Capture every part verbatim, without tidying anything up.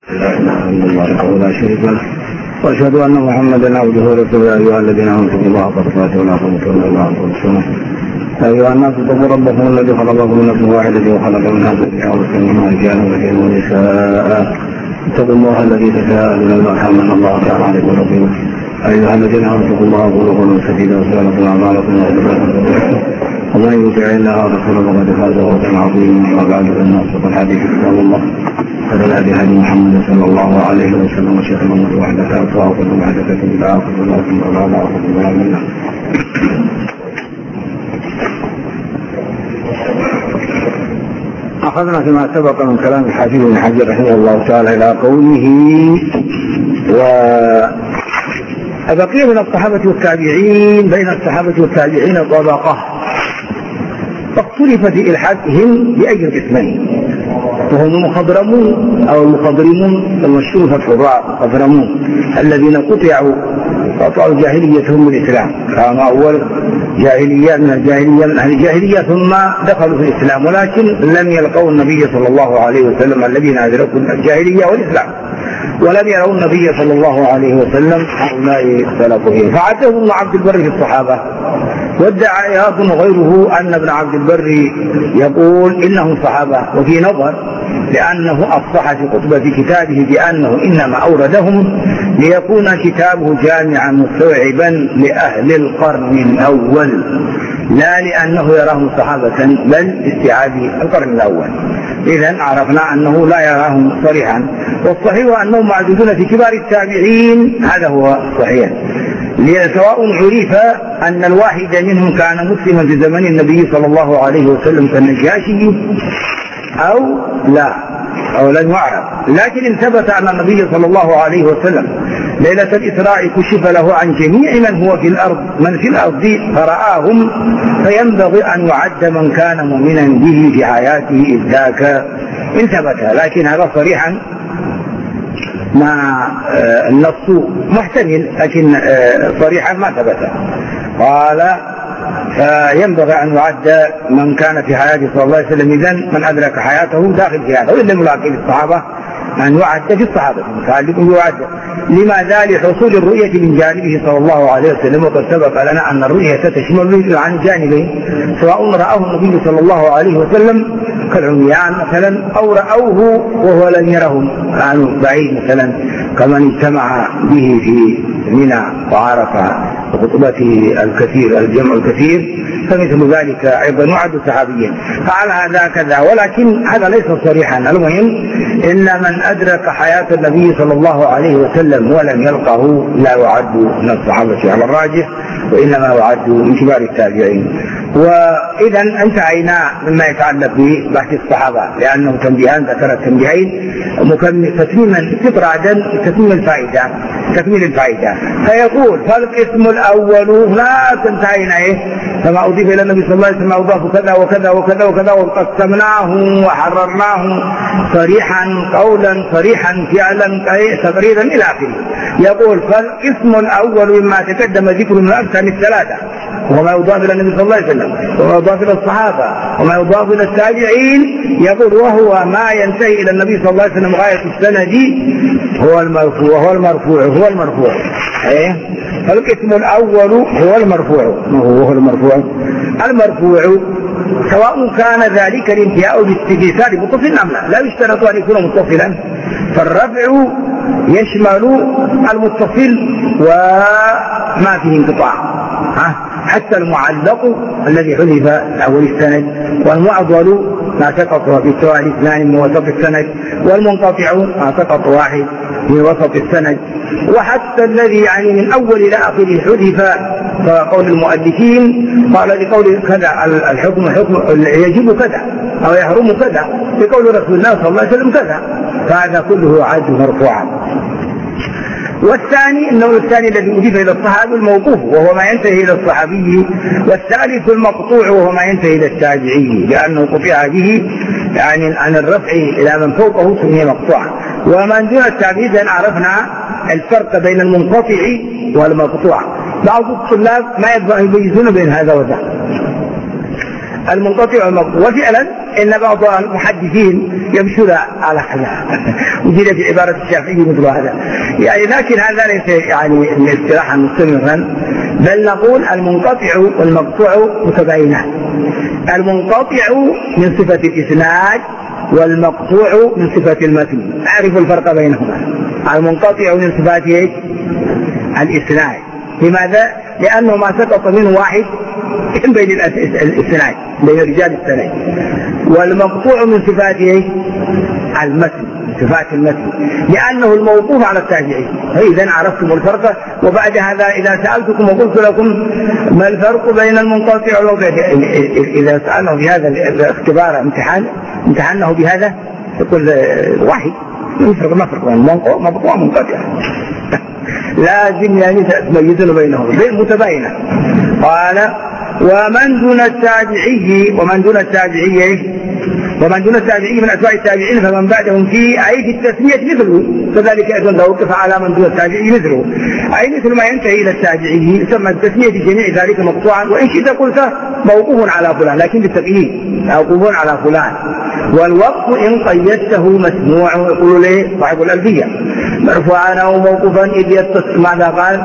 لا شريك له واشهد ان محمدا عبده ورسوله. ايها الذين امنوا اتقوا الله حق تقاته ولا تموتن الا وانتم مسلمون. ايها الناس اتقوا ربكم الذي خلقكم من نفس واحده وخلق منها زوجها وبث منهما رجالا كثيرا ونساء. اتقوا الله الذي تساءلون به والارحام ان الله كان عليكم رقيبا. ايها الذين امنوا اتقوا الله وقولوا قولا سديدا ويغفر لكم اعمالكم ويغفر لكم ذنوبكم ومن يطع الله ورسوله فقد فاز فوزا عظيما. وبعد فان اصدق الحديث كتاب الله خير الهدي هدي محمد صلى الله عليه وسلم وشر الامور محدثاتها وكل محدثة بدعة وكل بدعة ضلالة وكل ضلالة في النار. أخذنا فيما سبق من كلام الحافظ بن حجر رحمه الله تعالى إلى قوله وبقي من الصحابة والتابعين بين الصحابة والتابعين طبقة فاختلف في إلحادهم بأجر اسمين، وهم المخضرمون أو المخضرمون المشهور فتح الراء المخضرمون الذين قطعوا قطعوا جاهليتهم بالإسلام، كانوا أول جاهلية من الجاهلية من أهل الجاهلية ثم دخلوا في الإسلام ولكن لم يلقوا النبي صلى الله عليه وسلم الذين أدركوا الجاهلية والإسلام ولم يروا النبي صلى الله عليه وسلم. هؤلاء اختلفوا فيه فعدهم ابن عبد البر في الصحابة، وادعى إيهاب غيره أن ابن عبد البر يقول إنهم صحابة، وفي نظر لأنه أصح في خطبة كتابه بأنه إنما أوردهم ليكون كتابه جامعا مستوعبا لأهل القرن الأول لا لأنه يراهم صحابة بل استيعاب القرن الأول. إذن عرفنا أنه لا يراهم صريحا، والصحيح أنهم معدودون في كبار التابعين، هذا هو صحيح، سواء عرف أن الواحد منهم كان مسلما في زمن النبي صلى الله عليه وسلم كالنجاشي أو لا أو لن يعرف، لكن إن ثبت أن النبي صلى الله عليه وسلم ليلة الإسراء كشف له عن جميع من هو في الأرض من في الأرض فرآهم، فينبغي أن يعد من كان مؤمنا به في حياته إذ ذاك إن ثبت، لكن هذا صريحا مع النص محتمل لكن صريحا ما ثبت. قال فينبغي أن يعد من كان في حياته صلى الله عليه وسلم إذن من أدرك حياته داخل في هذا، وإلا ملاقي الصحابة أن يعد في الصحابة يعد. لماذا؟ لحصول الرؤية من جانبه صلى الله عليه وسلم، وقد سبق لنا أن الرؤية تشمل عن جانبين، سواء رآه النبي صلى الله عليه وسلم كالعميان مثلا أو رأوه وهو لم يرهم كانوا بعيد مثلا كمن اجتمع به في منى وعرف وخطبته الكثير الجمع الكثير، فمثل ذلك أيضا يعد صحابيا. فعلى هذا كذا، ولكن هذا ليس صريحا. المهم إن من أدرك حياة النبي صلى الله عليه وسلم ولم يلقه لا يعد من الصحابة على الراجح، وإنما يعد من كبار التابعين. وإذا انتهينا مما يتعلق ببحث الصحابة لأنه تنبيهان ذكرت تنبيهين تتميما استطرادا تتميم الفائدة تكميل الفائدة. فيقول فالقسم الأول لا تنتهينا إيه فما أضيف إلى النبي صلى الله عليه وسلم أضاف كذا وكذا وكذا وكذا وقسمناه وحررناه صريحا قولا صريحا فعلا تقريرا إلى آخره. يقول فالقسم الأول مما تقدم ذكر من الأقسام الثلاثة وما يضاف إلى النبي صلى الله عليه وسلم وما يضاف إلى الصحابة وما يضاف إلى التابعين، يقول وهو ما ينتهي إلى النبي صلى الله عليه وسلم غاية السند هو المرفوع هو المرفوع هو المرفوع إيه؟ فالقسم الأول هو المرفوع هو المرفوع المرفوع سواء كان ذلك الانتهاء باستئثار متصل أم لا، لا يشترط أن يكون متصلا، فالرفع يشمل المتصل وما فيه انقطاع حتى المعلق الذي حذف أول السند، والمعضل ما سقط في التوالي اثنان من وسط السند، والمنقطع ما سقط واحد من وسط السند، وحتى الذي يعني من أول إلى آخره حذف. فقول المؤلفين قال لقول كذا الحكم الحكم يجب كذا أو يحرم كذا، بقول رسول الله صلى الله عليه وسلم كذا، فهذا كله عاد مرفوعا. والثاني النوع الثاني الذي أضيف إلى الصحابي الموقوف وهو ما ينتهي إلى الصحابي، والثالث المقطوع وهو ما ينتهي إلى التابعي لأنه قطع به يعني عن الرفع إلى من فوقه سمي مقطوعا. ومن دون التابعي عرفنا الفرق بين المنقطع والمقطوع. بعض الطلاب ما يبينون بين هذا وذاك. المنقطع والمقطوع. وفعلا إن بعض المحدثين يمشون على هذا وجد في عبارة الشافعي مثل هذا يعني، لكن هذا ليس يعني اصطلاحا مستمرا، بل نقول المنقطع والمقطوع متباينان. المنقطع من صفة الإسناد والمقطوع من صفة المتن. أعرف الفرق بينهما. المنقطع من صفات الإسناد، لماذا؟ لأنه ما سقط منه واحد بين الإسناد بين رجال السند. والمقطوع من صفات المتن، صفات المتن، لأنه الموقوف على التابعي. فإذا عرفتم الفرق. وبعد هذا إذا سألتكم وقلت لكم ما الفرق بين المنقطع والموقوف، إذا سألناه بهذا الاختبار امتحان امتحانه بهذا يقول واحد، ما يفرق ما فرق بين مقطوع ومنقطع لازم يعني تميزون بينهم متباينة. قال ومن دون التابعي ومن دون التابعي ومن دون التابعي من أتباع التابعين فمن بعدهم في أي في التسمية مثله، فذلك أيضا لو وقف على من دون التابعي مثله، أي مثل ما ينتهي إلى التابعي يسمى التسمية جميع ذلك مقطوعا، وإن شئت قلت موقوف على فلان لكن بالتقييد موقوف على فلان. والوقف إن قيدته مسموع، يقول ليه صاحب الألفية مرفوعا أو موقوفا إذ يتصل. ماذا قال؟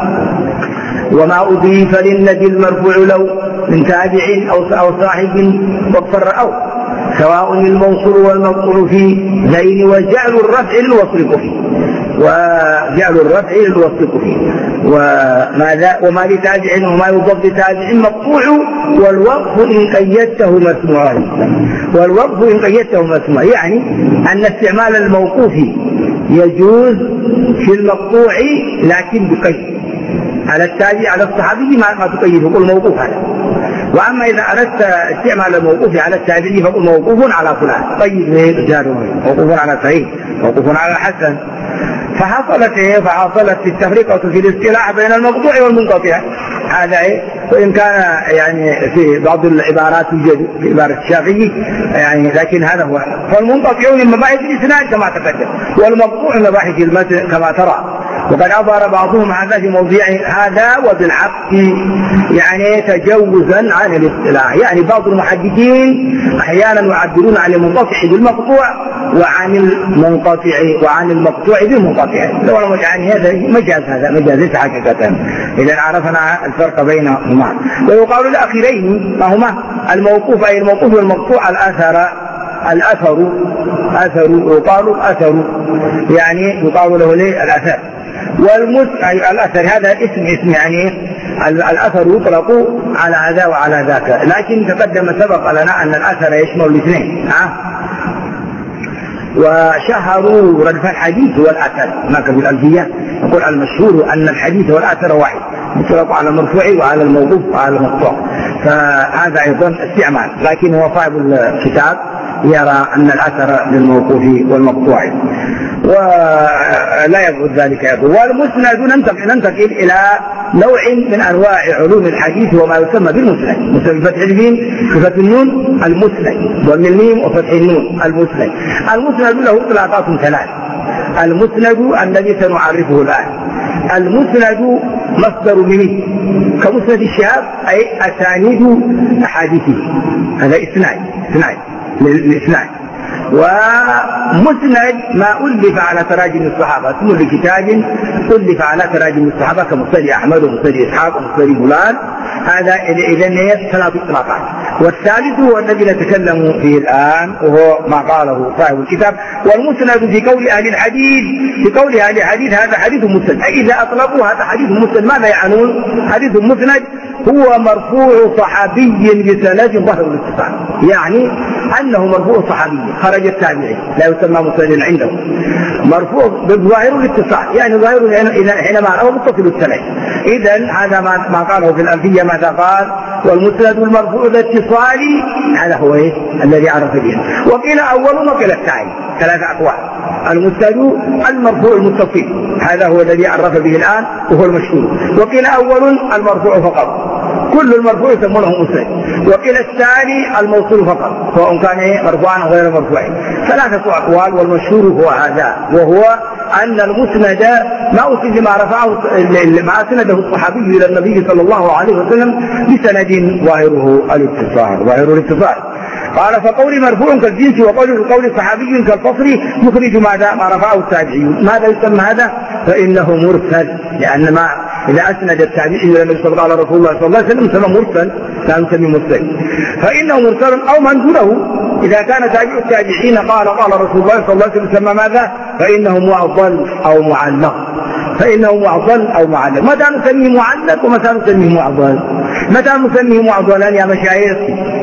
وما أضيف للنبي المرفوع لو من تابع أو صاحب وقفر أو سواء الموصول والمقطوع في ذين، وجعل الرفع للوصل فيه وجعل الرفع للوصل فيه وماذا وما لتابع وما يضاف لتابع مقطوع. والوقف إن قيدته مسموعا، والوقف إن قيدته مسموع يعني أن استعمال الموقوف يجوز في المقطوع لكن بقيد. على التابع على الصحابي ما ما تقيده، قل موقوف هذا. وأما إذا أردت استعمال الموقوف على التابعي فقل موقوف على فلان، قيد به موقوف على سعيد، موقوف على حسن. فحصلت إيه؟ فحصلت التفرقة في الاصطلاح بين المقطوع والمنقطع. هذا إيه؟ وإن كان يعني في بعض العبارات يوجد في عبارة الشافعي يعني، لكن هذا هو. فالمنقطع من مباحث الإسناد كما تقدم، والمقطوع من مباحث المتن كما ترى. وقد عبر بعضهم هذا في موضوع هذا وبالعكس يعني تجوزا عن الاصطلاح. يعني بعض المحدثين أحيانا يعبرون عن المنقطع بالمقطوع وعن المنقطع وعن المقطوع بالمنقطع، يعني هذا مجاز، هذا مجاز ليس حقيقة. إذا عرفنا الفرق بينهما. ويقال الأخيرين ما هما الموقوف أي الموقوف والمقطوع الأثر الأثر أثر يقال الأثر يعني يقال له ليه الأثر. والمس أي الأثر هذا اسم اسم يعني الأثر يطلق على هذا وعلى ذاك، لكن تقدم سبق لنا أن الأثر يشمل الاثنين. ها وشهروا ردف الحديث والأثر هناك بالألفية يقول المشهور أن الحديث والأثر واحد، يطلق على المرفوع وعلى الموقوف وعلى المقطوع. فهذا أيضا استعمال، لكن هو صاحب الكتاب يرى أن الأثر للموقوف والمقطوع ولا يبعد ذلك يقول. والمسند ننتقل, ننتقل إلى نوع من أنواع علوم الحديث وما يسمى بالمسند. مسند بفتح الميم بفتح النون المسند، ضم الميم وفتح النون المسند. المسند له اطلاقات ثلاث. المسند الذي سنعرفه الآن. المسند مصدر منه كمسند الشهاب أي أسانيد أحاديثه، هذا إسناد إسناد للإسناد. ومسند ما ألف على تراجم الصحابة، اسمه لكتاب ألف على تراجم الصحابة كمسند أحمد ومسند إسحاق ومسند فلان. هذا إذن ثلاث إطلاقات. والثالث هو الذي نتكلم فيه الآن وهو ما قاله صاحب الكتاب. والمسند في قول أهل الحديث في قول أهل الحديث هذا حديث مسند، أي إذا أطلقوا هذا حديث مسند ماذا يعنون؟ حديث مسند هو مرفوع صحابي بسند ظهر الاتصال، يعني أنه مرفوع صحابي خرج التابعي لا يسمى مسند عنده، مرفوع بظاهر الاتصال يعني ظاهر حينما رأوا متصل السند. إذن هذا ما قاله في الألفية. ماذا قال؟ والمسند المرفوع بالاتصال هذا هو إيه؟ الذي عرف به. وقيل أول وقيل الثاني، ثلاثة أقوال. المسند المرفوع المتصل هذا هو الذي عرف به الآن وهو المشهور. وقيل أول المرفوع فقط، كل المرفوع يسمونه مسند. وقيل الثاني الموصول فقط سواء كان مرفوعا أو غير مرفوع. ثلاثة أقوال والمشهور هو هذا وهو أن المسند ما أسند ما رفعه ما أسنده الصحابي إلى النبي صلى الله عليه وسلم بسند ظاهره الاتصال ظاهره الاتصال. قال فقول مرفوع كالجنس وقول قول صحابي كالفصل يخرج ماذا ما رفعه التابعي. ماذا يسمى هذا؟ فإنه مرسل، لأن ما إذا أسند التابعي إلى النبي صلى الله عليه رسول الله صلى الله عليه وسلم سمى مرسل، لا نسمي مرسل. فإنه مرسل أو منزله إذا كان تابع التابعين قال قال رسول الله صلى الله عليه وسلم سمى ماذا؟ فإنه معضل أو معلق. فإنه معضل أو معلق. متى نسميه معلق ومتى نسميه معضل؟ متى نسميه معضلا يا مشايخ؟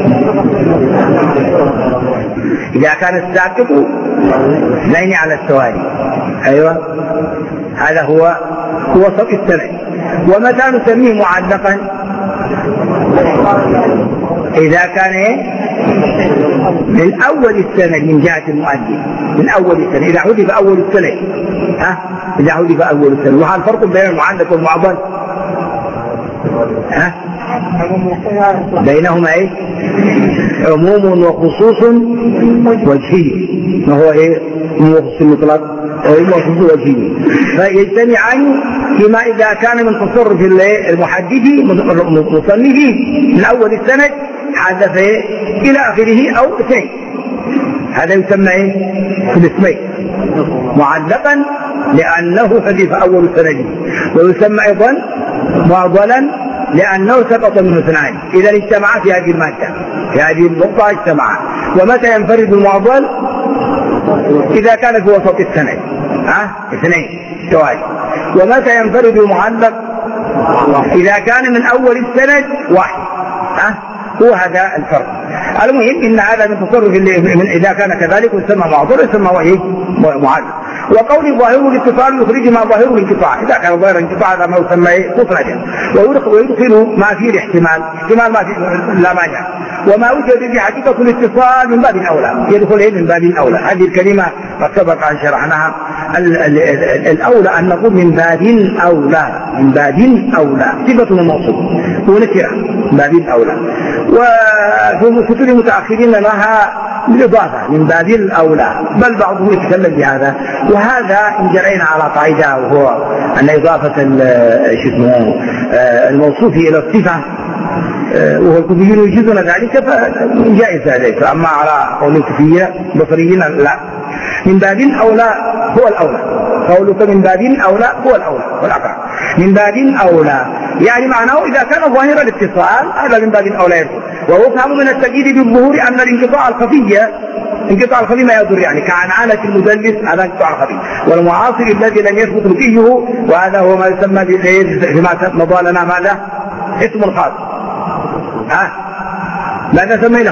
إذا كان الساقط اثنين على التوالي. أيوة هذا هو هو وسط السند. ومتى نسميه معلقا؟ إذا كان من أول السند من جهة المؤدي، من أول السند إذا حذف أول السند. ها إذا حذف أول السند. وهل فرق بين المعلق والمعضل؟ ها بينهما ايه؟ عموم وخصوص وجهي. ما هو ايه؟ عموم وخصوص مطلق وعموم وخصوص وجهي، فيجتمعان فيما اذا كان من تصرف المحدث مصنفه من اول السند حذف الى اخره او اثنين. هذا يسمى ايه؟ في الاسمين معلقا لانه حذف اول السند، ويسمى ايضا معضلا لأنه سقط منه اثنان. إذا اجتمعا في هذه المادة، في هذه النقطة اجتمعا. ومتى ينفرد المعضل؟ إذا كان في وسط السند ها اثنين توالي. ومتى ينفرد المعلق؟ إذا كان من أول السند واحد. ها هو هذا الفرق. المهم إن هذا من تصرف إذا كان كذلك يسمى معضل يسمى وإيه؟ معلق. وقول ظاهره الاتصال يخرج ما ظاهره الانقطاع. إذا كان ظاهر الانقطاع هذا ما يسمى مسندا. ويدخل ما فيه الاحتمال، احتمال ما فيه لا مانع. وما وجد في حقيقة الاتصال من باب الأولى، يدخل إيه من باب الأولى. هذه الكلمة قد سبق أن شرحناها. الأولى أن نقول من باب أولى، من باب أولى صفة الموصوف ونكرة من باب الأولى. وفي كتب المتأخرين لها بالإضافة من باب الأولى، بل بعضهم يتكلم بهذا. وهذا إن جرينا على قاعدة وهو أن إضافة الموصوف إلى الصفة وهو الكوفيون يجيزون ذلك فجائز ذلك. أما على قول الكوفية البصريين لا، من باب أولى هو الأولى. قولك من باب أولى هو الأولى والأقرب. من باب أولى يعني معناه إذا كان ظاهر الاتصال هذا من باب أولى يدخل. ويفهم من التأكيد بالظهور أن الانقطاع الخفي انقطاع الخفي ما يضر، يعني كعنعنة المدلس هذا انقطاع الخفي. والمعاصر الذي لم يثبت رقيه وهذا هو ما يسمى فيما مضى لنا ماذا؟ اسم الخاص. ها ماذا سميناه؟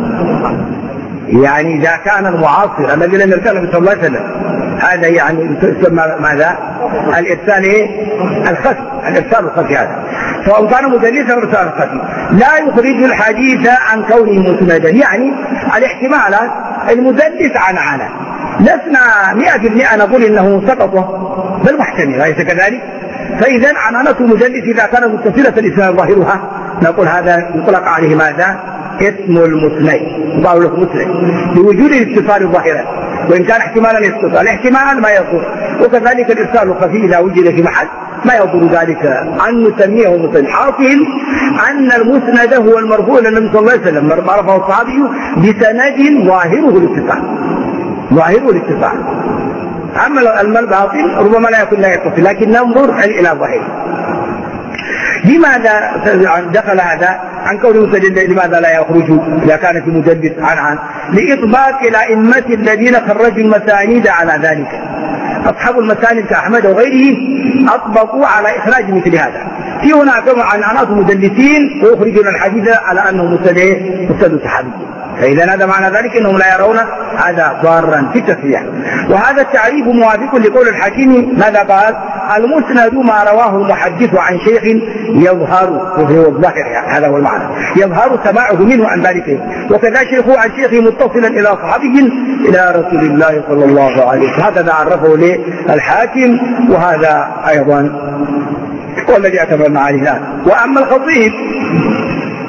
يعني إذا كان المعاصر الذي لم يركن النبي صلى الله عليه وسلم هذا يعني يسمى ماذا؟ الإرسال الخفي، الإرسال الخفي هذا سواء كان مدلسا أو إرسال الخفي لا يخرج الحديث عن كونه مسندا. يعني الاحتمالات المدلس عن عنه لسنا مئة بالمئة نقول إنه سقط، بل محتمل أليس كذلك؟ فإذا عنانة مدلس إذا كانت متصلة الإسناد ظاهرها نقول هذا يطلق عليه ماذا؟ اسم المسند، يقال له مسند لوجود الاتصال ظاهرا، وإن كان احتمالا يسقط الاحتمال ما يضر. وكذلك الإرسال الخفي إذا وجد في محل ما يضر ذلك أن نسميه مسند. حاصل أن المسند هو المرفوع إلى النبي صلى الله عليه وسلم، ما رفعه الصحابي بسند ظاهره الاتصال، ظاهره الاتصال. أما الباطل ربما لا يكون لا يتصل، لكن ننظر إلى ظاهره. لماذا دخل هذا عن كونه مسند؟ لماذا لا يخرج إذا كان في مدلس عن عن؟ لإطباق الأئمة الذين خرجوا المسانيد على ذلك. أصحاب المسانيد كأحمد وغيره أطبقوا على إخراج مثل هذا. في هناك عنعنات مدلسين ويخرجون الحديث على أنه مسند مسند صحابي. فإذا هذا معنى ذلك أنهم لا يرون هذا ضارا في التسوية. وهذا التعريف موافق لقول الحكيم ماذا قال؟ المسند ما رواه المحدث عن شيخ يظهر، وهو الظاهر هذا هو المعنى، يظهر سماعه منه عن ذلك، وكذا شيخه عن شيخه متصلا إلى صحابي إلى رسول الله صلى الله عليه وسلم. هذا عرفه للحاكم، وهذا أيضا هو الذي اعتبرنا عليه الآن. وأما الخطيب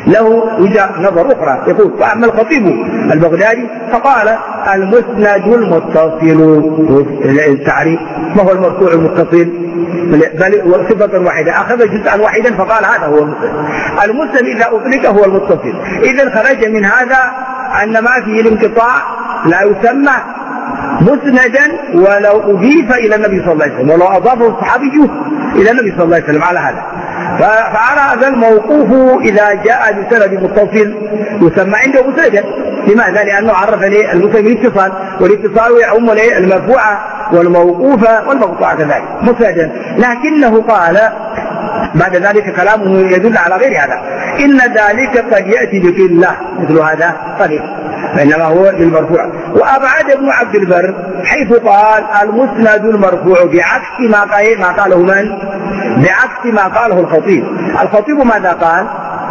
له وجهة نظر أخرى، يقول فأما الخطيب البغدادي فقال المسند المتصل التعريف. ما هو المرفوع المتصل؟ بل صفة واحدة، أخذ جزءا واحدا فقال هذا هو المسند. المسند إذا أطلق هو المتصل. إذا خرج من هذا أن ما فيه الانقطاع لا يسمى مسندا ولو أضيف إلى النبي صلى الله عليه وسلم، ولو أضافه الصحابي إلى النبي صلى الله عليه وسلم على هذا. فعلى هذا الموقوف إذا جاء بسند متصل يسمى عنده مسندا. لماذا؟ لأنه عرف لي المسند بالاتصال، والاتصال يعم لي المرفوعة والموقوفة والمقطوعة كذلك مسندا. لكنه قال بعد ذلك كلامه يدل على غير هذا، إن ذلك قد يأتي بقلة، مثل هذا قليل، فإنما هو للمرفوع. وأبعد ابن عبد البر حيث قال المسند المرفوع بعكس ما قال ما قاله من؟ بعكس ما قاله الخطيب. الخطيب ماذا قال؟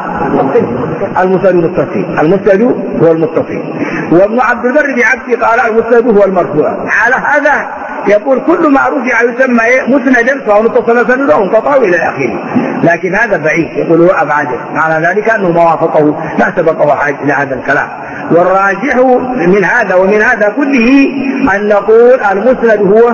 المسند المتصل، المسند هو المتصل. وابن عبد البر بعكس قال المسند هو المرفوع. على هذا يقول كل ما رفع يسمى مسندا فهو متصل سنده وانقطع الى اخره. لكن هذا بعيد، يقول هو ابعده، معنى ذلك انه ما وافقه ما سبقه حاجه الى هذا الكلام. والراجح من هذا ومن هذا كله ان نقول المسند هو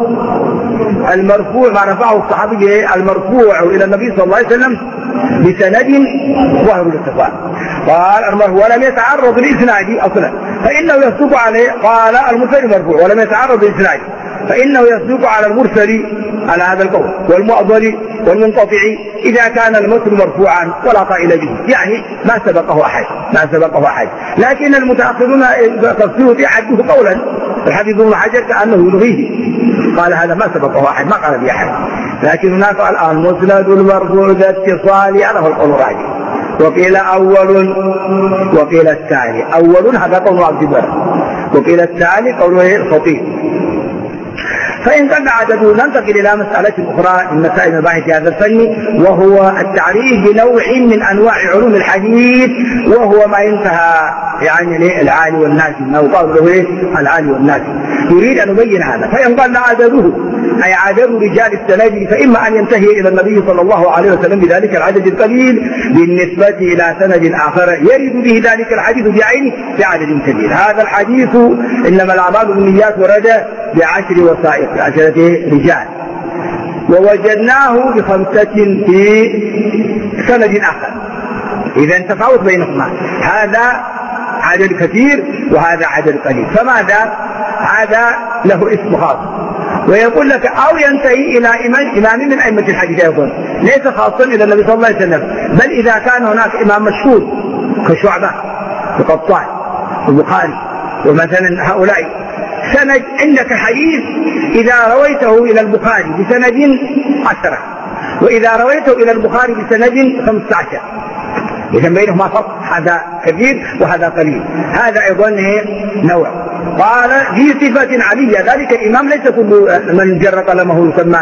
المرفوع، ما رفعه الصحابي المرفوع الى النبي صلى الله عليه وسلم بسند وهو الاتصال. قال المرفوع ولم يتعرض للاسناد اصلا فانه يصدق عليه، قال المسند مرفوع ولم يتعرض للاسناد فانه يصدق على المرسل على هذا القول والمعضل والمنقطع اذا كان المتن مرفوعا ولا قائل به، يعني ما سبقه احد ما سبقه احد. لكن المتاخرون تفسيره عده قولا، الحافظ ابن حجر كانه يلغيه، قال هذا ما سبقه احد، ما قال به احد. لكن هناك الان مسند المرفوع ذا اتصال، هذا هو القول الراجح. وقيل اول وقيل الثاني، اول هذا قول عبد البر، وقيل الثاني قوله الخطيب. فإن قل عدده ننتقل إلى مسألة أخرى من مسائل المباحث هذا الفن، وهو التعريف بنوع من أنواع علوم الحديث، وهو ما انتهى يعني للعالي والنازل، أو قال له إيه العالي والنازل. يريد أن يبين هذا. فإن قل عدده أي عدد رجال السند فإما أن ينتهي إلى النبي صلى الله عليه وسلم بذلك العدد القليل بالنسبة إلى سند آخر يرد به ذلك الحديث بعينه بعدد كبير. هذا الحديث إنما الأعمال بالنيات ورد بعشر وسائط بعشرة رجال، ووجدناه بخمسة في سند آخر. إذا تفاوت بينهما، هذا عدد كثير وهذا عدد قليل. فماذا؟ هذا له اسم خاص، ويقول لك أو ينتهي إلى إمام من أئمة الحديث أيضا، ليس خاصا إلى النبي صلى الله عليه وسلم، بل إذا كان هناك إمام مشهور كشعبة وقطان والبخاري ومثلا هؤلاء، سند عندك حديث إذا رويته إلى البخاري بسند عشرة، وإذا رويته إلى البخاري بسند خمسة عشر، إذا بينهما فرق، هذا كثير وهذا قليل. هذا أيضا نوع. قال في صفة علية، ذلك الإمام ليس كل من جر قلمه يسمى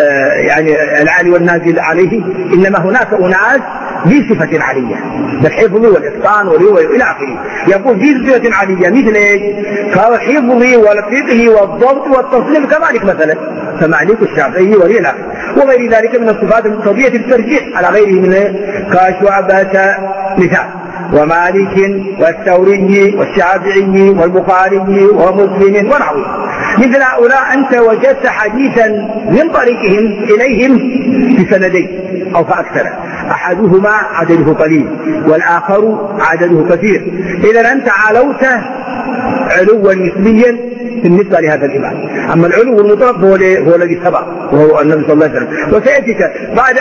يعني العالي والنازل عليه، إنما هناك أناس بصفة علية بالحفظ والإتقان والرواية إلى آخره. يقول في صفة علية مثل ايش؟ كالحفظ والفقه والضبط والتصنيف كذلك، مثلا كمالك الشافعي وغير ذلك وغير ذلك من الصفات المقتضية الترجيح على غيره من كشعبة مثال، ومالك والثوري والشافعي والبخاري ومسلم ونحوه. مثل هؤلاء أنت وجدت حديثا من طريقهم إليهم بسندين أو فأكثر، أحدهما عدده قليل والآخر عدده كثير. إذا أنت علوت علوا نسبيا بالنسبة لهذا الإمام. أما العلو المطلق هو, هو الذي سبق وهو النبي صلى الله عليه وسلم. وسيأتيك بعد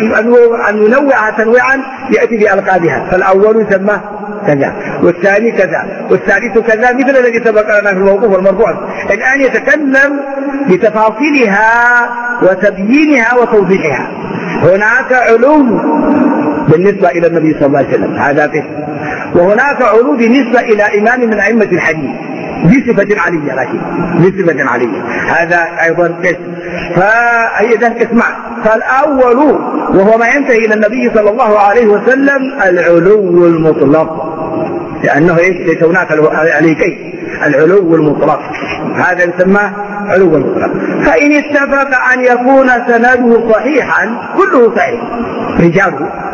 أن ننوعها تنويعا يأتي بألقابها، فالأول يسمى كذا والثاني كذا والثالث كذا، مثل الذي سبق لنا في الموقوف والمرفوع. الآن يتكلم بتفاصيلها وتبيينها وتوضيحها. هناك علو بالنسبة إلى النبي صلى الله عليه وسلم، هذا قسم، وهناك علو بالنسبة إلى إمام من أئمة الحديث بصفة علية، لكن بصفة علية، هذا أيضا قسم. فأيضا قسمان. فالأول وهو ما ينتهي إلى النبي صلى الله عليه وسلم العلو المطلق، لأنه ليس هناك عليكين، العلو المطلق هذا يسمى علو المطلق. فإن اتفق أن يكون سنده صحيحا كله صحيح رجاله،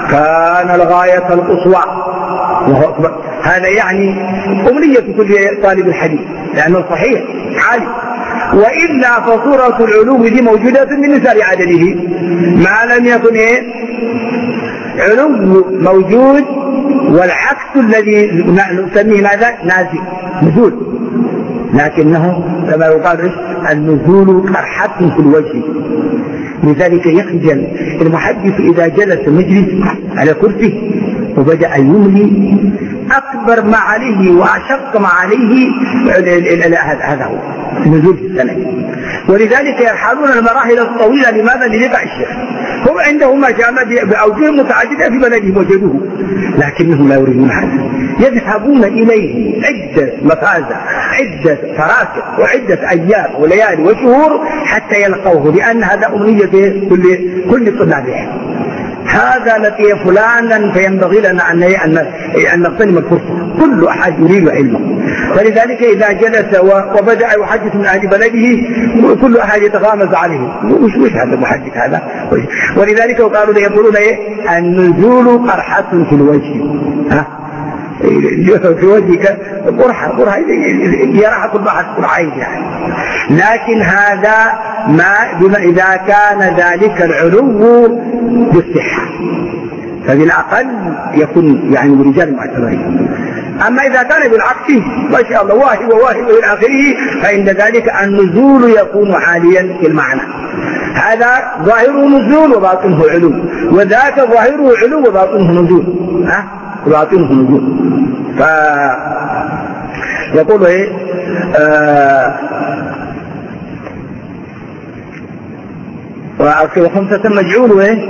كان الغاية القصوى. هذا يعني أمنية كل طالب الحديث، لأنه صحيح عالي، وإلا فصورة العلو دي موجودة من مثال عدده، ما لم يكن إيه علو موجود، والعكس الذي نسميه ماذا؟ نازل، نزول، لكنه كما يقال النزول قرحة في الوجه. لذلك يخجل المحدث إذا جلس مجلس على كرسي وبدأ يملي أكبر ما عليه وأشق ما عليه، هذا هو نزول في السنة. ولذلك يرحلون المراحل الطويلة. لماذا؟ للقاء الشيخ. هم عندهم ما جاء بأوجه متعددة في بلدهم وجدوه، لكنهم لا يريدون هذا، يذهبون إليه عدة مفازة، عدة فراسخ، وعدة أيام وليالي وشهور حتى يلقوه، لأن هذا أمنية كل كل طلابهم. هذا لقي فلانا فينبغي لنا أن أن نغتنم الفرصة، كل أحد يريد علمه. فلذلك إذا جلس وبدأ يحدث من أهل بلده كل أحد يتغامز عليه، وش وش هذا المحدث هذا؟ ولذلك قالوا يقولون إيه؟ النزول قرحة في الوجه، ها في وجهك قرحة قرحة يراها كل واحد قرحة يعني. لكن هذا ما بما إذا كان ذلك العلو بالصحة، فبالأقل يكون يعني برجال معتبرين. أما إذا كان بالعكس ما شاء الله واهب وواهب إلى آخره، فإن ذلك النزول يكون عاليا في المعنى. هذا ظاهره نزول وباطنه علو، وذاك ظاهره علو وباطنه نزول، ها وباطنه نزول. فيقول إيه آه وأكثر خمسة مجعول إيه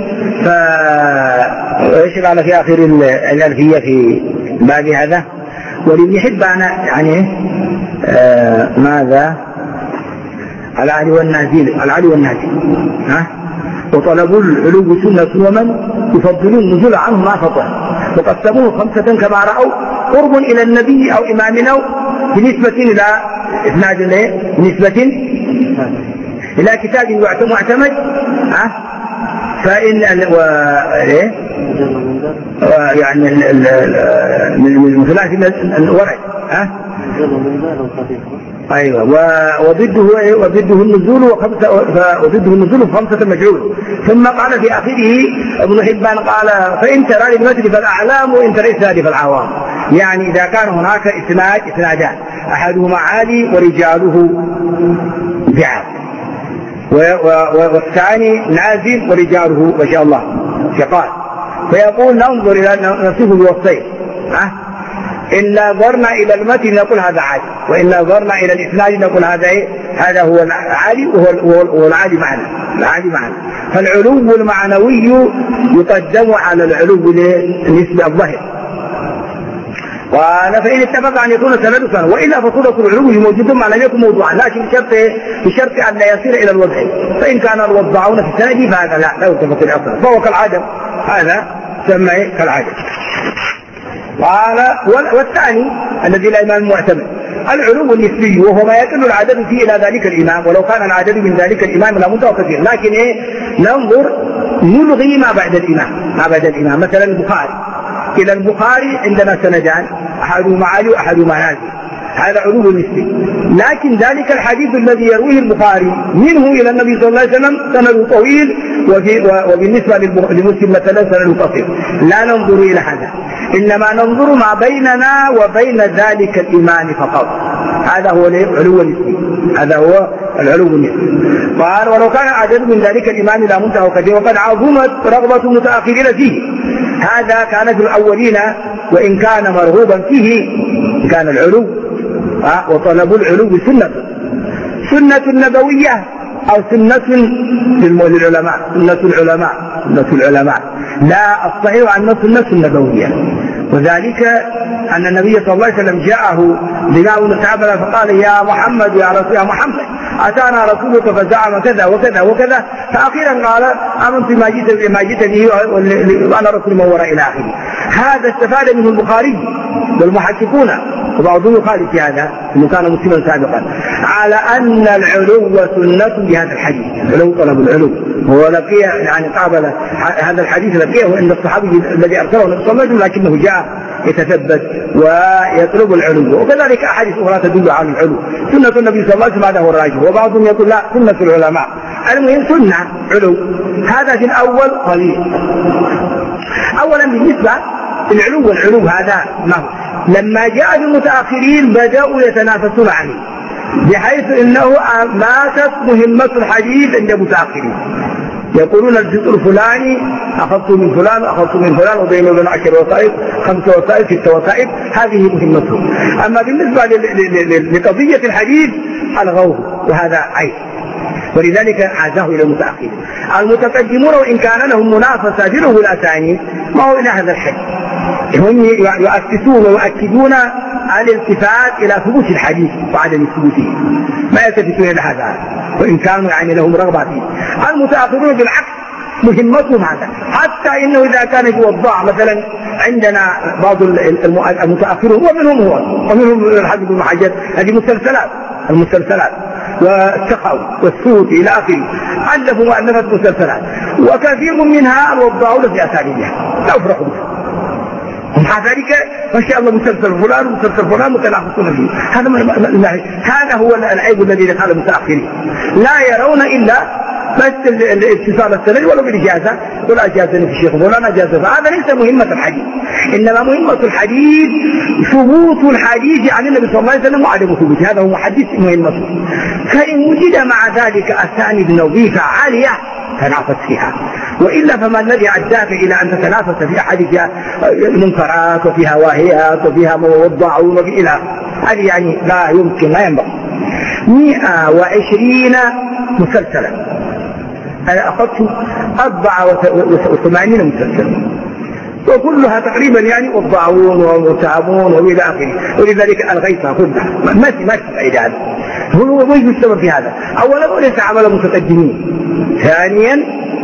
فإيش قال في آخر الألفية في باب هذا؟ ولم يحب أنا يعني آه ماذا؟ العلي والنازل، العلي والنازل، ها وطلبوا العلو سنة ومن يفضلون النزول عنه ما فضل، وقسموه خمسة كما رأوا قرب إلى النبي أو إمامنا بنسبة إلى إسناد بنسبة إلى كتاب معتمد، ها فإن و إيه يعني من ثلاث الورع، ها أيوة وضده وضده النزول وخمسة وضده النزول وخمسة مجعول. ثم قال في آخره ابن حبان قال فإن ترى للمثل فالأعلام وإن ترى الإسناد فالعوام، يعني إذا كان هناك إسناد إسنادان أحدهما عالي ورجاله ضعاف، والثاني نازل ورجاله ما شاء الله ثقات، فيقول ننظر إلى نصفه بوصفين، ها إن نظرنا إلى المتن نقول هذا عالي، وإن نظرنا إلى الإسناد نقول هذا إيه؟ هذا هو العالي وهو العالي معنا، العالي معنا. فالعلو المعنوي يقدم على العلو بالنسبة الظاهر. قال فإن اتفق أن يكون سندسا، وإلا فصورة العلو موجود ما لم يكن موضوعا، لكن بشرط بشرط أن لا يصل إلى الوضع، فإن كان الوضعون في السند فهذا لا لا يتفق الأصل، فهو كالعدم، هذا سمى كالعدم. قال والثاني الذي الإمام المعتمد العلو النسبي، وهو ما يقل العدد فيه إلى ذلك الإمام، ولو كان العدد من ذلك الإمام لا مدة كثير، لكن إيه ننظر نلغي ما بعد الإمام، ما بعد الإمام. مثلا البخاري، إلى البخاري عندنا سندان أحدهما عالي وأحدهما نازل، هذا علو نسبي. لكن ذلك الحديث الذي يرويه البخاري منه إلى النبي صلى الله عليه وسلم سند طويل، وبالنسبة لمسلم مثلا سند قصير، لا ننظر إلى هذا، إنما ننظر ما بيننا وبين ذلك الإمام فقط. هذا هو العلو النسبي، هذا هو العلو النسبي. قال ولو كان عدد من ذلك الإمام لا منتهى كثير، وقد عظمت رغبة المتأخرين فيه، هذا كان في الأولين وإن كان مرغوبا فيه كان العلو، أه؟ وطلب العلو سنة سنة نبوية أو سنة للعلماء، سنة العلماء، سنة العلماء، لا الصحيح أن سنة نبوية. وذلك أن النبي صلى الله عليه وسلم جاءه بناء الصحابة فقال يا محمد يا رسول يا محمد أتانا رسولك فزعم كذا وكذا وكذا، فأخيرا قال آمنت بما جئت بما جئت به وأنا رسول من وراء إلى آخره. هذا استفاد منه البخاري والمحققون وبعضهم يخالف في هذا انه كان مسلما سابقا على ان العلو سنه بهذا الحديث، العلو طلب العلو، هو لقي يعني قابل هذا الحديث لقيه عند الصحابي الذي ارسله النبي صلى الله عليه وسلم، لكنه جاء يتثبت ويطلب العلو. وكذلك احاديث اخرى تدل على العلو، سنه النبي صلى الله عليه وسلم هذا هو الراجح، وبعضهم يقول لا سنه العلماء، المهم سنه علو. هذا في الاول قليل. اولا بالنسبه العلو والعلو هذا ما هو؟ لما جاء المتاخرين بداوا يتنافسون عليه، بحيث انه ماتت مهمه الحديث عند المتاخرين، يقولون الجزء الفلاني اخذت من فلان اخذت من فلان وبين وبين عشر وسائل خمس وسائل ست وسائل، هذه مهمته. اما بالنسبه لقضيه الحديث الغوه، وهذا عيب، ولذلك عزاه الى المتاخرين. المتقدمون وان كان لهم منافسه في الاسانيد ما هو الى هذا الحد، هم يؤسسون ويؤكدون الالتفات الى ثبوت الحديث وعدم ثبوته، ما يلتفتون الى هذا وان كانوا يعني لهم رغبه فيه. المتاخرون بالعكس مهمتهم هذا، حتى انه اذا كان في وضاع مثلا عندنا بعض المتاخرون ومنهم هو ومنهم الحافظ بن حجر، هذه مسلسلات المسلسلات والسخاوي والسوطي الى اخره، الفوا مؤلفات مسلسلات، وكثير منها الوضاعون في اساليبها لا يفرقوا بها، ومع ذلك ما شاء الله مسلسل فلان ومسلسل فلان متنافسون فيه. هذا هذا هو العيب الذي دخل المتاخرين، لا يرون الا بس الاتصال السند ولو بالاجازه، ولا اجازني في الشيخ ولا اجازه، فهذا ليس مهمه الحديث، انما مهمه الحديث ثبوت الحديث عن النبي صلى الله عليه وسلم وعدم ثبوته، هذا هو محدث مهمته. فان وجد مع ذلك اسانيد نظيفه عاليه تنافس فيها، والا فما الذي عداك الى ان تتنافس في احاديث منكرات وفيها واهيات وفيها موضعون وفي الى هذه يعني لا يمكن لا ينبغي. مئة وعشرين مسلسلا، أنا أخذت أربعة وثمانين مسلسلا وكلها تقريبا يعني وضعون ومتعبون وإلى آخره، ولذلك ألغيتها كلها، ما في ما في فائدة هذا. هو وجه السبب في هذا؟ أولا ليس عمل متقدمين، ثانيا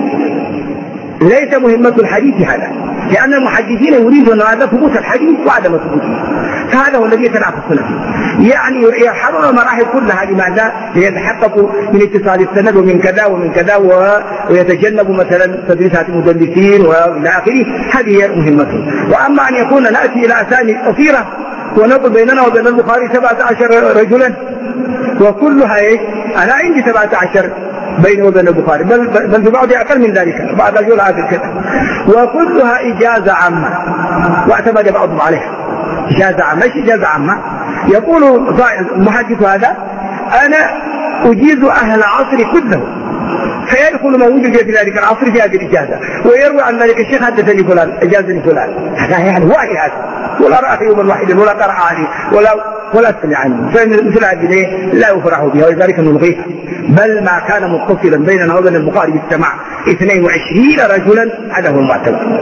ليس مهمة الحديث هذا، لأن المحدثين يريدون هذا ثبوت الحديث وعدم ثبوته، فهذا هو الذي يتنافسون فيه، يعني يرحلون المراحل كلها لماذا؟ ليتحققوا من اتصال السند ومن كذا ومن كذا ويتجنبوا مثلا تدريسات المدلسين والى اخره، هذه هي مهمتهم. واما ان يكون ناتي الى اسانيد قصيره ونقول بيننا وبين البخاري سبعة عشر رجلا وكلها ايه؟ انا عندي سبعة عشر بيني وبين البخاري، بل بل في بعض اقل من ذلك، بعض الرجل هذا كذا، وكلها اجازه عامه واعتمد بعضهم عليها إجازة عامة. ايش إجازة عامة؟ يقول المحدث هذا أنا أجيز أهل عصري كله، فيدخل من وجد في ذلك العصر في هذه الإجازة، ويروي عن ذلك الشيخ حدثني فلان أجازني فلان، هذا يعني واحد هذا، ولا رأى يوما واحدا ولا قرأ عليه ولا ولا سمع عنه، فمثل هذه لا يفرح بها، ولذلك نلغيها. بل ما كان متصلا بيننا وبين البخاري بالسماع اثنين وعشرين رجلا، هذا هو المعتبر.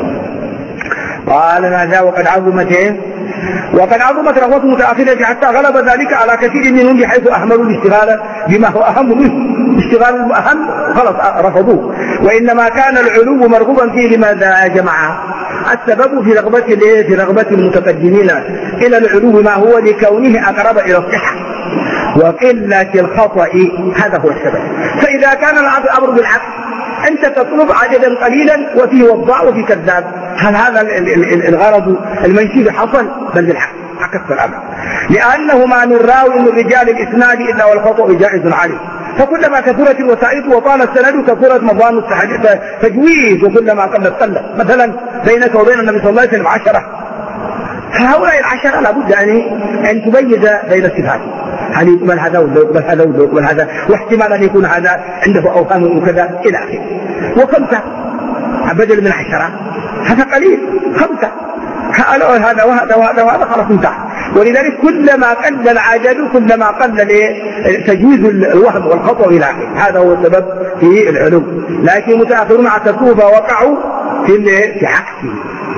قال ماذا وقد عظمت ايه؟ وقد عظمت رغبة المتأخرين حتى غلب ذلك على كثير منهم، بحيث أهملوا الاشتغال بما هو أهم منه، اشتغال الأهم خلص رفضوه. وإنما كان العلو مرغوبا فيه. لماذا يا جماعة؟ السبب في رغبة في رغبة المتقدمين إلى العلو ما هو لكونه أقرب إلى الصحة وقلة الخطأ، هذا هو السبب. فإذا كان الأمر بالعكس، أنت تطلب عددا قليلا وفيه وضاع وفيه كذاب، هل هذا الغرض المنشود حصل؟ بل بالحق عكس الأمر، لأنه ما من راوي من رجال الإسناد إلا والخطأ جائز عليه، فكلما كثرت الوسائط وطال السند كثرت مظان التجويز، وكلما قلت قلت. مثلا بينك وبين النبي صلى الله عليه وسلم عشرة، فهؤلاء العشرة لابد أن تميز بين الصفات، هل يقبل هذا ولا يقبل هذا ولا يقبل هذا، واحتمال أن يكون هذا عنده أوهام وكذا إلى آخره. وخمسة بدل من عشرة، هذا قليل، خمسة هذا وهذا وهذا وهذا خلاص انتهى. ولذلك كلما قل العدد كلما قل تجويز الوهم والخطأ إلى آخره، هذا هو السبب في العلو. لكن المتأخرون اعتقوا فوقعوا في في عكسه،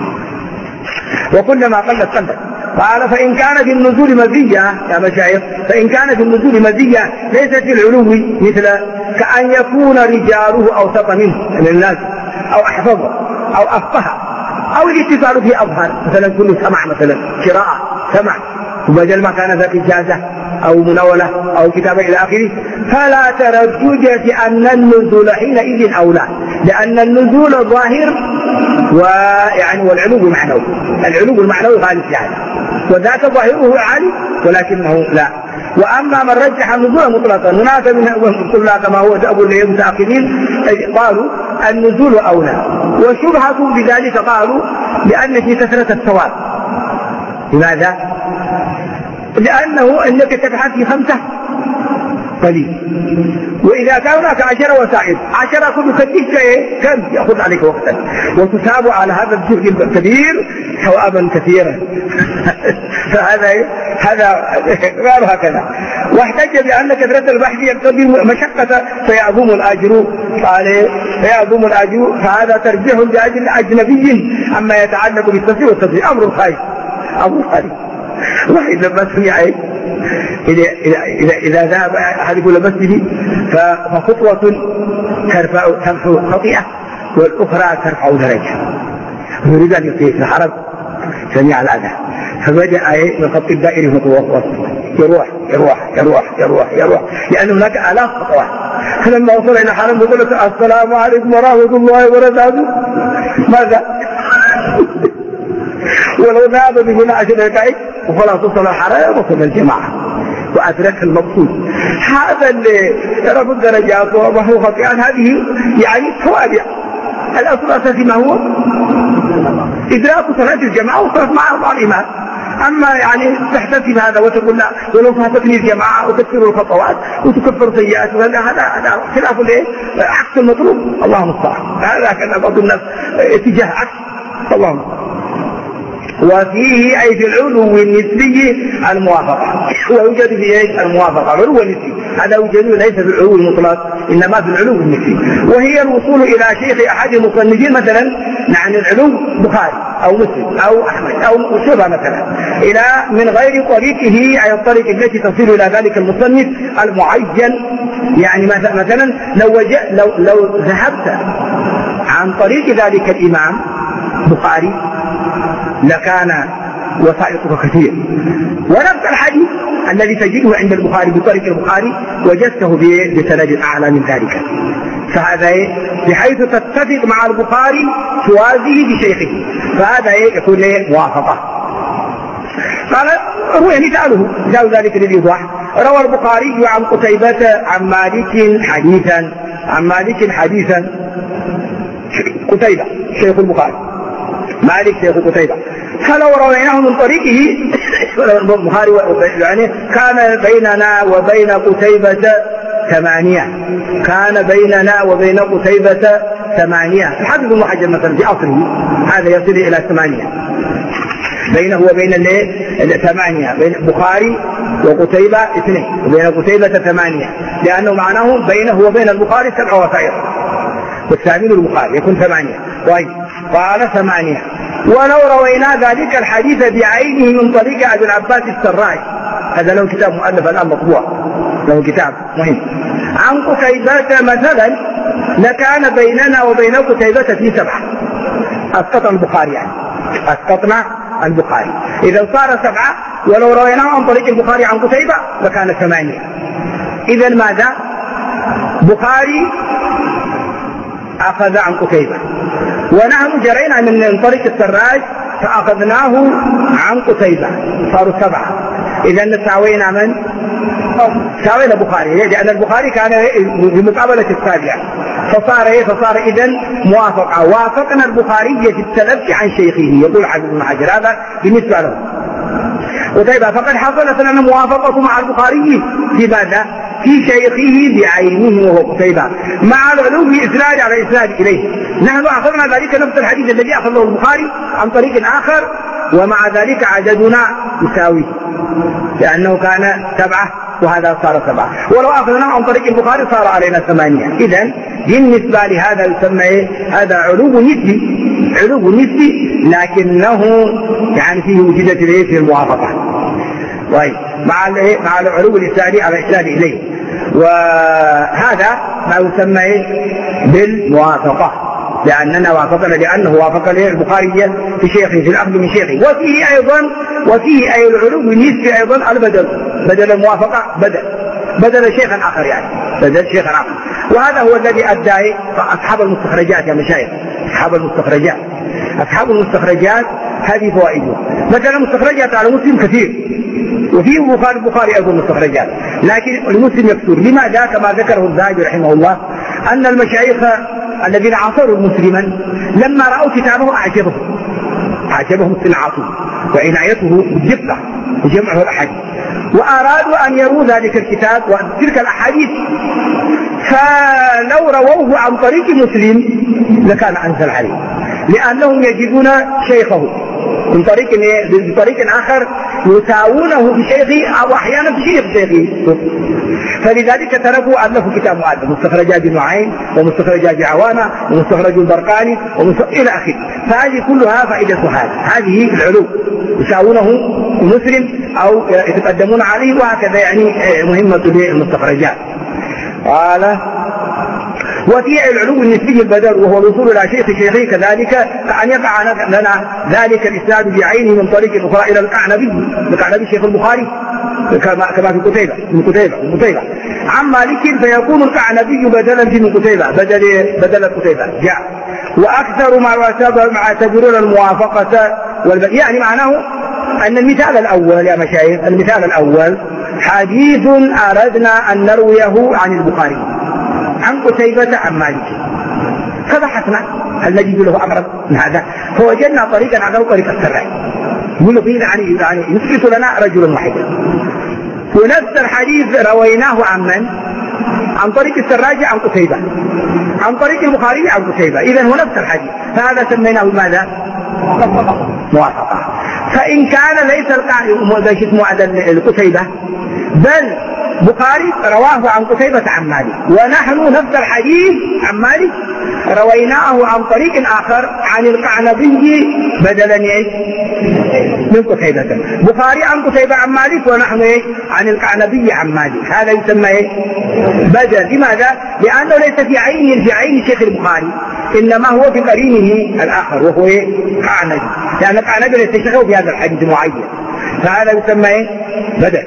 وكلما قلت قلت. قال فإن كان في النزول مزية يا مشايخ، فإن كان في النزول مزية ليست في العلو، مثل كأن يكون رجاله أوسط منه من الناس، أو أحفظ أو أفقه، أو الاتصال فيه أظهر، مثلا كل سمع، مثلا قراءة سمع وبدل ما كان ذاك إجازة أو مناولة أو كتابة إلى آخره، فلا تردد في أن النزول حينئذ أولى، لأن النزول ظاهر ويعني والعلو المعنوي، العلو المعنوي غالب في هذا، وذاك ظاهره عالي ولكنه لا. وأما من رجح النزول مطلقا هناك من قلنا كما هو أبو المتأخرين قالوا النزول أولى، وشبهة بذلك قالوا لأن في كثرة الثواب. لماذا؟ لأنه أنك تبحث في خمسة قليل، وإذا كان هناك عشرة وسائل عشرة كل كثير كم يأخذ عليك وقتا، وتثاب على هذا الجهد الكبير ثوابا كثيرا. فهذا هذا غير هكذا. واحتج بأن كثرة البحث يقتضي مشقة فيعظم الأجر، قال فيعظم الأجر، فهذا ترجيح بأجر أجنبي عما يتعلق بالتصحيح والتصحيح، أمر خايف أمر خايف. وإذا بس يعني إذا إذا إذا ذهب أحدكم إلى مسجد فخطوة ترفع تمحو خطيئة والأخرى ترفع درجة، يريد أن يطيع في الحرم جميع الأذى، فبدأ من خط الدائري خطوة يروح يروح يروح يروح يروح لأن هناك آلاف خطوات. فلما وصل إلى الحرم يقول لك السلام عليكم ورحمة الله وبركاته، ماذا؟ ولو ذهب بهنا عشر دقائق وخلاص وصل الحرم وصل الجماعة وأدرك المقصود. هذا اللي رفع الدرجات ومحو خطيئات هذه يعني توابع. الأصل الأساسي ما هو؟ إدراك صلاة الجماعة وصلاة مع أربع الإمام. أما يعني تحتسب هذا وتقول لا ولو فاتتني الجماعة وتكفر الخطوات وتكفر سيئات، هذا هذا خلاف الايه؟ عكس المطلوب. الله المستعان. هذا كان بعض الناس اتجاه عكس. الله. وفيه أي في العلو النسبي الموافقة، ويوجد فيه الموافقة العلو النسبي، هذا يوجد ليس في العلو المطلق إنما في العلو النسبي، وهي الوصول إلى شيخ أحد المصنفين مثلا عن العلو بخاري أو مسلم أو أحمد أو شبه مثلا إلى من غير طريقه أي الطريق التي تصل إلى ذلك المصنف المعين. يعني مثلا لو, لو, لو ذهبت عن طريق ذلك الإمام بخاري لكان وسائطك كثير، ونفس الحديث الذي تجده عند البخاري بطريق البخاري وجدته بسند أعلى من ذلك، فهذا بحيث تتفق مع البخاري توازيه بشيخه، فهذا يكون موافقة. قال روي مثاله مثال ذلك للإيضاح. روى البخاري عن قتيبة عن مالك حديثا عن مالك حديثا قتيبة شيخ البخاري، مالك شيخ قتيبة، فلو رويناه من طريقه البخاري يعني كان بيننا وبين قتيبة ثمانية كان بيننا وبين قتيبة ثمانية الحافظ ابن حجر مثلا في أصله هذا يصل إلى ثمانية، بينه وبين ثمانية، بين البخاري وقتيبة اثنين وبين قتيبة ثمانية، لأنه معناه بينه وبين البخاري سبع وسائر والثامن البخاري يكون ثمانية. طيب قال ثمانية. ولو روينا ذلك الحديث بعينه من طريق أبي العباس السراج، هذا له كتاب مؤلف الآن مطبوع، له كتاب مهم، عن قتيبة مثلا لكان بيننا وبين قتيبة في سبعة، أسقطنا البخاري يعني أسقطنا البخاري، إذا صار سبعة. ولو رويناه عن طريق البخاري عن قتيبة لكان ثمانية. إذا ماذا؟ بخاري أخذ عن قتيبة ونحن جرينا من طريق السراج فأخذناه عن قتيبة صاروا سبعة. إذا ساوينا من؟ ساوينا البخاري، لأن البخاري كان بمقابلة السابعة فصار إيه؟ فصار إذن موافقة، وافقنا البخاري في التلقي عن شيخه. يقول حافظ ابن حجر هذا بالنسبة له قتيبة، فقد حصلت لنا موافقة مع البخاري في ماذا؟ في شيخه بعينه وهو قتيبة، مع العلو إسناد على إسناد إليه. نحن أخذنا ذلك نفس الحديث الذي أخذه البخاري عن طريق آخر، ومع ذلك عددنا يساوي لأنه كان سبعة وهذا صار سبعة. ولو أخذناه عن طريق البخاري صار علينا ثمانية. إذن بالنسبة لهذا يسمى هذا علو نسبي، علو نسبي لكنه يعني فيه وجدة في الموافقة. طيب مع مع العلو الإسنادي على إسناد إليه، وهذا ما يسمى بالموافقة. لأننا وافقنا لأنه وافق البخاري في شيخه في الأخذ من شيخه. وفيه أيضا وفيه أي العلو بالنسبة أيضا البدل، بدل الموافقة بدل بدل شيخا آخر، يعني بدل شيخا آخر. وهذا هو الذي أدى أصحاب المستخرجات يا مشايخ، أصحاب المستخرجات أصحاب المستخرجات هذه فوائده. مثلا مستخرجات على مسلم كثير، وفيه البخاري البخاري أيضا مستخرجات، لكن المسلم يكثر. لماذا؟ كما ذكره الذهبي رحمه الله أن المشايخ الذين عاصروا مسلما لما رأوا كتابه أعجبهم أعجبهم صناعته وعنايته بالدقة وجمعه الأحاديث، وأرادوا أن يروا ذلك الكتاب وتلك الأحاديث، فلو رووه عن طريق مسلم لكان أنزل عليه، لأنهم يجدون شيخه من طريق بطريق آخر يساوونه بشيخه أو أحيانا بشيخ شيخه. فلذلك تركوا ألفوا كتاب مؤلف مستخرجات نعيم ومستخرجات عوامة ومستخرج البرقاني إلى آخره. فهذه كلها فائدة هذا، هذه العلو يساوونه مسلم أو يتقدمون عليه، وهكذا يعني مهمة للمستخرجات. قال وفي العلو النسبي البدل وهو الوصول إلى شيخ شيخه، كذلك كأن يقع لنا ذلك الإسناد بعينه من طريق أخرى إلى القعنبي القعنبي شيخ البخاري كما كما في قتيبة من قتيبة من قتيبة عن مالك، فيكون القعنبي بدلا من قتيبة بدل بدل قتيبة جاء. وأكثر ما يعتبرون الموافقة والبدل، يعني معناه أن المثال الأول يا مشايخ، المثال الأول حديث أردنا أن نرويه عن البخاري عن قتيبة عن مالك، فبحثنا هل نجد له أقرب من هذا، فوجدنا طريقا على طريق السراج يقول فيه يعني يعني يثبت لنا رجلا واحدا، ونفس الحديث رويناه عن من؟ عن طريق السراج عن قتيبة، عن طريق البخاري عن قتيبة، إذن هو نفس الحديث، فهذا سميناه ماذا؟ موافقة. فإن كان ليس القائل القتيبة بل بخاري رواه عن قتيبة عن مالك، ونحن نفس الحديث عن مالك رويناه عن طريق آخر عن القعنبي بدلا من قتيبة، بخاري عن قتيبة عن مالك ونحن عن القعنبي عن مالك، هذا يسمى بدل. لماذا؟ لأنه ليس في عين في عين شيخ البخاري، إنما هو في قرينه الآخر وهو قعنبي، لأن القعنبي ليس شيخه في هذا الحديث معين، فهذا يسمى بدل.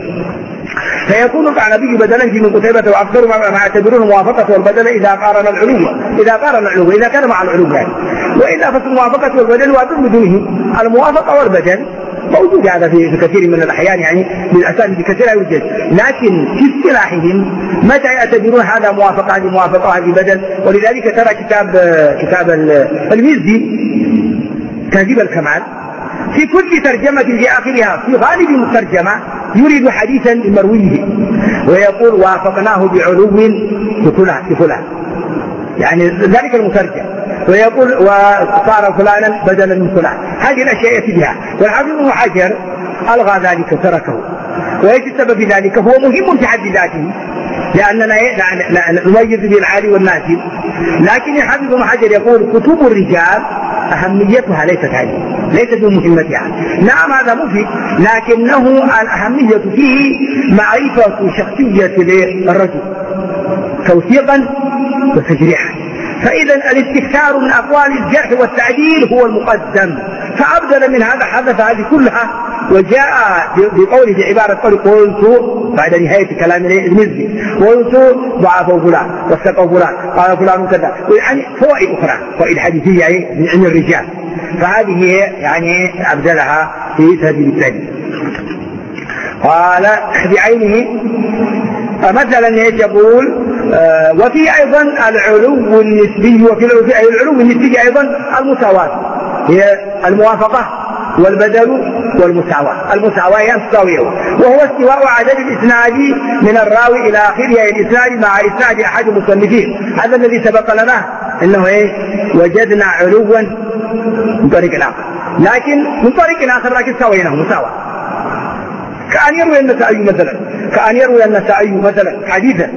فيكون القعنبي بدلا من قتيبة، وأكثر ما يعتبرونه موافقة والبدل إذا قارن العلو إذا قارن العلو إذا كان مع العلو يعني. وإذا فالموافقة والبدل واجب بدونه، الموافقة والبدل موجود هذا في كثير من الأحيان، يعني بالأسانيد كثيرة يوجد، لكن في اصطلاحهم متى يعتبرون هذا موافقة هذه موافقة هذه بدل. ولذلك ترى كتاب كتاب المزي تهذيب الكمال في كل ترجمة في آخرها في غالب الترجمة يريد حديثا لمرويه ويقول وافقناه بعلو بفلان بفلان، يعني ذلك المترجم، ويقول وصار فلانا بدلا من فلان. هذه الأشياء يأتي بها، والحافظ ابن حجر ألغى ذلك تركه. وإيش السبب في ذلك؟ هو مهم في حد ذاته لأننا نميز بالعالي والنازل، لكن الحافظ ابن حجر يقول كتب الرجال أهميتها ليست هذه، ليست بمهمتها. نعم هذا مفيد، لكنه الأهمية فيه معرفة شخصية الرجل توثيقا وتجريحا. فإذا الاستكثار من أقوال الجرح والتعديل هو المقدم، فأبدل من هذا حدث هذه كلها وجاء بقوله بعبارة قلت بعد نهاية كلام المزي قلت ضعفوا فلان واستقوا فلان قال فلان كذا، يعني فوائد أخرى فوائد حديثية من علم الرجال، فهذه يعني أبدلها في تهذيب التهذيب. قال بعينه مثلا يقول آه وفي أيضا العلو النسبي، وفي العلو النسبي أيضا المساواة، هي الموافقة والبدل والمساواة. المساواة هي تساويه، وهو استواء عدد الإسناد من الراوي إلى آخره الإسناد مع إسناد أحد المصنفين. هذا الذي سبق لنا إنه إيه وجدنا علوا من طريق آخر، لكن من طريق آخر لكن سويناه مساواة. كأن يروي النسائي مثلا كأن يروي النسائي مثلا حديثا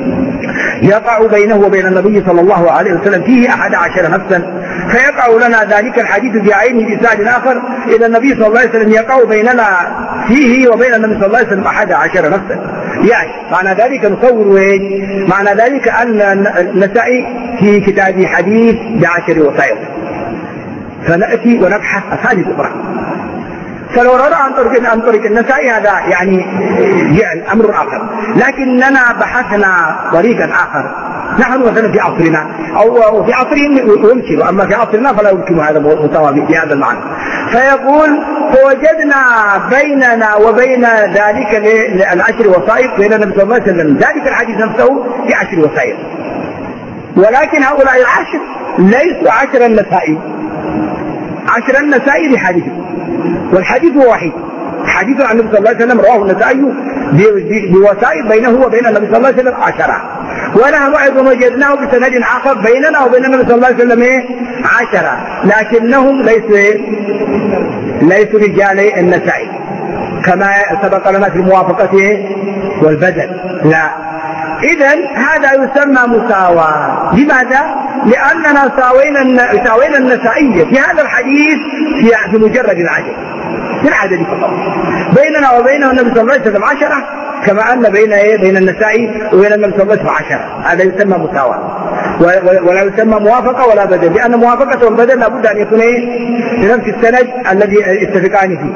يقع بينه وبين النبي صلى الله عليه وسلم فيه أحد عشر نفسا، فيقع لنا ذلك الحديث بعينه بإسناد آخر إلى النبي صلى الله عليه وسلم يقع بيننا فيه وبين النبي صلى الله عليه وسلم أحد عشر نفسا، يعني معنى ذلك نصور وين؟ معنى ذلك أن النسائي في كتابه حديث بعشر وسائط، فنأتي ونبحث أساليب أخرى. فلو رأى عن طريق عن طريق النسائي هذا يعني جعل أمر آخر، لكننا بحثنا طريقا آخر. نحن مثلا في عصرنا أو في عصرهم يمكن، أما في عصرنا فلا يمكن هذا مساواة بهذا المعنى. فيقول فوجدنا بيننا وبين ذلك العشر وسائط بين النبي صلى الله عليه وسلم ذلك الحديث نفسه في عشر وسائط، ولكن هؤلاء العشر ليسوا عشر النسائي، عشر النسائي لحديث، والحديث هو وحيد، حديث عن النبي صلى الله عليه وسلم رواه النسائي بوسائط بينه وبين النبي صلى الله عليه وسلم عشرة، ونحن أيضا وجدناه بسند آخر بيننا وبين النبي صلى الله عليه وسلم عشرة، لكنهم ليسوا ليسوا رجال النسائي كما سبق لنا في الموافقة والبدل، لا. إذن هذا يسمى مساواة. لماذا؟ لأننا ساوينا ساوينا النسائية في هذا الحديث في مجرد العدد، في العدد فقط، بيننا وبينه النبي صلى الله عليه وسلم عشرة، كما أن بين بين النسائي وبين النبي صلى الله عليه وسلم عشرة. هذا يسمى مساواة ولا يسمى موافقة ولا بدل، لأن موافقة والبدل لابد أن يكون في نفس السند الذي يتفقان فيه.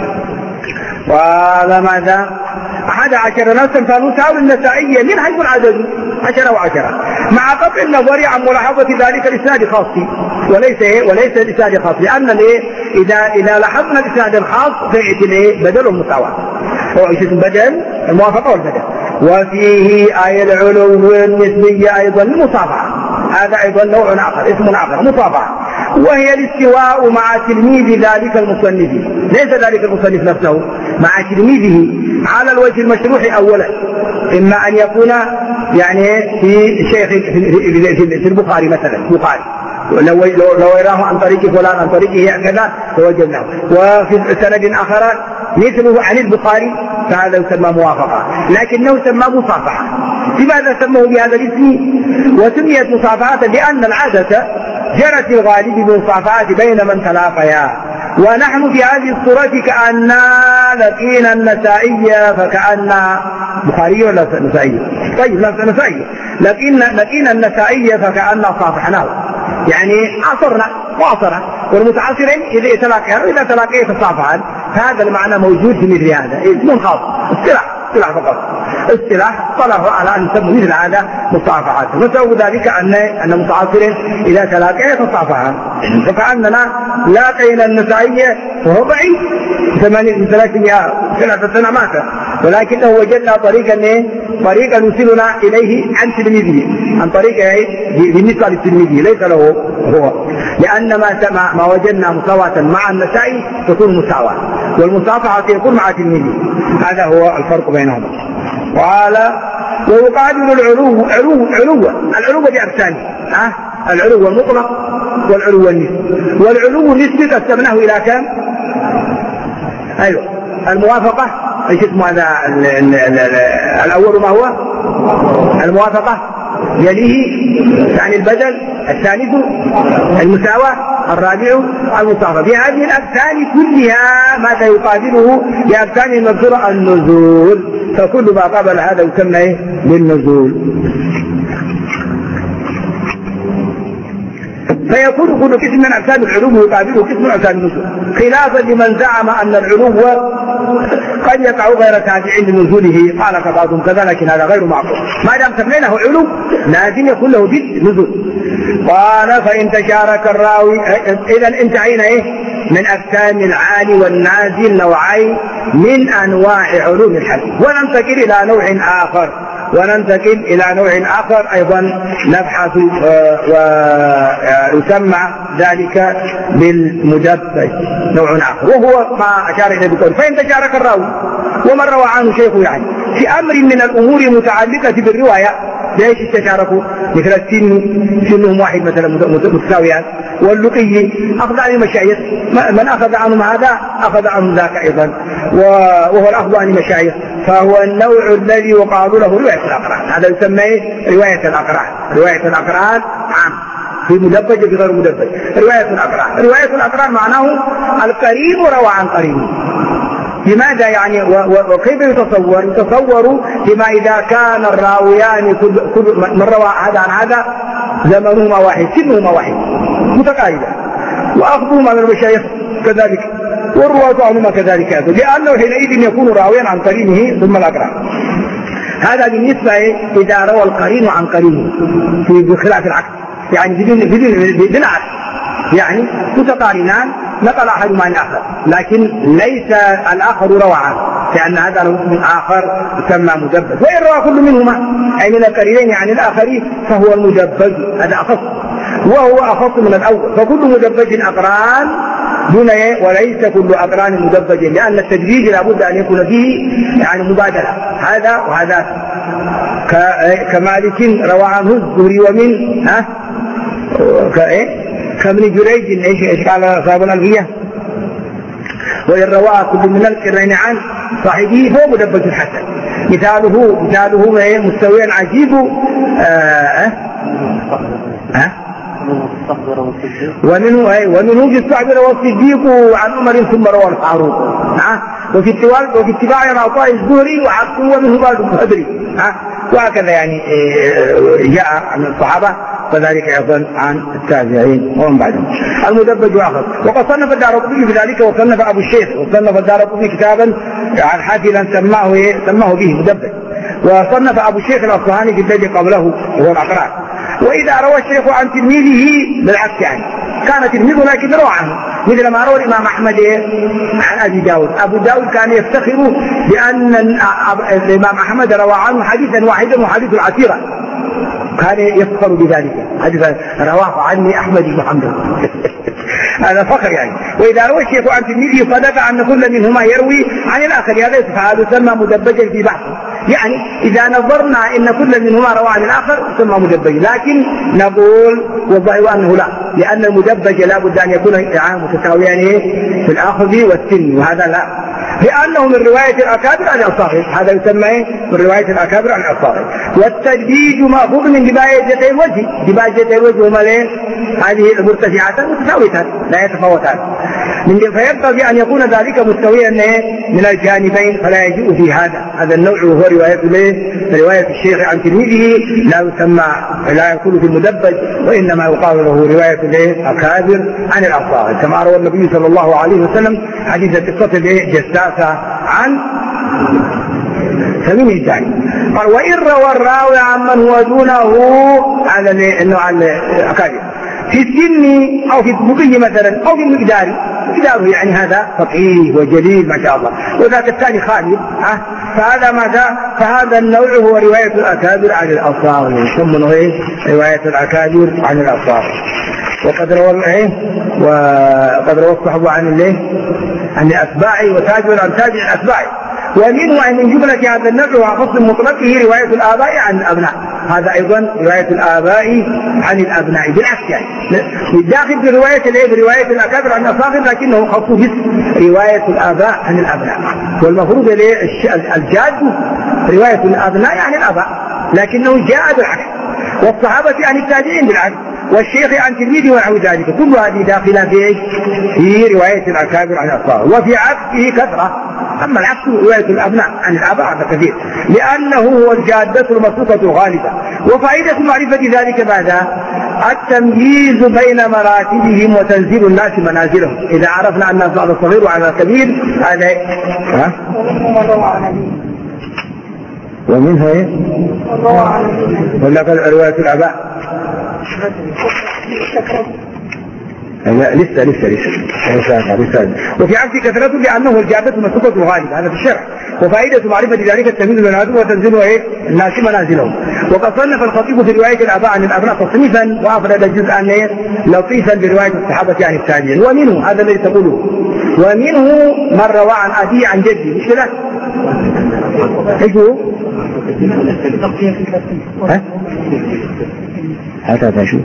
وهذا ماذا؟ أحد عشر نفسا فنساوي النسائية من حيث العدد عشرة وعشرة، مع قطع النظر عن ملاحظة ذلك الإسناد الخاص وليس وليس الإسناد الخاص، لأن إذا إذا لاحظنا الإسناد الخاص فيأتي بدل المساواة، هو بدل الموافقة والبدل. وفيه آية العلو النسبية أيضا المصافحة، هذا أيضا نوع آخر اسم آخر مصافحة، وهي الاستواء مع تلميذ ذلك المصنف، ليس ذلك المصنف نفسه، مع تلميذه على الوجه المشروع أولا، إما أن يكون يعني في شيخ في البخاري مثلا، البخاري لو لو يراه عن طريق فلان عن طريقه هكذا فوجدناه، وفي سند آخر مثله عن البخاري فهذا يسمى موافقة، لكنه يسمى مصافحة. لماذا سموه بهذا الاسم؟ وسميت مصافحة لأن العادة جرت الغالب بالمصافحات بين من تلاقيا، ونحن في هذه الصورة كأننا لقينا النسائية، فكأن بخاري ولا نسائي؟ طيب نسائي، لقينا لقينا النسائية فكأن صافحناه، يعني عصرنا وعصرنا، والمتعاصرين إذا تلاقيا وإذا تلاقيا تصافحان، هذا المعنى موجود في مثل هذا، اسم خاص، اصطلاح اصطلاح فقط، اصطلاح طلعوا على أن يسموا مثل هذا مصافحات، وسبب ذلك أن أن متعاصرين إذا تلاقيا تصافحان، فكأننا لاقينا النسائية وهو بعيد ثمانين ثلاثمائة ثلاثة سنة مات، ولكنه وجدنا طريقا طريقا يوصلنا إليه عن تلميذه، عن طريق بالنسبة للتلميذ ليس له هو، لأن ما ما وجدنا مساواة مع النسائي تكون مساواة، والمصافحة يكون مع تلميذه، هذا هو الفرق بينهما. قال ويقابل العلو علو علو العلو بأقسام، ها العلو المطلق والعلو النسبي، والعلو النسبي قسمناه إلى كم؟ أيوه الموافقة، ايش اسمه هذا الأول ما هو؟ الموافقة، يليه يعني البدل، الثالث المساواة، الرابع المصافحة. بهذه الأقسام كلها ماذا يقابله بأقسام المذكورة؟ النزول، فكل ما قبل هذا يسمى بالنزول. فيكون كل قسم من أقسام العلو يقابله قسم من أقسام النزول، خلافا لمن زعم أن العلو قد يقع غير تابع لنزوله، قال بعضهم كذا، لكن هذا غير معقول، ما دام سميناه علو لازم يكون له ضد نزول. قال فإن تشارك الراوي، إذا انتهينا إيه من أقسام العالي والنازل نوعين من أنواع علوم الحديث، وننتقل إلى نوع آخر وننتقل إلى نوع آخر أيضا نبحث ويسمى ذلك بالمدبج، نوع آخر، وهو ما أشار إليه بقول فإن تشارك الراوي ومن روى عنه شيخ يعني في أمر من الأمور المتعلقة بالرواية، ليش تشاركوا؟ مثل السن، سنهم واحد مثلا متساويان، واللقي أخذ عن المشايخ، من أخذ عنهم هذا أخذ عنهم ذاك أيضا، وهو الأخذ عن المشايخ، فهو النوع الذي وقالوا له رواية الأقران، هذا يسمى رواية الأقران. رواية الأقران عام، في مدبج وفي غير مدبج. رواية الأقران، رواية الأقران معناه القريب روى عن قريب، لماذا يعني وكيف يتصور؟ يتصور فيما إذا كان الراويان كل, كل من روى هذا عن هذا زمنهما واحد سنهما واحد متقاربة وأخذهما من المشايخ كذلك والرواة عنهما كذلك لأنه حينئذ يكون راويا عن قرينه ثم الأقران. هذا بالنسبة إذا روى القرين عن قرينه في خلاف العكس يعني بدون بدون بالعكس يعني متقارنان نقل أحدهما عن الآخر لكن ليس الآخر روى عنه لأن هذا من آخر يسمى مدبج وإن روى كل منهما أي من القرينين عن الآخرين فهو المدبج هذا أخص وهو أخص من الأول فكل مدبج أقران دون وليس كل أقران مدبج لأن التدريج لابد أن يكون فيه يعني مبادلة هذا وهذا كمالك روى عنه الزهري ومن ها كابن جريج ايش ايش قال صاحب الألفية وإن روى كل من القرين عن صاحبه فهو مدبج حسن مثاله مثاله مستويا عجيب ها ها ومنه اي ومنه في الصحب روى الصديق عن عمر ثم روى الفاروق ها وفي اتباع وفي اتباع عن عطاء الزهري وحق ومنه بعد الخدري ها وهكذا يعني جاء عن الصحابه وذلك ايضا عن التابعين ومن بعدهم. المدبج اخر وقد صنف الدارقطني في ذلك وصنف ابو الشيخ وصنف الدارقطني كتابا عن حافلا سماه سماه به مدبج وصنف ابو الشيخ الاصفهاني في الذي قبله وهو الاقران. واذا روى الشيخ عن تلميذه بالعكس يعني كان تلميذه لكن روى عنه مثل ما روى الامام احمد عن ابي داود ابو داود كان يفتخر بان الامام احمد روى عنه حديثا واحدا وحديث العتيره كان يفخر بذلك حديث رواه عني احمد بن حنبل هذا فخر يعني. واذا روى الشيخ عن تلميذه صدق ان كل منهما يروي عن الاخر هذا فهذا يسمى مدبجا في بحثه يعني اذا نظرنا ان كل منهما روى عن الاخر يسمى مدبج لكن نقول والظاهر انه لا لان المدبج لا بد ان يكون متساويان في الاخذ والسن وهذا لا لأنه من رواية الأكابر عن الأصاغر هذا يسمى من رواية الأكابر عن الأصاغر. والتدبيج مأخوذ من دباجتي الوجه دباجتي الوجه هما هذه المرتفعات متساويتان لا يتفاوتان فيبقى أن يكون ذلك مستويا من الجانبين فلا يجوء في هذا هذا النوع وهو رواية رواية الشيخ عن تلميذه لا يسمى لا يكون في المدبج وإنما يقال له رواية الأكابر عن الأصاغر كما روى النبي صلى الله عليه وسلم حديث قصة الجساس عن سمين الداعي قال وإن روى الراوي عمن هو دونه على انه على الاكابر في السن او في البقي مثلا او في المقدار مقداره يعني هذا فقيه وجليل ما شاء الله وذاك الثاني خالد ها فهذا ماذا فهذا النوع هو رواية الأكابر عن الأصاغر يسمونه ايه رواية الأكابر عن الأصاغر. وقد روى ايه وقد روى الصحابة عن الايه عن الأتباع وتاجر عن تاجر الأتباع ومنه من جملة هذا النوع وخص مطلقه رواية الآباء عن الأبناء هذا أيضا رواية الآباء عن الأبناء بالعكس يعني الداخل في رواية الايه برواية الأكابر عن الأصاغر لكنه خص باسم رواية الآباء عن الأبناء والمفروض الجاد رواية الأبناء عن الآباء لكنه جاء بالعكس والصحابة عن التابعين بالعكس والشيخ عن تلميذه ونحو ذلك كل هذه داخلة في في رواية الأكابر عن الأصاغر وفي عكسه كثرة أما العكس رواية الأبناء عن الآباء هذا كثير لأنه هو الجادة المسلوكة الغالبة. وفائدة معرفة ذلك ماذا؟ التمييز بين مراتبهم وتنزيل الناس منازلهم إذا عرفنا أن هذا الصغير وعلى الكبير هذا ها؟ ومنها ايه؟ ولا رواية الآباء لا لسه لسه لسه لسه وفي عكس كثرته لأنه الجادة مسلوكة الغالب هذا في الشرع. وفائدة معرفة ذلك التمييز بين العدو وتنزيله ايه الناس منازلهم. وقد صنف الخطيب في رواية الآباء عن الأبناء تصنيفا وأفرد جزءا لطيفا برواية الصحابة عن التابعين ومنه هذا الذي تقوله ومنه من روى عن أبيه عن جدي مش كده؟ ايش هو؟ ها؟ هذا شو؟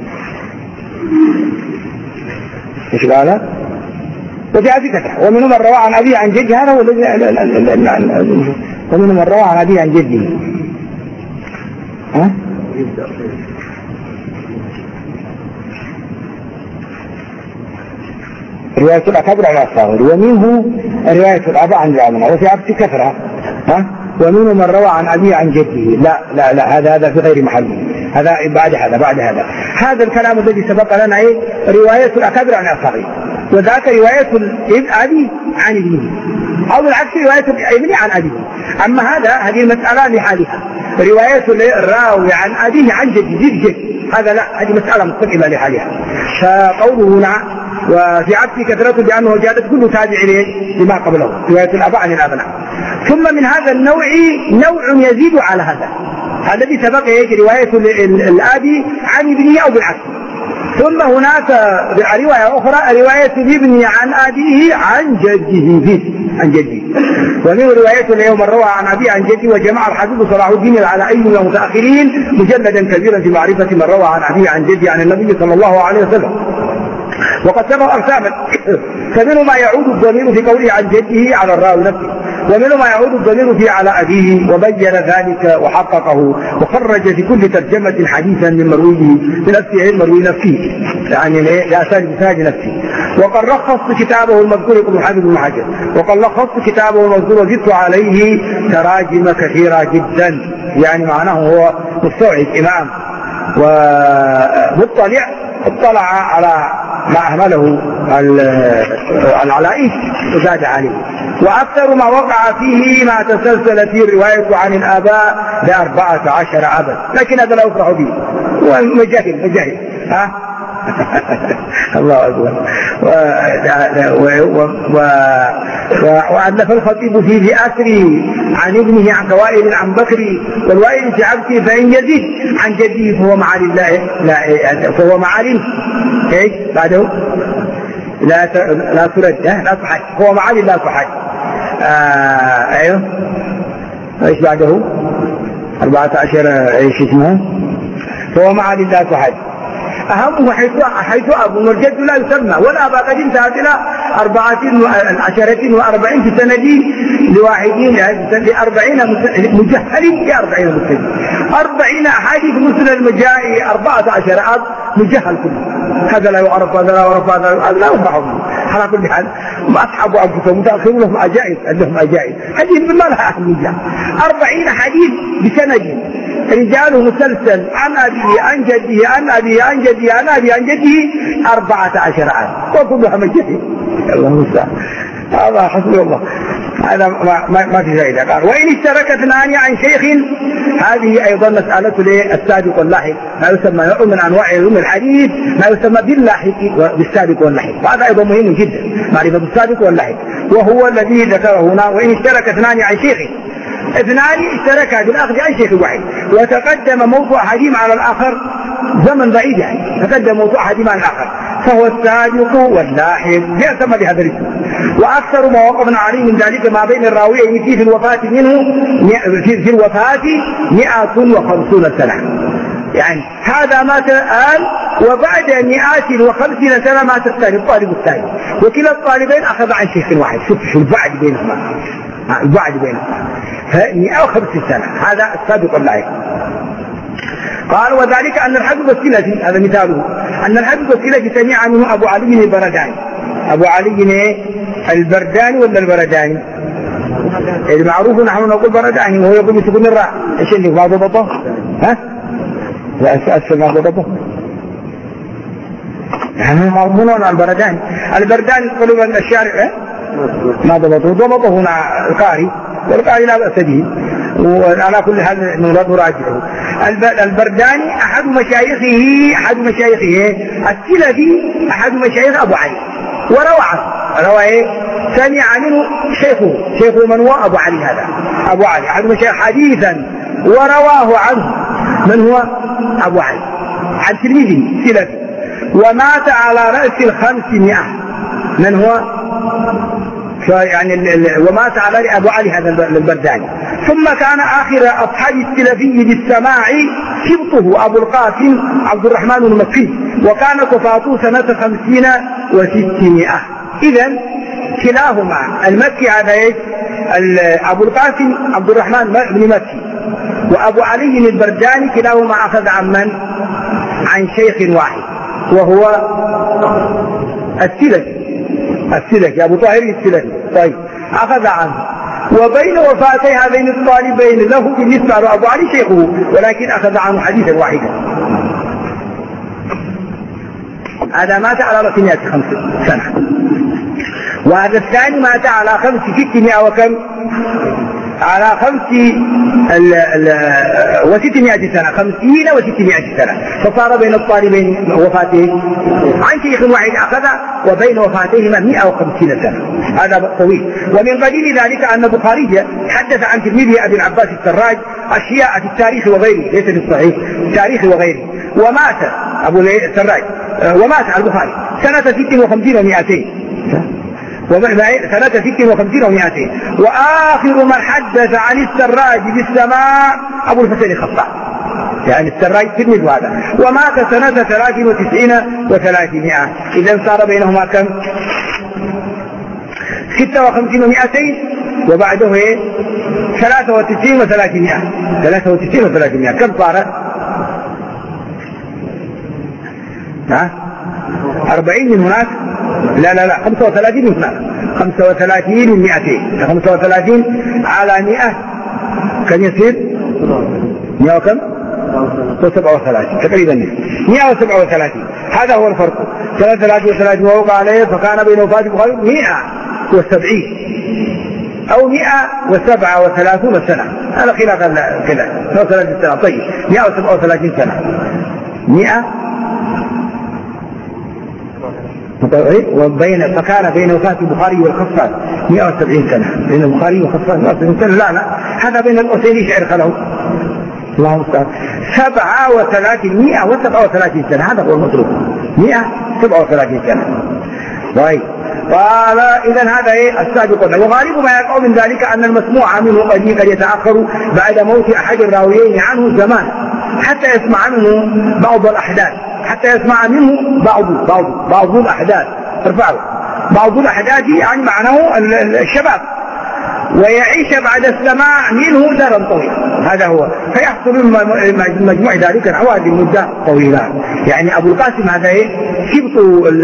ايش قال؟ وفي هذه كثرة ومنهم من روى عن أبيه عن جده هذا هو الذي ومنهم من روى عن أبيه عن جده ها؟ رواية الأكابر عن الأصاغر، ومنه رواية الآباء عن الأبناء، وفي عبد كثرة، ها؟ ومنه من روى عن أبيه عن جده. لا لا لا هذا هذا في غير محله، هذا بعد هذا بعد هذا هذا الكلام الذي سبق لنا إيه؟ رواية الأكابر عن الأصاغر، وذاك رواية الأبي عن ابنه، أو بالعكس رواية الابن عن أبيه. أما هذا هذه المسألة لحالها، رواية الراوي عن أبيه عن جده جد هذا لا، هذه مسألة مستقلة لحالها. فقوله هنا وفي عبد كثرة بأنه جادت كل تابع إليه لما قبله، رواية الآباء عن الأبناء. ثم من هذا النوع نوع يزيد على هذا، هذا الذي سبق يجي رواية الآبي عن ابنه أو بالعكس. ثم هناك رواية أخرى رواية الابن عن أبيه عن جده عن جده. ومن رواية اليوم الروى عن أبيه عن جده، وجمع الحافظ صلاح الدين العلائي والمتأخرين مجلدا كبيرا في معرفة من روى عن أبيه عن جده عن النبي صلى الله عليه وسلم. وقد سبق أقساما، فمنه ما يعود الضمير في قوله عن جده على الراوي نفسه، ومنه ما يعود الضمير فيه على أبيه، وبين ذلك وحققه وخرج في كل ترجمة حديثا من مرويه بنفسه المروي نفسه، يعني لأساليب بساج نفسه. وقد لخصت كتابه المذكور ابن حافظ بن حجر، وقد لخصت كتابه المذكور وزدت عليه تراجم كثيرة جدا، يعني معناه هو مستوعب إمام ومطلع اطلع على ما أهمله العلائي وزاد عليه. وأكثر ما وقع فيه ما تسلسل فيه الرواية عن الآباء لأربعة عشر عبد، لكن هذا لا يفرح به، ومجاهل مجاهل ها الله أكبر. وألف الخطيب في بأسري عن ابنه عن كوائل عن بكري، والوائل في عبده فإن يزيد عن جده فهو مع لله، لا فهو معالم ايش بعده لا ت... لا ترد لا تحد، هو معالي لا تحد. آه... ايوه ايش بعده أربعة عشر ايش اسمه فهو معالي لا تحد. أهمه حيث حيث أبو والجد لا يسمى، والآباء قد انتهت إلى أربعة عشرة وأربعين في سندي لواحدين لأربعين مجهل لأربعين مسلم، أربعين أحاديث مسلم المجاء أربعة عشر أب مجهل كله. هذا لا يعرف هذا لا يعرف هذا لا يفرح به. على كل حال أصحاب أنفسهم متأخرون لهم عجائز، عندهم عجائز حديث بالله لها أهمية. أربعين حديث بسند رجاله مسلسل عن أبيه عن جده عن أبيه عن جده عن أبيه عن جده أربعة عشر عام وكلها مجهل. الله المستعان. هذا حسبي الله، هذا ما, ما, ما في فائدة. قال وإن اشترك اثنان عن شيخ، هذه أيضا مسألة السابق واللاحق، ما يسمى نوع من أنواع علوم الحديث ما يسمى باللاحق بالسابق واللاحق، وهذا أيضا مهم جدا معرفة السابق واللاحق، وهو الذي ذكره هنا وإن اشترك اثنان عن شيخ. اثنان اشتركا بالأخذ عن شيخ واحد، وتقدم موضوع أحدهما على الآخر زمن بعيد، يعني تقدم موضوع أحدهما على الآخر، فهو السابق واللاحق يسمى بهذا الاسم. وأكثر ما وقفنا عليه من ذلك ما بين الراويين فيه في الوفاة منه في الوفاة مئة وخمسون سنة، يعني هذا مات الآن وبعد مئات وخمسين سنة مات الثاني الطالب الثاني، وكلا الطالبين أخذ عن شيخ واحد. شوف شو البعد بينهما، البعد بينهما مئة وخمسين سنة، هذا السابق واللاحق. قال وذلك أن الحبيب السلفي، هذا مثاله، أن الحبيب السلفي سمع منه أبو علي البرداني. أبو علي البرداني ولا البرداني؟ المعروف نحن نقول برداني وهو يقول بسكون الراء. إيش اللي ما ضبطه؟ ها؟ لا أسفل ما ضبطه؟ نحن معروفون عن البرداني. البرداني قالوا من الشارع ما ضبطه، ضبطه هنا القاري، والقاري لا بأس به، وعلى كل حال نراد راجعه. البرداني أحد مشايخه أحد مشايخه السلفي أحد مشايخ أبو علي، وروى عنه روى إيه؟ سمع منه شيخه شيخه من هو أبو علي، هذا أبو علي أحد مشايخ حديثا ورواه عنه من هو أبو علي عن تلميذه سلفي، ومات على رأس الخمسمائة من هو يعني ومات على أبو علي هذا البرداني. ثم كان آخر أصحاب السلفي بالسماع شبطه أبو القاسم عبد الرحمن المكي، وكان وفاته سنة خمسين وستمائة. إذن كلاهما المكي هذا أبو القاسم عبد الرحمن بن مكي، وأبو علي البرداني كلاهما أخذ عن من؟ عن شيخ واحد وهو السلفي السلفي أبو طاهر السلفي. طيب أخذ عنه. وبين وفاتي هذين الطالبين له بالنسبة لأبو علي شيخه، ولكن أخذ عنه حديثا واحدا. هذا مات على رقمية خمس سنة، وهذا الثاني مات على خمس ستمائة وكم على خمس وستمائة سنة، خمسين وستمائة سنة، فصار بين الطالبين وفاتهم عن شيخ واحد أخذ وبين وفاتهما مئة وخمسين سنة. هذا طويل. ومن قبيل ذلك أن البخاري حدث عن تلميذه أبي العباس السراج أشياء في التاريخ وغيره، ليس في الصحيح، التاريخ وغيره. ومات أبو السراج ومات البخاري سنة ست وخمسين ومئتين سنة ست وخمسين ومئتين وآخر من حدث عن السراج بالسماع أبو الحسين الخطاب، يعني السراج تلميذ هذا، ومات سنة ثلاث وتسعين وثلاثمائة. إذا صار بينهما كم؟ ستة وخمسين ومئتين، وبعده ايه؟ ثلاثة وتسعين وثلاثمائة. ثلاثة وتسعين وثلاثمائة كم صارت؟ ها؟ أربعين من هناك؟ لا لا لا خمسة وثلاثين من هناك، خمسة وثلاثين من مئتين، خمسة وثلاثين على مئة كم يصير؟ مئة وكم؟ وسبعة وثلاثين تقريبا مئة وسبعة وثلاثين. هذا هو الفرق. سنة ثلاثة وثلاثين ووقع عليه، فكان بين وفاة البخاري مئة وسبعين أو مئة وسبعة وثلاثون سنة، هذا خلاف كذا مئة وثلاثين سنة. طيب مئة وسبعة وثلاثين سنة، مئة وبين فكان بين وفاة البخاري والخفاف مئة وسبعين سنة، بين البخاري والخفاف مئة وسبعين سنة. لا لا هذا بين الأسيلي شعر خلو الله مستعان سبعة وثلاثين مئة وسبعة وثلاثين سنة، هذا هو المطلوب، مئة وسبعة وثلاثين سنة. طيب قال إذا هذا إيه السابق. وغالب ما يقع من ذلك أن المسموع منه قد يتأخر بعد موت أحد الراويين عنه زمان حتى يسمع منه بعض الأحداث، حتى يسمع منه بعض بعض بعض الأحداث ارفعوا بعض الأحداث يعني معناه الشباب، ويعيش بعد السماع منه دارا طويلا. هذا هو، فيحصل مجموع ذلك الحوادث مدة طويلة. يعني أبو القاسم هذا إيه سبط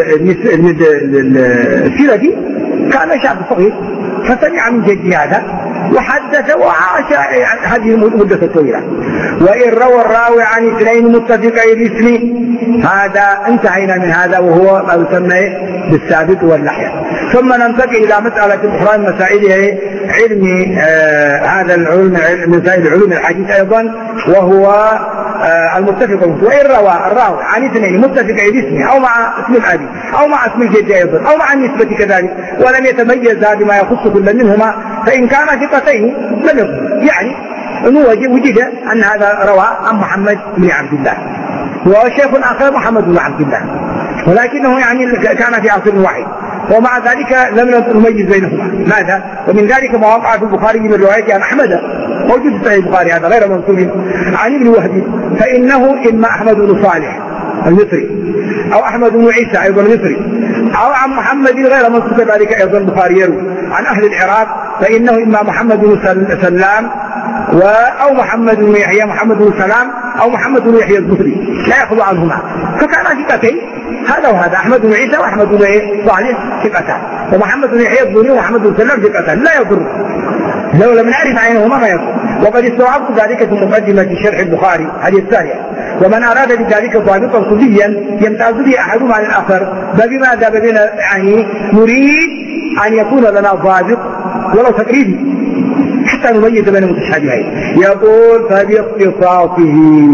السيرة كان شاب صغير، فسمع من جدي هذا وحدث وعاش هذه المدة الطويلة. وإن روى الراوي عن اثنين متفقي الاسم، هذا انتهينا من هذا وهو ما يسمى بالسابق واللحية. ثم ننتقل إلى مسألة أخرى من مسائل علم آه هذا العلم، مسائل علوم الحديث أيضا، وهو آه المتفق. وإن روى الراوي عن اثنين متفقي الاسم أو مع اسم الأبي أو مع اسم الجد أيضا أو مع النسبة كذلك، ولم يتميز بما يخص كل منهما، فإن كان ثقتين لم يضر. يعني أنه وجد أن هذا روى عن محمد بن عبد الله، وشيخ آخر محمد بن عبد الله، ولكنه يعني كان في عصر واحد، ومع ذلك لم نميز بينهما. ماذا؟ ومن ذلك ما وقع في البخاري من رواية عن أحمد، موجود في صحيح البخاري هذا غير منصوب، عن ابن وهب، فإنه إما أحمد بن صالح المصري أو أحمد بن عيسى أيضا المصري أو عن محمد غير منصوب، ذلك أيضا البخاري يروي عن أهل العراق، فإنه إما محمد بن سلام أو محمد بن يحيى محمد بن سلام أو محمد بن يحيى البصري، لا يأخذ عنهما، فكان ثقتين هذا وهذا، أحمد بن عيسى وأحمد بن صالح ثقتان، ومحمد بن يحيى البصري ومحمد بن سلام ثقتان، لا يضر لو لم نعرف عينهما ما يضر. وقد استوعبت ذلك في مقدمة شرح البخاري هذه الثانية. ومن أراد بذلك ضابطا كليا يمتاز به أحدهما عن الآخر، فبماذا بنا يعني نريد أن يكون لنا ضابط ولو تقريبي حتى نميز بين المتشابهين. يقول فباختصاصه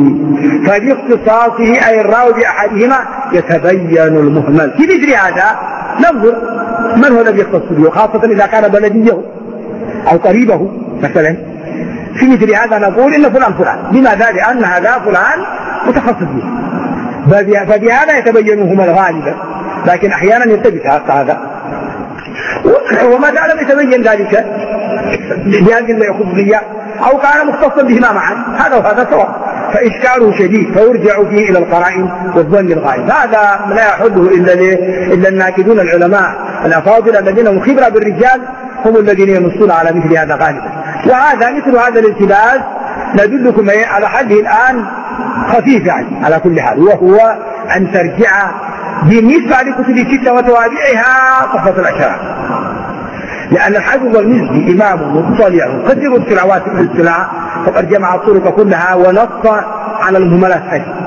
فباختصاصه أي الراوي بأحدهما يتبين المهمل. في مثل هذا ننظر من هو الذي يختص به، خاصة إذا كان بلديه أو قريبه مثلا. في مثل هذا نقول إن فلان فلان، لماذا؟ لأن هذا فلان متخصص به، فبهذا يتبين المهمل غالبا، لكن أحيانا يلتبس هذا. وما دام لم يتبين ذلك بهذه الخصوصية أو كان مختصا بهما معا، هذا وهذا سواء، فإشكاله شديد، فيرجع فيه إلى القرائن والظن الغالب. هذا لا يحده إلا إلا الناكدون العلماء الأفاضل الذين هم خبرة بالرجال، هم الذين ينصون على مثل هذا غالبا. وهذا مثل هذا الالتباس ندلكم على حده الآن خفيف يعني على كل حال، وهو أن ترجع بالنسبة لكتب الستة وتوابعها صحبة العشرة، لأن الحافظ المزي إمام مطلع مقدر التلاوات والاطلاع، فقد جمع الطرق كلها ونص على المهملات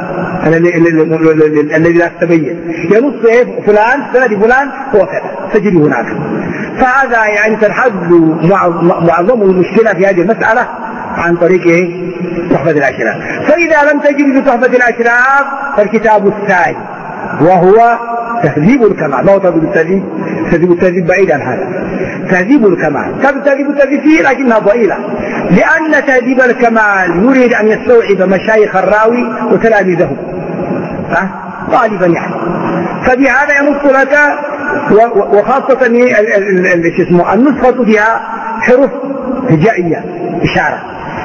الذي لا تبين، ينص فلان سند فلان هو كذا تجري هناك. فهذا يعني تنحل معظم المشكلة في هذه المسألة عن طريق صحبة الأشراف. فإذا لم تجد صحبة الأشراف فالكتاب الثاني وهو تهذيب الكمال. ما هو تهذيب التهذيب؟ تهذيب التهذيب بعيد عن هذا. تهذيب الكمال كتاب تهذيب التهذيب فيه لكنها ضئيلة، لأن تهذيب الكمال يريد أن يستوعب مشايخ الراوي وتلاميذه غالبا يعني، فبهذا ينص لك، وخاصة النسخة فيها حروف هجائية إشارة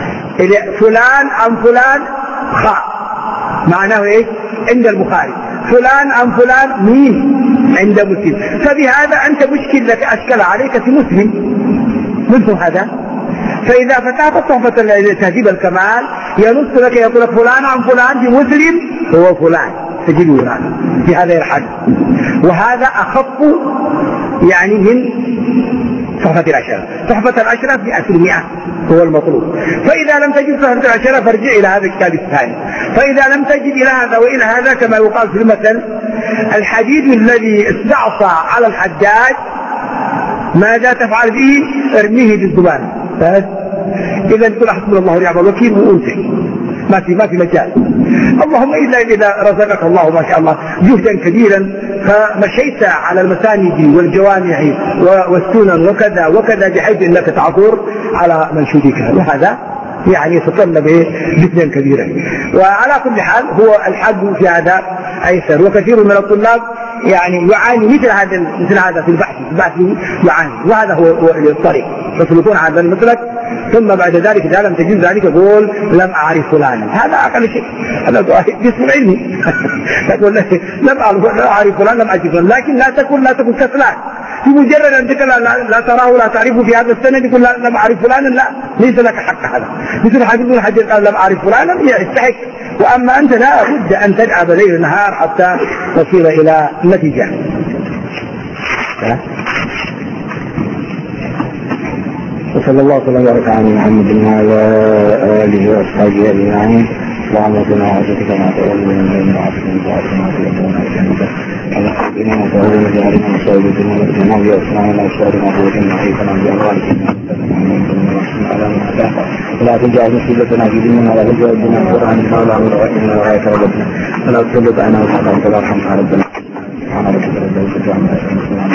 فلان عن فلان خاء معناه ايش عند البخاري، فلان عن فلان مين عند مسلم. فبهذا أنت مشكل لك أشكال عليك في مسلم مثل هذا. فإذا فتحت صحبة تهذيب الكمال ينص لك يقول لك فلان عن فلان في مسلم هو فلان تجده فلان في هذا الحد، وهذا أخف يعني من صحبة العشرة. صحبة العشرة مئة المئة هو المطلوب. فإذا لم تجد صحبة العشرة فارجع إلى هذا الكتاب الثاني. فإذا لم تجد إلى هذا وإلى هذا كما يقال في المثل الحديد الذي استعصى على الحداد ماذا تفعل به؟ ارميه بالذبان. إذا تقول حسبنا الله ونعم الوكيل وأوتي ما في ما في مجال. اللهم إلا إذا رزقك الله ما شاء الله جهدا كبيرا فمشيت على المساند والجوامع والسنن وكذا وكذا بحيث أنك تعثر على منشودك، وهذا يعني يتطلب جهدا كبيرا. وعلى كل حال هو الحد في هذا أيسر، وكثير من الطلاب يعني يعاني مثل هذا مثل هذا في البحث في البحث يعاني، وهذا هو الطريق يسلكون هذا المسلك. ثم بعد ذلك إذا لم تجد ذلك يقول لم أعرف فلانا، هذا أقل شيء، هذا جسم علمي تقول لم أعرف فلان لم أجد فلان، لكن لا تكن لا تكن كسلان بمجرد أنك لا, لا, لا تراه لا تعرفه في هذا السند يقول لم أعرف فلانا، لا ليس لك حق هذا. مثل حديث ابن حجر قال لم أعرف فلانا يستحق، وأما أنت لا بد أن تلعب ليل نهار حتى تصل إلى نتيجة. وصلى الله وسلم وبارك على محمد وعلى آله وأصحابه أجمعين. اللهم صل على سيدنا محمد وعلى آله اللهم صل على سيدنا محمد وعلى ولا تجعل مصيبتنا في ديننا ولا تجعل الدنيا أكبر همنا ولا مبلغ علمنا ولا يتربصنا ولا تسلط علينا الحق ولا ارحمنا ربنا. سبحان ربك رب العزة عما يصفون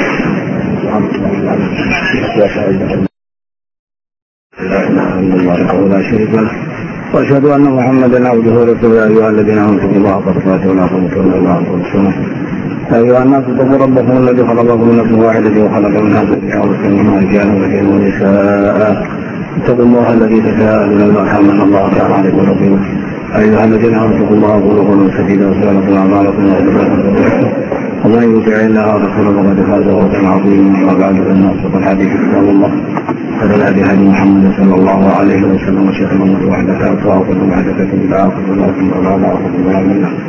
ولا شريك له واشهد ان محمدا عبده ورسوله. يا ايها الذين امنوا اتقوا الله حق تقاته ولا تموتن الا وانتم مسلمون. يا ايها الناس اتقوا ربكم الذي خلقكم من نفس واحده وخلق منها زوجها وبث منهما رجالا كثيرا ونساء. اتقوا الله الذي تساءلون به والارحام ان الله كان عليكم رقيبا. ايها الذين امنوا اتقوا الله وقولوا قولا سديدا ويغفر لكم اعمالكم ويغفر لكم ذنوبكم ومن يطع الله ورسوله فقد فاز فوزا عظيما. وبعد فان اصدق الحديث كتاب الله هذا الهدي هدي محمد صلى الله عليه وسلم وشر الامور محدثاتها وكل محدثة بدعة وكل بدعة ضلالة وكل ضلالة في النار.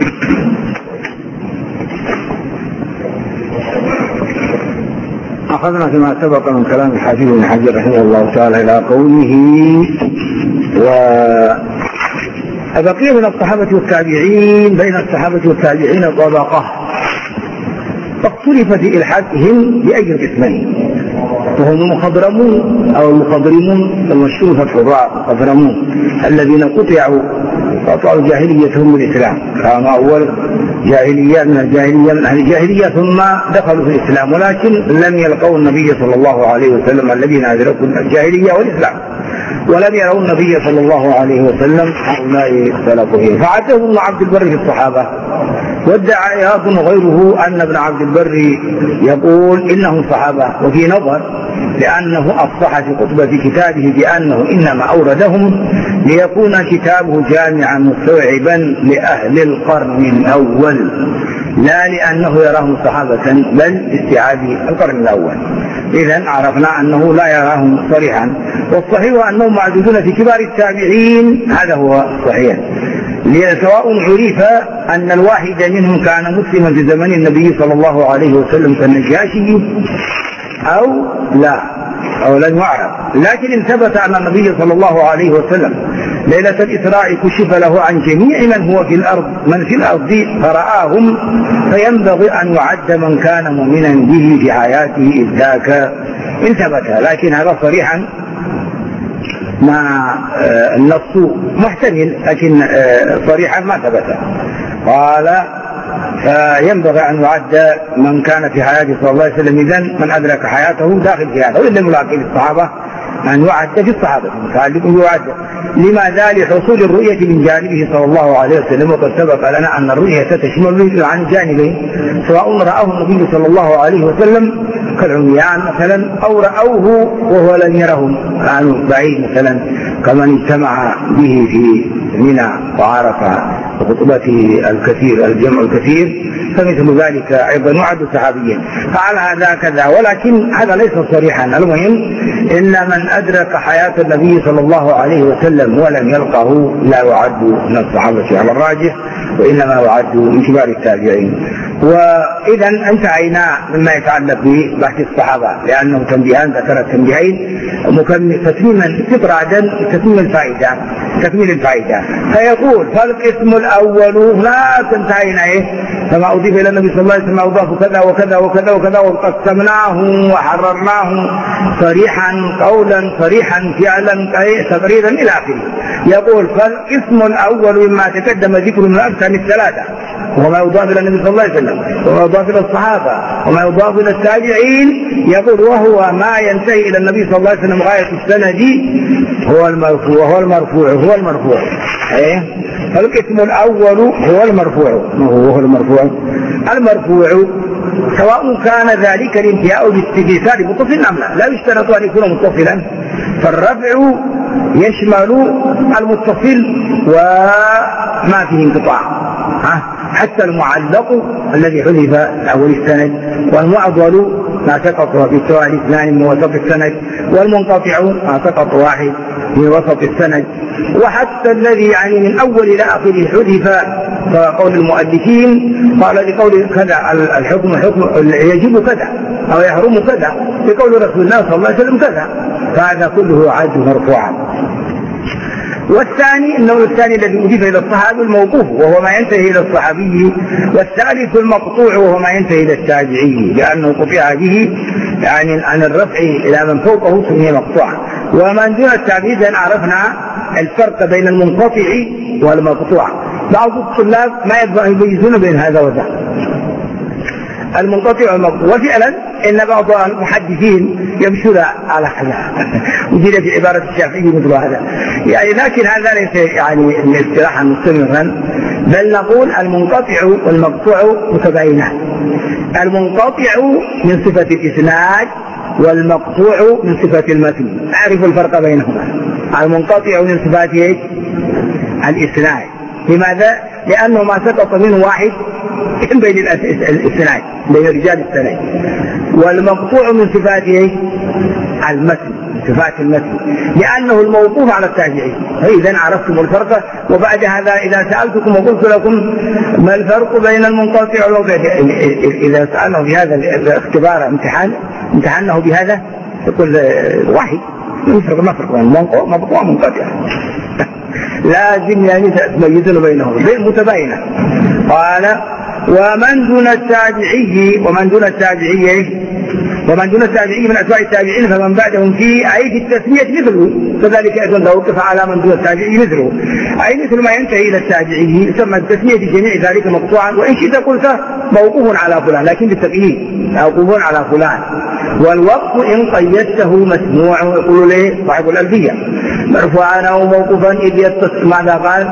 أخذنا فيما سبق من كلام الحافظ بن حجر رحمه الله تعالى إلى قوله وبقي من الصحابة والتابعين بين الصحابة والتابعين طبقة فاختلف في إلحاقهم بأي القسمين، وهم المخضرمون أو المخضرمون المشهور فتح الراء المخضرمون الذين قطعوا قطعوا جاهليتهم بالإسلام، كانوا أول جاهلية من الجاهلية من أهل الجاهلية ثم دخلوا في الإسلام، ولكن لم يلقوا النبي صلى الله عليه وسلم الذين أدركوا الجاهلية والإسلام ولم يروا النبي صلى الله عليه وسلم. هؤلاء اختلفوا فيه. فعدهم ابن عبد البر في الصحابة، وادعى إيهاب غيره أن ابن عبد البر يقول إنهم صحابة، وفي نظر لأنه أصح في خطبة كتابه بأنه إنما أوردهم ليكون كتابه جامعا مستوعبا لأهل القرن الأول، لا لأنه يراهم صحابة بل استيعاب القرن الأول. إذن عرفنا أنه لا يراهم صريحا، والصحيح أنهم معدودون في كبار التابعين، هذا هو صحيح. سواء عرف أن الواحد منهم كان مسلما في زمن النبي صلى الله عليه وسلم كالنجاشي أو لا أو لن يعرف. لكن إن ثبت أن النبي صلى الله عليه وسلم ليلة الإسراء كشف له عن جميع من هو في الأرض من في الأرض فرآهم، فينبغي أن يعد من كان مؤمنا به في حياته إذ ذاك إن ثبت. لكن هذا صريحا مع النص محتمل، لكن صريحا ما ثبت. قال فينبغي أن يعد من كان في حياته صلى الله عليه وسلم إذن من أدرك حياته داخل في هذا، وإن لم يلاقي الصحابة أن يعد في الصحابة متعلق يعد. لماذا؟ لحصول الرؤية من جانبه صلى الله عليه وسلم، وقد سبق لنا أن الرؤية تشمل عن جانبين، سواء رآه النبي صلى الله عليه وسلم كالعميان مثلا، أو رأوه وهو لم يرهم كانوا بعيد مثلا كمن اجتمع به في منى وعرف بخطبته الكثير الجمع الكثير، فمثل ذلك أيضا يعد صحابيا. فعلى هذا كذا، ولكن هذا ليس صريحا. المهم إن من أدرك حياة النبي صلى الله عليه وسلم ولم يلقه لا يعد من الصحابة على الراجح، وإنما يعد من كبار التابعين. وإذا انتهينا مما يتعلق ببحث الصحابة، لأنه تنبيهان ذكرت تنبيهين تتميما استطرادا تتميم الفائدة تكميل الفائدة. فيقول فالقسم الأول هنا انتهينا إيه؟ فما أضيف إلى النبي صلى الله عليه وسلم أضاف كذا وكذا وكذا وكذا، وقسمناه وحررناه صريحا قولا صريحا فعلا تقريرا إلى آخره. يقول فالقسم الأول مما تقدم ذكر من الأقسام الثلاثة، وما يضاف إلى النبي صلى الله عليه وسلم وما يضاف إلى الصحابة وما يضاف إلى التابعين، يقول وهو ما ينتهي إلى النبي صلى الله عليه وسلم غاية السند هو المرفوع هو المرفوع هو المرفوع إيه؟ فالقسم الأول هو المرفوع هو المرفوع المرفوع سواء كان ذلك الانتهاء باستفسار متصل أم لا، لا يشترط أن يكون متصلا. فالرفع يشمل المتصل وما فيه انقطاع، حتى المعلق الذي حذف أول السند، والمعضل ما سقط في سواء الاثنان من وسط السند، والمنقطع ما سقط واحد من وسط السند. وحتى الذي يعني من أول إلى آخره حذف، فقول المؤلفين قال لقول كذا الحكم حكم يجب كذا أو يحرم كذا، بقول رسول الله صلى الله عليه وسلم كذا، فهذا كله عاد مرفوعا. والثاني النوع الثاني الذي أضيف إلى الصحابي الموقوف وهو ما ينتهي إلى الصحابي، والثالث المقطوع وهو ما ينتهي إلى التابعي، لأنه قطع به يعني عن الرفع إلى من فوقه سمي مقطوعا. ومن دون التابعي عرفنا الفرق بين المنقطع والمقطوع. بعض الطلاب ما يميزون بين هذا وذاك، المنقطع والمقطوع. وفعلا إن بعض المحدثين يمشون على هذا وجد في عبارة الشافعي مثل هذا يعني، لكن هذا ليس يعني الاصطلاح مستمرا، بل نقول المنقطع والمقطوع متباينان. المنقطع من صفة الإسناد والمقطوع من صفة المتن. أعرف الفرق بينهما. المنقطع من صفات الإسناد، لماذا؟ لأنه ما سقط منه واحد بين الإسناد بين رجال السند. والمقطوع من صفات المتن، صفات المتن، لأنه الموقوف على التابعين. فإذا عرفتم الفرق. وبعد هذا إذا سألتكم وقلت لكم ما الفرق بين المنقطع والموقوف، إذا سألنا بهذا الاختبار امتحان امتحانه بهذا يقول واحد يفرق ما فرق بين مقطوع ومنقطع لازم يعني تميزون بينهم متباينة. قال ومن دون التابعي ومن دون التابعي ومن دون التابعي من أتباع التابعين فمن بعدهم في أي في التسمية مثله، كذلك أيضا لو وقف على من دون التابعي مثله، أي مثل ما ينتهي إلى التابعي يسمى التسمية في جميع ذلك مقطوعا، وإن شئت قلت موقوف على فلان لكن بالتقييد موقوف على فلان. والوقف إن قيدته مسموع، يقول له صاحب الألفية مرفوعا أو موقوفا إذ يتصل. ماذا قال؟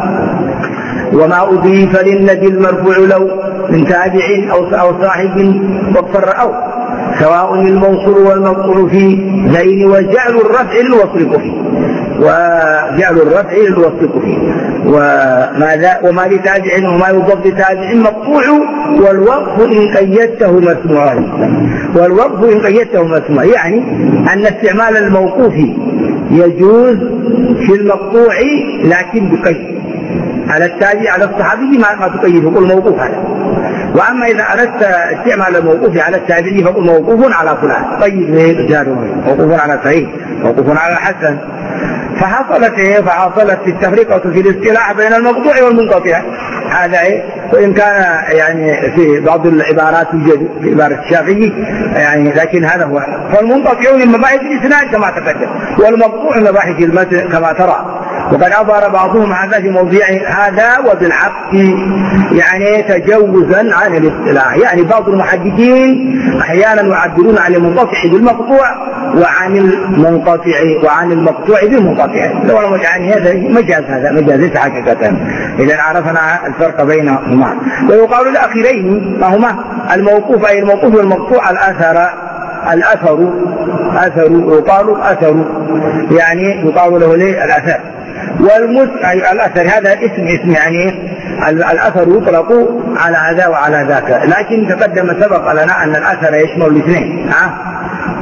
وما أضيف للنبي المرفوع لو من تابع أو صاحب وفر أو سواء الموصول والمقطوع في ذين، وجعل الرفع للوصل فيه وجعل الرفع للوصل فيه وماذا وما لتابع وما يضاف لتابع مقطوع. والوقف إن قيدته مسموعا، والوقف إن قيدته مسموع يعني أن استعمال الموقوف يجوز في المقطوع لكن بقيد، على التابعي على الصحابي ما, ما تقيده، قل موقوف هذا. وأما إذا أردت استعمال الموقوف على التابعي فقل موقوف على فلان، طيب موقوف على سعيد، موقوف على حسن. فحصلت إيه؟ فحصلت التفرقة في الاصطلاح بين المقطوع والمنقطع. هذا إيه؟ وإن كان يعني في بعض العبارات يوجد في عبارة الشافعي يعني، لكن هذا هو. فالمنقطع من مباحث الإسناد كما تقدم، والمقطوع من مباحث المتن كما ترى. وقد عبر بعضهم هذا في موضع هذا وبالعكس يعني تجوزا عن الاصطلاح. يعني بعض المحدثين أحيانا يعبرون عن المنقطع بالمقطوع وعن المنقطع وعن المقطوع بالمنقطع، يعني هذا مجاز، هذا مجاز ليس حقيقة. إذا عرفنا الفرق بينهما. ويقال الأخيرين ما هما الموقوف أي الموقوف والمقطوع الأثر، الأثر أثر يقال الأثر يعني يقال له ليه الأثر. والمس أي الأثر هذا اسم اسم يعني الأثر يطلق على هذا وعلى ذاك، لكن تقدم سبق لنا أن الأثر يشمل الاثنين. ها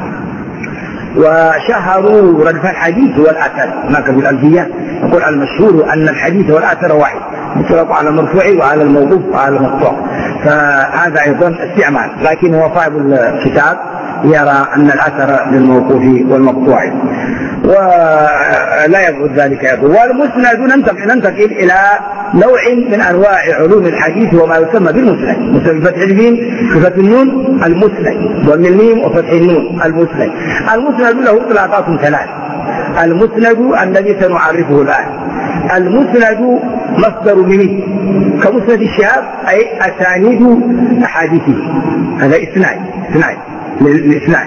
وشهروا ردف الحديث والأثر، هناك في الألفية يقول المشهور أن الحديث والأثر واحد، يطلق على المرفوع وعلى الموقوف وعلى المقطوع. فهذا أيضا استعمال، لكن هو صاحب الكتاب يرى أن الأثر للموقوف والمقطوع ولا يبعد ذلك. يقول والمسند ننتقل, ننتقل إلى نوع من أنواع علوم الحديث وما يسمى بالمسند. مسند بفتح الميم بفتح النون المسند، ضم الميم وفتح النون المسند. المسند له اطلاقات ثلاث. المسند الذي سنعرفه الآن، المسند مصدر منه كمسند الشهاب أي أسانيد أحاديثه، هذا إسناد إسناد للإسناد.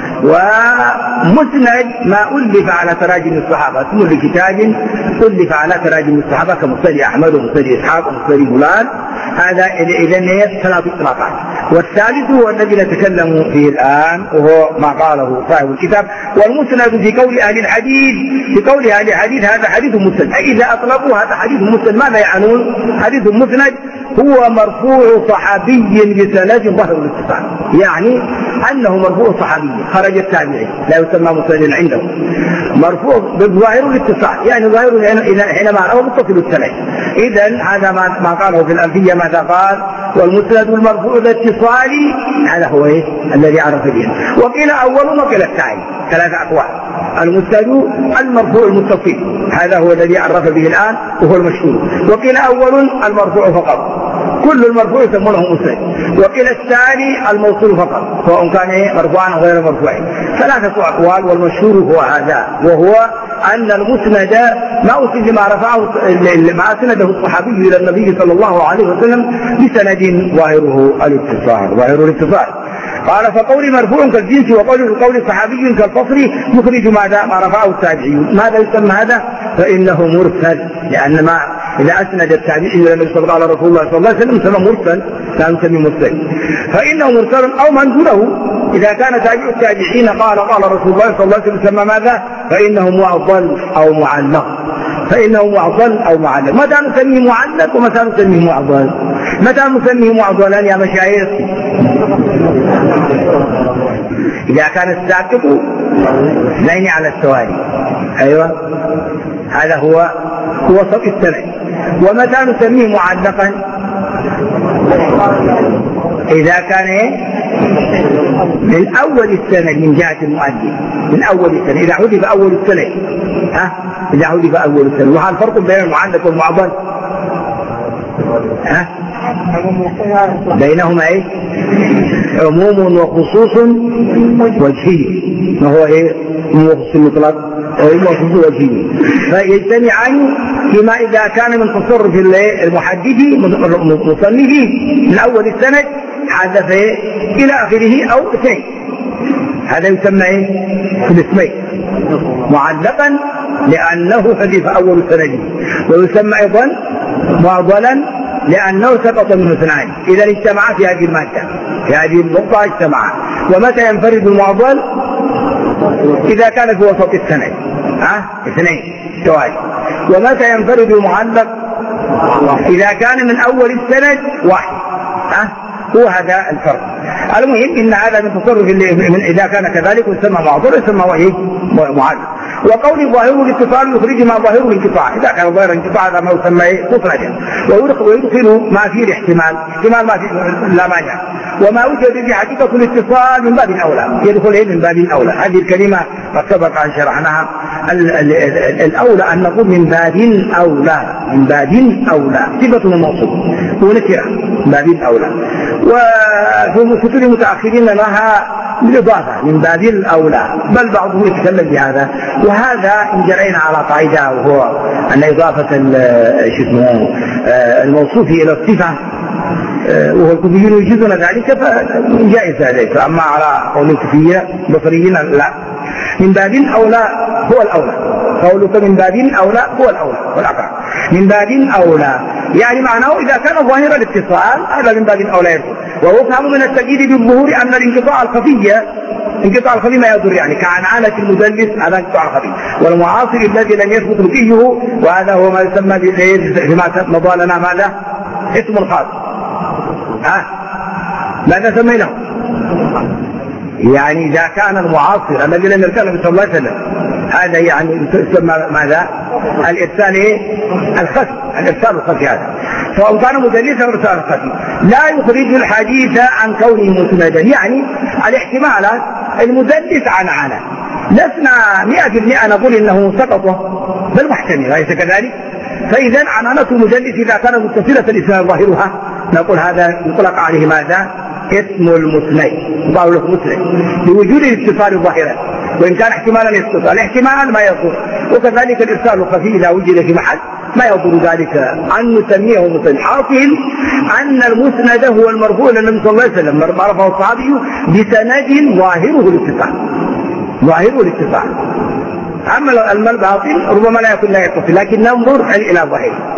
ومسند ما ألف على تراجم الصحابة، اسم لكتاب ألف على تراجم الصحابة كمسند أحمد ومسند إسحاق ومسند فلان، هذا إذن ثلاث إطلاقات. والثالث هو الذي نتكلم فيه الآن وهو ما قاله صاحب الكتاب. والمسند في قول أهل الحديث، في قول أهل الحديث هذا حديث مسند، إذا أطلقوا هذا حديث مسند ماذا يعنون؟ حديث مسند هو مرفوع صحابي بسند ظهر الاتصال، يعني أنه مرفوع صحابي خرج التابعي، لا يسمى مسند عنده، مرفوع بظاهر الاتصال، يعني ظاهر حينما هو متصل السند. إذن هذا ما قاله في الألفية، ماذا قال؟ والمسند المرفوع باتصال، هذا هو إيه؟ الذي عرف به. وقيل أول وقيل الثاني، ثلاثة أقوال. المسند المرفوع المتصل، هذا هو الذي عرف به الآن وهو المشهور. وقيل أول المرفوع فقط، كل المرفوع يسمونه مسند. وقيل الثاني الموصول فقط، سواء كان مرفوعا أو غير مرفوع. ثلاثة أقوال، والمشهور هو هذا، وهو أن المسند ما أسند ما رفعه ما أسنده الصحابي إلى النبي صلى الله عليه وسلم بسند ظاهره الاتصال، ظاهر الاتصال. قال فقول مرفوع كالجنس وقول قول صحابي كالفصل يخرج ماذا ما رفعه التابعي. ماذا يسمى هذا؟ فإنه مرسل، لأن ما إذا أسند التابعي إلى النبي صلى الله عليه وسلم رسول الله صلى الله عليه وسلم يسمى مرسل، لا يسمى مرسل. فإنه مرسل أو من دونه، إذا كان تابع التابعين قال قال رسول الله صلى الله عليه وسلم يسمى ماذا؟ فإنه معضل أو معلق، فإنه معضل أو معلق. متى نسميه معلق ومتى نسميه معضل؟ متى نسميه معضلا يا مشايخ؟ إذا كان الساقط اثنين على التوالي، أيوة هذا هو هو وسط السند. ومتى نسميه معلقا؟ إذا كان من أول السند من جهة المؤدي، من أول السند، إذا حذف أول السند، ها إذا حذف أول السند. وهذا الفرق بين المعلق والمعضل، ها بينهما ايه؟ عموم وخصوص وجهي، ما هو ايه؟ عموم وخصوص مطلق وعموم وخصوص وجهي، فيجتمعان فيما إذا كان من تصرف المحدث مصنفه من أول السند حدث إلى آخره أو اثنين، هذا يسمى ايه؟ في الاسمين معلقا لأنه حذف أول السند، ويسمى أيضا معضلا لأنه سقط منه اثنان. إذا اجتمعا في هذه المادة، في هذه النقطة اجتمعا. ومتى ينفرد المعضل؟ إذا كان في وسط السند، ها اثنين توالي. ومتى ينفرد المعلق؟ إذا كان من أول السند واحد، ها هو هذا الفرق. المهم إن هذا من تصرف اللي من إذا كان كذلك يسمى معضل، يسمى وإيه؟ معلق. وقول ظاهره الاتصال يخرج ما ظاهره الانقطاع، اذا كان ظاهر الانقطاع هذا ما يسمى مسندا، ويدخل ما فيه الاحتمال، احتمال ما فيه لا مانع، وما وجد به حقيقه الاتصال من باب الاولى، يدخل من باب الاولى. هذه الكلمه قد سبق ان شرحناها. الاولى ان نقول من باب اولى، من باب اولى صفه وموصوف ونكره من باب الاولى، وفي كتب المتاخرين لها بالاضافه من باب الاولى، بل بعضهم يتكلم بهذا. وهذا ان جرينا على قاعده، وهو ان اضافه الموصوف الى الصفه وهو الكوفيون يجيزون ذلك فجائز ذلك، اما على قول الكوفيه بصريين لا. من باب اولى هو الاولى، قولك من باب اولى هو الاولى والاقرب. من باب اولى يعني معناه اذا كان ظاهر الاتصال هذا من باب الاولى يدخل. ويفهم من التأكيد بالظهور ان الانقطاع الخفي، انقطاع الخفي ما يضر، يعني كعنعنة المدلس هذا انقطاع خفي، والمعاصر الذي لم يثبت رقيه وهذا هو ما يسمى بما مضى لنا ماذا؟ اسم الخاص. ها ماذا سميناه؟ يعني اذا كان المعاصر الذي لم يركن النبي صلى الله عليه وسلم هذا يعني يسمى ماذا؟ الارسال الخفي، الارسال الخفي هذا سواء كان مدلسا او ارسال خفي لا يخرج الحديث عن كونه مسندا، يعني الاحتمالات المدلس عن عنه لسنا مئة بالمئة نقول انه سقطه، بل محتمل ليس كذلك. فاذا عنانة المدلس اذا كانت متصلة الاسناد ظاهرها نقول هذا يطلق عليه ماذا؟ اسم المسند، يقال له مسند لوجود الاتصال الظاهرة، وان كان احتمالا يسقط الاحتمال ما يضر، وكذلك الارسال الخفي اذا وجد في محل ما يضر ذلك ان نسميه مسند. حاصل ان المسند هو المرفوع للنبي صلى الله عليه وسلم، رفعه الصحابي بسند ظاهره الاتصال، ظاهره الاتصال. اما الباطل ربما لا يكون لا يتصل، لكن ننظر الى ظاهره.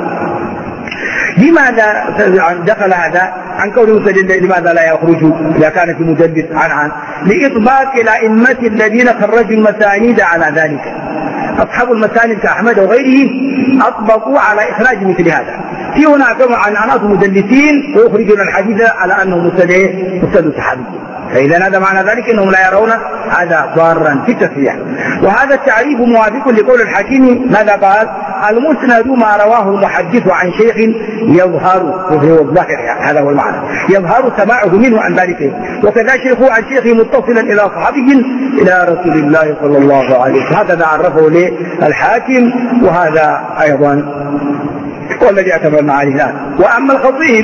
لماذا دخل هذا عن كونه مسند؟ لماذا لا يخرج اذا كان في مدلس عن عن؟ لاطباق الائمه الذين خرجوا المسانيد على ذلك. اصحاب المسانيد كاحمد وغيره اطبقوا على اخراج مثل هذا. في هناك عنعنات مدلسين ويخرجون الحديث على انه مسند مسند صحابي، فإذا هذا معنى ذلك أنهم لا يرون هذا ضارا في التسوية. وهذا التعريف موافق لقول الحكيم ماذا قال؟ المسند ما رواه المحدث عن شيخ يظهر، وهو الظاهر يعني هذا هو المعنى، يظهر سماعه منه عن ذلك، وكذا شيخه عن شيخه متصلا إلى صحابي إلى رسول الله صلى الله عليه وسلم. هذا عرفه للحاكم، وهذا أيضا والذي اعتبرنا عليه الآن. وأما الخطيب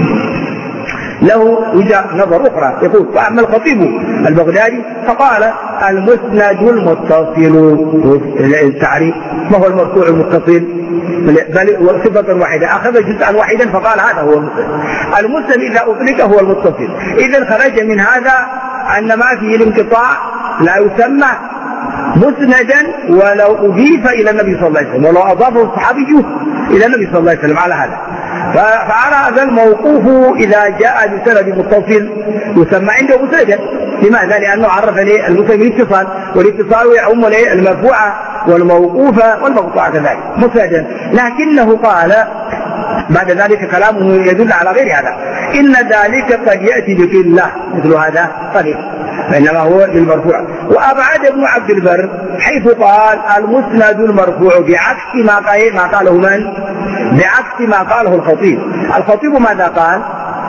له وجهة نظر أخرى، يقول وأما الخطيب البغدادي فقال المسند المتصل. التعريف ما هو المرفوع المتصل؟ بل صفة واحدة، أخذ جزءا واحدا فقال هذا هو المسند. المسند إذا أطلق هو المتصل. إذا خرج من هذا أن ما فيه الانقطاع لا يسمى مسندا ولو أضيف إلى النبي صلى الله عليه وسلم، ولو أضافه الصحابي إلى النبي صلى الله عليه وسلم على هذا. فعلى هذا الموقوف إذا جاء بسند متصل يسمى عنده مسندا. لماذا؟ لأنه عرف لي المسند بالاتصال، والاتصال يعم لي المرفوعة والموقوفة والمقطوعة كذلك مسندا. لكنه قال بعد ذلك كلامه يدل على غير هذا، إن ذلك قد يأتي بقلة مثل هذا قليل، فإنما هو للمرفوع. وأبعد ابن عبد البر حيث قال المسند المرفوع بعكس ما قال ما قاله من؟ بعكس ما قاله الخطيب. الخطيب ماذا قال؟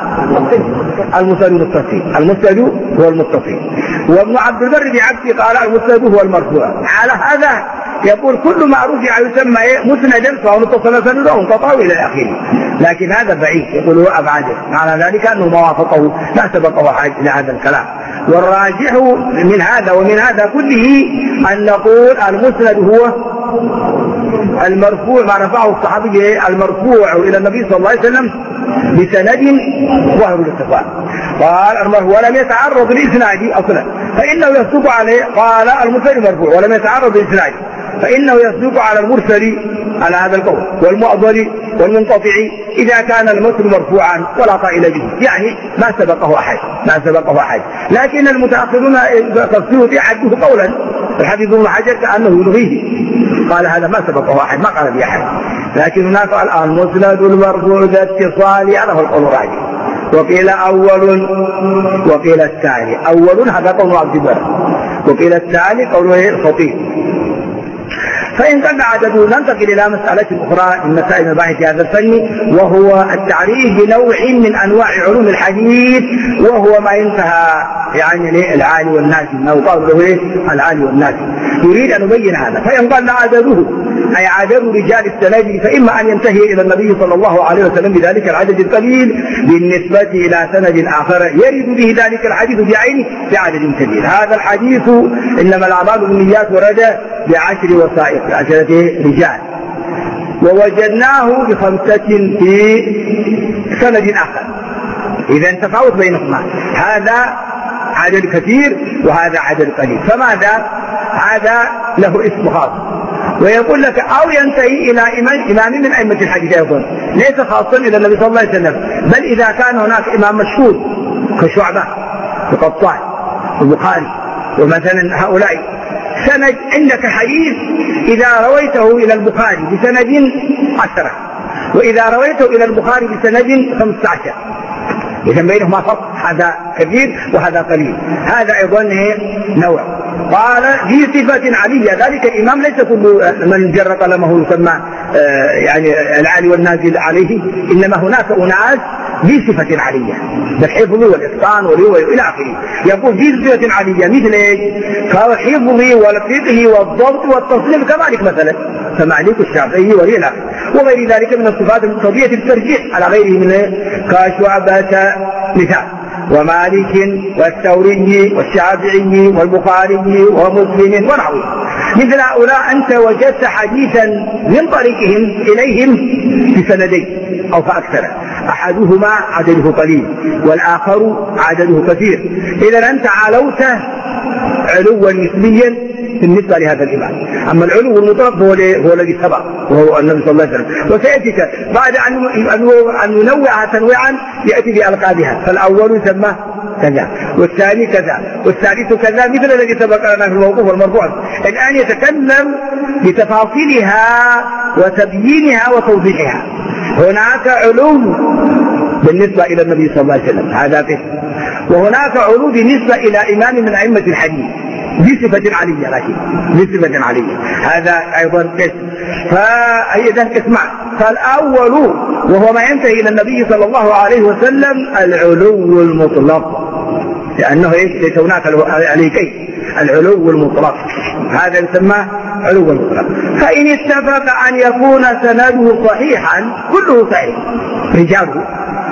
المسند المتصل، المسند هو المتصل. وابن عبد البر بعكس قال المسند هو المرفوع. على هذا يقول كل ما رفع يسمى مسندا سواء اتصل سنده او انقطع الى اخره، لكن هذا بعيد، يقول هو ابعده، معنى ذلك انه ما وافقه لا سبقه حاجه الى هذا الكلام. والراجح من هذا ومن هذا كله ان نقول المسند هو المرفوع ما رفعه الصحابي المرفوع الى النبي صلى الله عليه وسلم بسند ظاهر الاتصال. قال ولم يتعرض للاسناد اصلا فانه يصدق عليه، قال المسند مرفوع ولم يتعرض للاسناد فانه يصدق على المرسل على هذا القول والمعضل والمنقطع اذا كان المتن مرفوعا ولا قائل به، يعني ما سبقه احد ما سبقه احد. لكن المتاخرون تفسيره حده قولا، الحافظ ابن حجر كانه يلغيه، قال هذا ما سبقه احد، ما قال به احد. لكن هناك الان المسند المرفوع ذا اتصال هذا هو القول الراجح. وقيل اول وقيل الثاني، اول هذا قول عبد البر، وقيل الثاني قوله الخطيب. فإن قل عدده ننتقل إلى مسألة أخرى من مسائل مباحث هذا الفن، وهو التعريف بنوع من أنواع علوم الحديث، وهو ما ينتهى يعني العالي والناسي، ما يقال له العالي والناسي. يريد أن يبين هذا. فإن قل عدده أي عدد رجال السند، فإما أن ينتهي إلى النبي صلى الله عليه وسلم بذلك العدد القليل بالنسبة إلى سند آخر يرد به ذلك الحديث بعينه بعدد كبير. هذا الحديث إنما الأعمال بالنيات ورد بعشر وسائط بعشرة رجال، ووجدناه بخمسة في سند آخر. إذا تفاوت بينهما، هذا عدد كثير وهذا عدد قليل. فماذا؟ هذا له اسم خاص. ويقول لك أو ينتهي إلى إمام, إمام من أئمة الحديث أيضا، ليس خاصا إلى النبي صلى الله عليه وسلم، بل إذا كان هناك إمام مشهور كشعبة وقطان والبخاري ومثلا هؤلاء، سند عندك حديث إذا رويته إلى البخاري بسند عشرة، وإذا رويته إلى البخاري بسند خمسة عشر، إذا بينهما فرق، هذا كبير وهذا قليل. هذا أيضا نوع. قال في صفة علية، ذلك الإمام ليس كل من جر قلمه يسمى يعني العالي والنازل عليه، إنما هناك أناس بصفة علية بالحفظ والإتقان والرواية إلى آخره. يقول بصفة علية مثل ايش؟ كالحفظ والفقه والضبط والتصنيف كذلك، مثلا كمالك الشافعي وغير آخره، وغير ذلك من الصفات المقتضية الترجيح على غيره من كشعبة مثال، ومالك والثوري والشافعي والبخاري ومسلم ونحوه. مثل هؤلاء أنت وجدت حديثا من طريقهم إليهم بسندين أو فأكثر، أحدهما عدده قليل والآخر عدده كثير. إذا أنت علوت علوا نسبيا بالنسبة لهذا الإمام. أما العلو المطلق هو هو الذي سبق وهو النبي صلى الله عليه وسلم. وسيأتيك بعد أن ننوع تنويعا يأتي بألقابها، فالأول يسمى كذا والثاني كذا والثالث كذا، مثل الذي سبق لنا في الموقوف والمرفوع. الآن يتكلم بتفاصيلها وتبيينها وتوضيحها. هناك علو بالنسبة إلى النبي صلى الله عليه وسلم، هذا به. وهناك علو بالنسبة إلى إمام من أئمة الحديث بصفة علية، لكن بصفة علية، هذا أيضا اسم. فأيضا اسمع، فالأول وهو ما ينتهي إلى النبي صلى الله عليه وسلم العلو المطلق، لأنه ليس هناك عليكين، العلو المطلق هذا يسمى علو المطلق. فإن اتفق أن يكون سنده صحيحا كله صحيح رجاله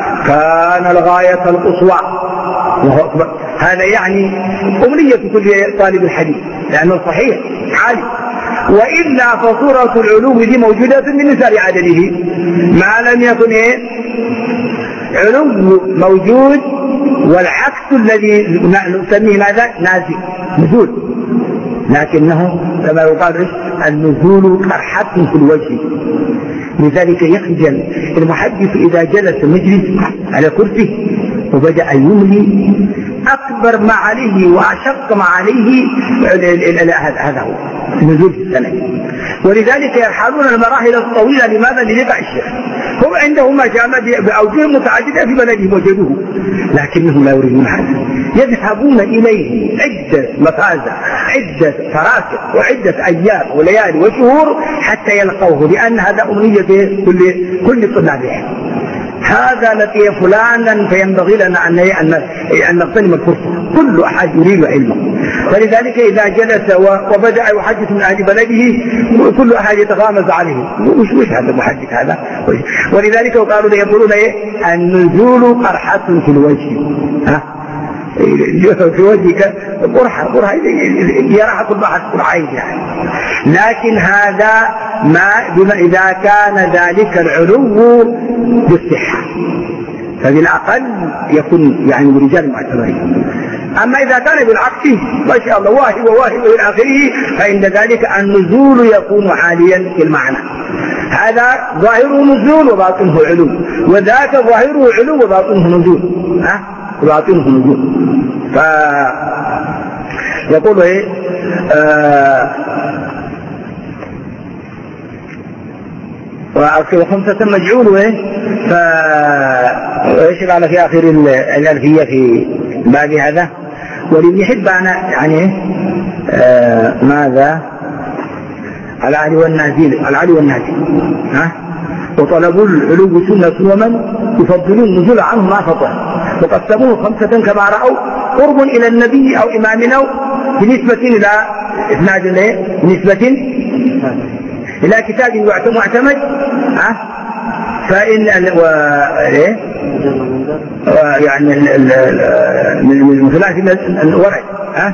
كان الغاية القصوى وهو أكبر. هذا يعني أمنية كل طالب الحديث، لأنه صحيح عالي. وإلا فصورة العلو دي موجودة من مثال عدده، ما لم يكن إيه؟ علو موجود، والعكس الذي نسميه ماذا؟ نازل، نزول، لكنه كما يقال النزول قرحة في الوجه. لذلك يخجل المحدث إذا جلس مجلس على كرسي وبدأ يملي أكبر ما عليه وأشق ما عليه، هذا هو نزول في السنة. ولذلك يرحلون المراحل الطويلة. لماذا؟ لنقع الشيخ. هم عندهم ما شاء بأوجه متعددة في بلدهم وجدوه، لكنهم لا يريدون هذا. يذهبون إليه عدة مفازة، عدة فراسخ وعدة أيام وليالي وشهور حتى يلقوه، لأن هذا أمنية كل كل طلابهم. هذا لقي فلانا فينبغي لنا أن أن نغتنم الفرصة، كل أحد يريد علمه. فلذلك إذا جلس وبدأ يحدث من أهل بلده كل أحد يتغامز عليه، وش وش هذا المحدث هذا؟ ولذلك قالوا يقولون إيه؟ النزول قرحة في الوجه، ها؟ في وجهك قرحة قرحة يراها كل واحد قرحين يعني. لكن هذا ما بما إذا كان ذلك العلو بالصحة، فبالأقل يكون يعني برجال معتبرين. أما إذا كان بالعكس ما شاء الله واهب وواهب إلى آخره، فإن ذلك النزول يكون عاليا في المعنى. هذا ظاهره نزول وباطنه علو، وذاك ظاهره علو وباطنه نزول، ها وباطنه نزول. فيقول إيه آه وأكثر خمسة مجعول إيه فإيش قال في آخر الألفية في باب هذا. ولابن حبان يعني آه ماذا العلي والنازل العلي والنازل ها وطلبوا العلو سنة ومن يفضلون النزول عنه ما فضل وقسموه خمسة كما رأوا قرب إلى النبي أو إمامنا بنسبة إلى إسناد بنسبة إلى كتاب معتمد ها فإن و... يعني من ثلاث الورع ها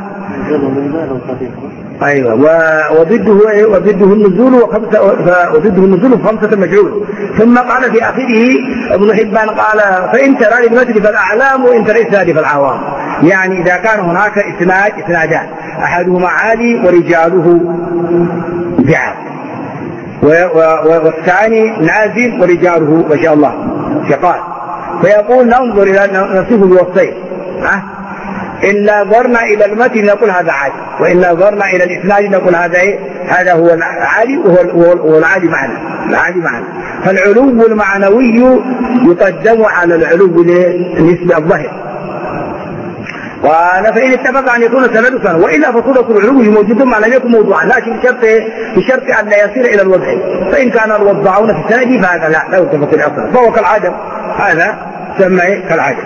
ايوه وضده وضده النزول وخمسه وضده النزول بخمسه مجعول. ثم قال في اخره ابن حبان قال فان ترى للمثل فالاعلام وان ترى الاسناد فالعوام. يعني اذا كان هناك اسناد اسنادان احدهما عالي ورجاله ضعاف والثاني نازل ورجاله ما شاء الله ثقات فيقول ننظر الى نصفه بوصفين ها إن نظرنا إلى المتن نقول هذا عالي وإن نظرنا إلى الإسناد نقول هذا إيه؟ هذا هو العالي وهو العالي معنا العالي معنا. فالعلو المعنوي يقدم على العلو بالنسبة الظاهر. قال فإن اتفق أن يكون سندسا وإلا فصورة العلو موجود ما لم يكن موضوعا لكن بشرط بشرط أن لا يصير إلى الوضع. فإن كان الوضعون في السند فهذا لا لا يتفق الأصل فهو كالعدم هذا سمى كالعدم.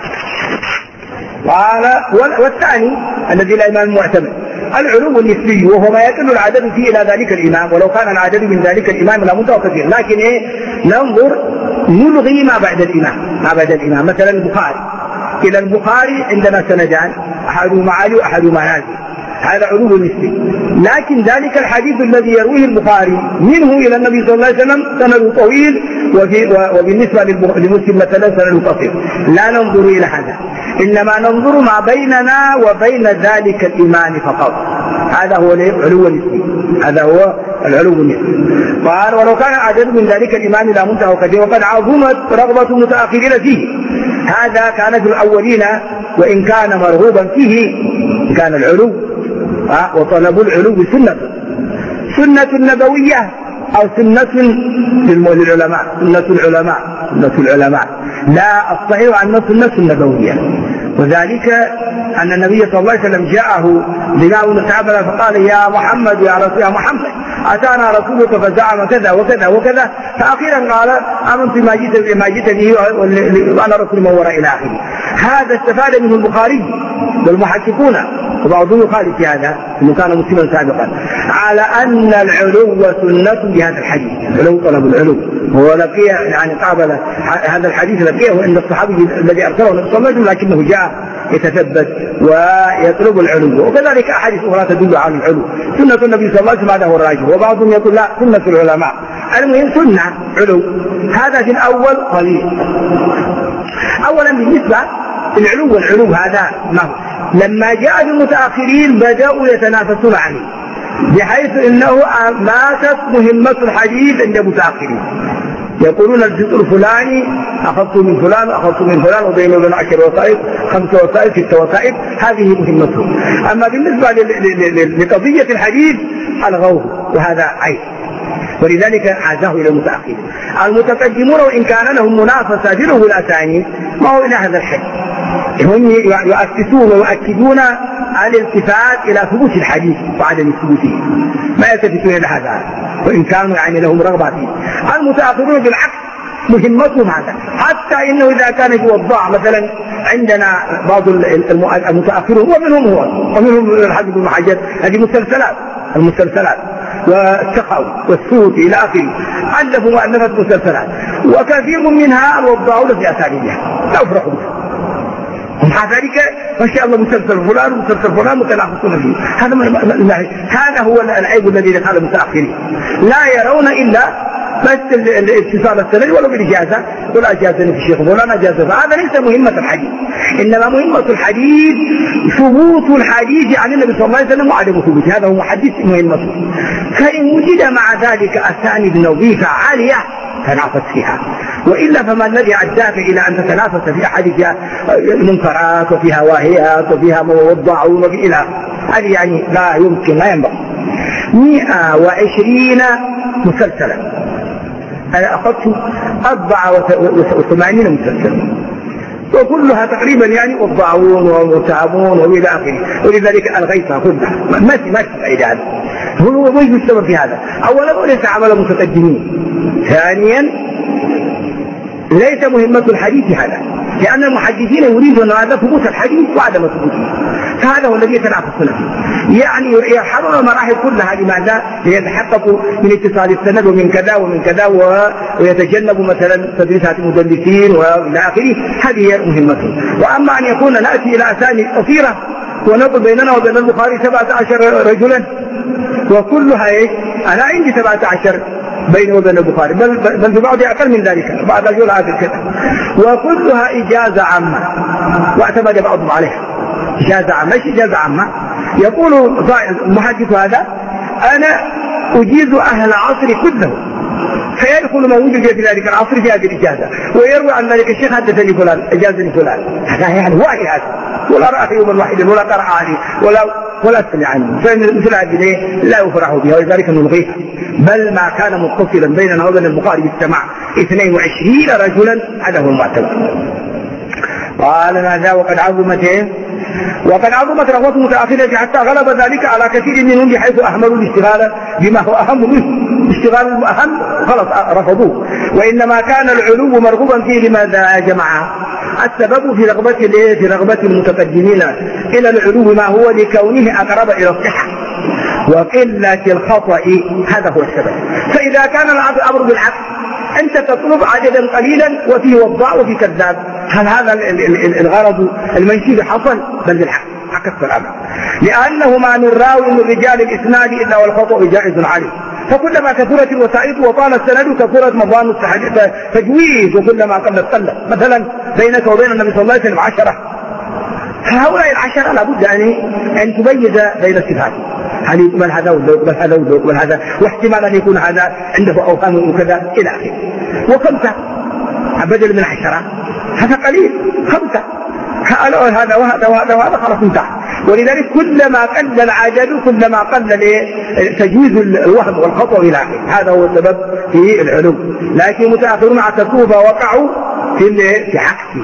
قال والثاني الذي لا إمام معتمد العلو النسبي وهو ما يدل العدد فيه إلى ذلك الإمام ولو كان العدد من ذلك الإمام لا مدة كثير لكن إيه ننظر نلغي ما بعد الإمام ما بعد الإمام. مثلا البخاري إلى البخاري عندنا سندان أحدهما عالي وأحدهما نازل هذا علو نسبي. لكن ذلك الحديث الذي يرويه البخاري منه إلى النبي صلى الله عليه وسلم سند طويل وبالنسبة لمسلم مثلا سند قصير لا ننظر إلى هذا إنما ننظر ما بيننا وبين ذلك الإمام فقط. هذا هو العلو النسبي هذا هو العلو النسبي. قال ولو كان عدد من ذلك الإمام لا منتهى كثير وقد عظمت رغبة المتأخرين فيه هذا كان في الأولين وإن كان مرغوبا فيه كان العلو أه وطلب العلو سنة سنة نبوية أو سنة للعلماء سنة العلماء سنة العلماء لا الصحيح أن سنة النبوية. وذلك أن النبي صلى الله عليه وسلم جاءه بناء الكعبة فقال يا محمد يا رسول يا محمد أتانا رسولك فزعم كذا وكذا وكذا فأخيرا قال آمنت ما جئت ما جئت به وأنا رسول من وراء إلى آخره. هذا استفاد منه البخاري والمحققون وبعضهم يخالف في هذا انه كان مسلما سابقا على ان العلو سنه بهذا الحديث. العلو طلب العلو هو لقي يعني قابل هذا الحديث لقيه عند الصحابي الذي ارسله النبي صلى الله عليه وسلم لكنه جاء يتثبت ويطلب العلو. وكذلك احاديث اخرى تدل على العلو. سنه النبي صلى الله عليه وسلم هذا هو الراجح وبعضهم يقول لا سنه العلماء. المهم سنه علو هذا في الاول قليل. اولا بالنسبه للعلو والعلو هذا ما هو لما جاء المتأخرين بدأوا يتنافسون عليه بحيث انه ماتت مهمة الحديث عند المتأخرين يقولون الجزء الفلاني أخذت من فلان أخذت من فلان وبين وبين عشر وسائل خمس وسائل ست وسائل هذه مهمته. أما بالنسبة لقضية الحديث ألغوه وهذا عيب ولذلك عزاه إلى المتأخرين. المتقدمون وإن كان لهم منافسة في الأسانيد ما هو إلى هذا الحد هم يؤسسون ويؤكدون الالتفات إلى ثبوت الحديث وعدم ثبوته ما يلتفتون إلى هذا وإن كانوا يعني لهم رغبة فيه. المتأخرون بالعكس مهمتهم هذا حتى إنه إذا كان يوضع مثلا عندنا بعض المتأخرون ومنهم هو ومنهم الحافظ بن حجر هذه مسلسلات المسلسلات والسخاوي والسوطي إلى آخره ألفوا مؤلفات مسلسلات وكثير منها وضعوا في أساليبها لا أفرقوا بها. ومع ذلك ما شاء الله مسلسل فلان ومسلسل فلان متنافسون فيه. هذا هذا هو العيب الذي قال المتأخرين لا يرون إلا بس الاتصال السند ولو بالإجازة ولا أجازني في الشيخ ولا أجازة. هذا ليس مهمة الحديث إنما مهمة الحديث ثبوت الحديث عن النبي صلى الله عليه وسلم وعدم ثبوته هذا هو محدث مهمته. فإن وجد مع ذلك أسانيد نظيفة عالية تنافس فيها وإلا فما الذي عداك إلى أن تتنافس في أحاديث المنكرات وفيها واهيات وفيها موضعون وفي إلى هذه يعني لا يمكن لا ينبغي. مئة وعشرين مسلسلا أنا أخذت أربعة وثمانين مسلسلا وكلها تقريبا يعني والضاعون والمتعبون والى اخره، ولذلك الغيتها كلها ما ما تفعل هذا. هو وش السبب في هذا؟ اولا ليس عمل متقدمين، ثانيا ليس مهمة الحديث هذا، لأن المحدثين يريدون هذا ثبوت الحديث وعدم ثبوته، فهذا هو الذي يتنافسون فيه. يعني يرحلون المراحل كلها لماذا؟ ليتحققوا من اتصال السند ومن كذا ومن كذا ويتجنبوا مثلا تدريسات المدلسين والى اخره، هذه هي مهمته. واما ان يكون ناتي الى اسانيد قصيره ونقول بيننا وبين البخاري سبعة عشر رجلا وكلها ايه؟ انا عندي سبعة عشر بينه وبين البخاري، بل, بل في بعض أقل من ذلك، بعض الرجل هذا كذا، وكلها إجازة عامة واعتمد بعضهم عليها إجازة عامة. ايش إجازة عامة؟ يقول المحدث هذا أنا أجيز أهل عصري كله، فيدخل ما وجد في ذلك العصر في هذه الإجازة، ويروي عن ذلك الشيخ حدثني فلان أجازني فلان، هذا يعني واحد هذا، ولا رأى يوم الواحد ولا قرأ عليه ولا ولا سمع عنه، فمثل هذه لا يفرح بها، ولذلك نلغيها. بل ما كان متصلا بيننا وبين البخاري بالسماع اثنين وعشرين رجلا، هذا هو المعتبر. قال ماذا؟ وقد عظمت وقد عظمت رغبة متأخرة حتى غلب ذلك على كثير منهم بحيث أهملوا الاشتغال بما هو أهم منه، اشتغال الأهم خلص رفضوه. وإنما كان العلو مرغوبا فيه. لماذا يا جماعة؟ السبب في رغبة في رغبة المتقدمين إلى العلو ما هو لكونه أقرب إلى الصحة وقلة الخطأ، هذا هو السبب. فإذا كان الأمر بالعكس، أنت تطلب عددا قليلا وفيه وضاع وفيه كذاب، هل هذا الغرض المنشود حصل؟ بل بالعكس عكس الأمر، لأنه ما من راوي من رجال الإسناد إلا والخطأ جائز عليه. فكلما كثرت الوسائط وطال السند كثرت مظان التجويز، وكلما قلت قلت. مثلا بينك وبين النبي صلى الله عليه وسلم عشرة، فهؤلاء العشرة لابد أن تميز بين الصفات، هل يقبل هذا ولا يقبل هذا ولا يقبل هذا، واحتمال أن يكون هذا عنده أوهام وكذا إلى آخره. وخمسة بدل من عشرة هذا قليل، خمسة هذا وهذا وهذا وهذا خلاص انتهى. ولذلك كلما قل العدد كلما قل تجويز الوهم والخطأ إلى آخره، هذا هو السبب في العلو. لكن المتأخرون اعتقوا فوقعوا في في عكسه،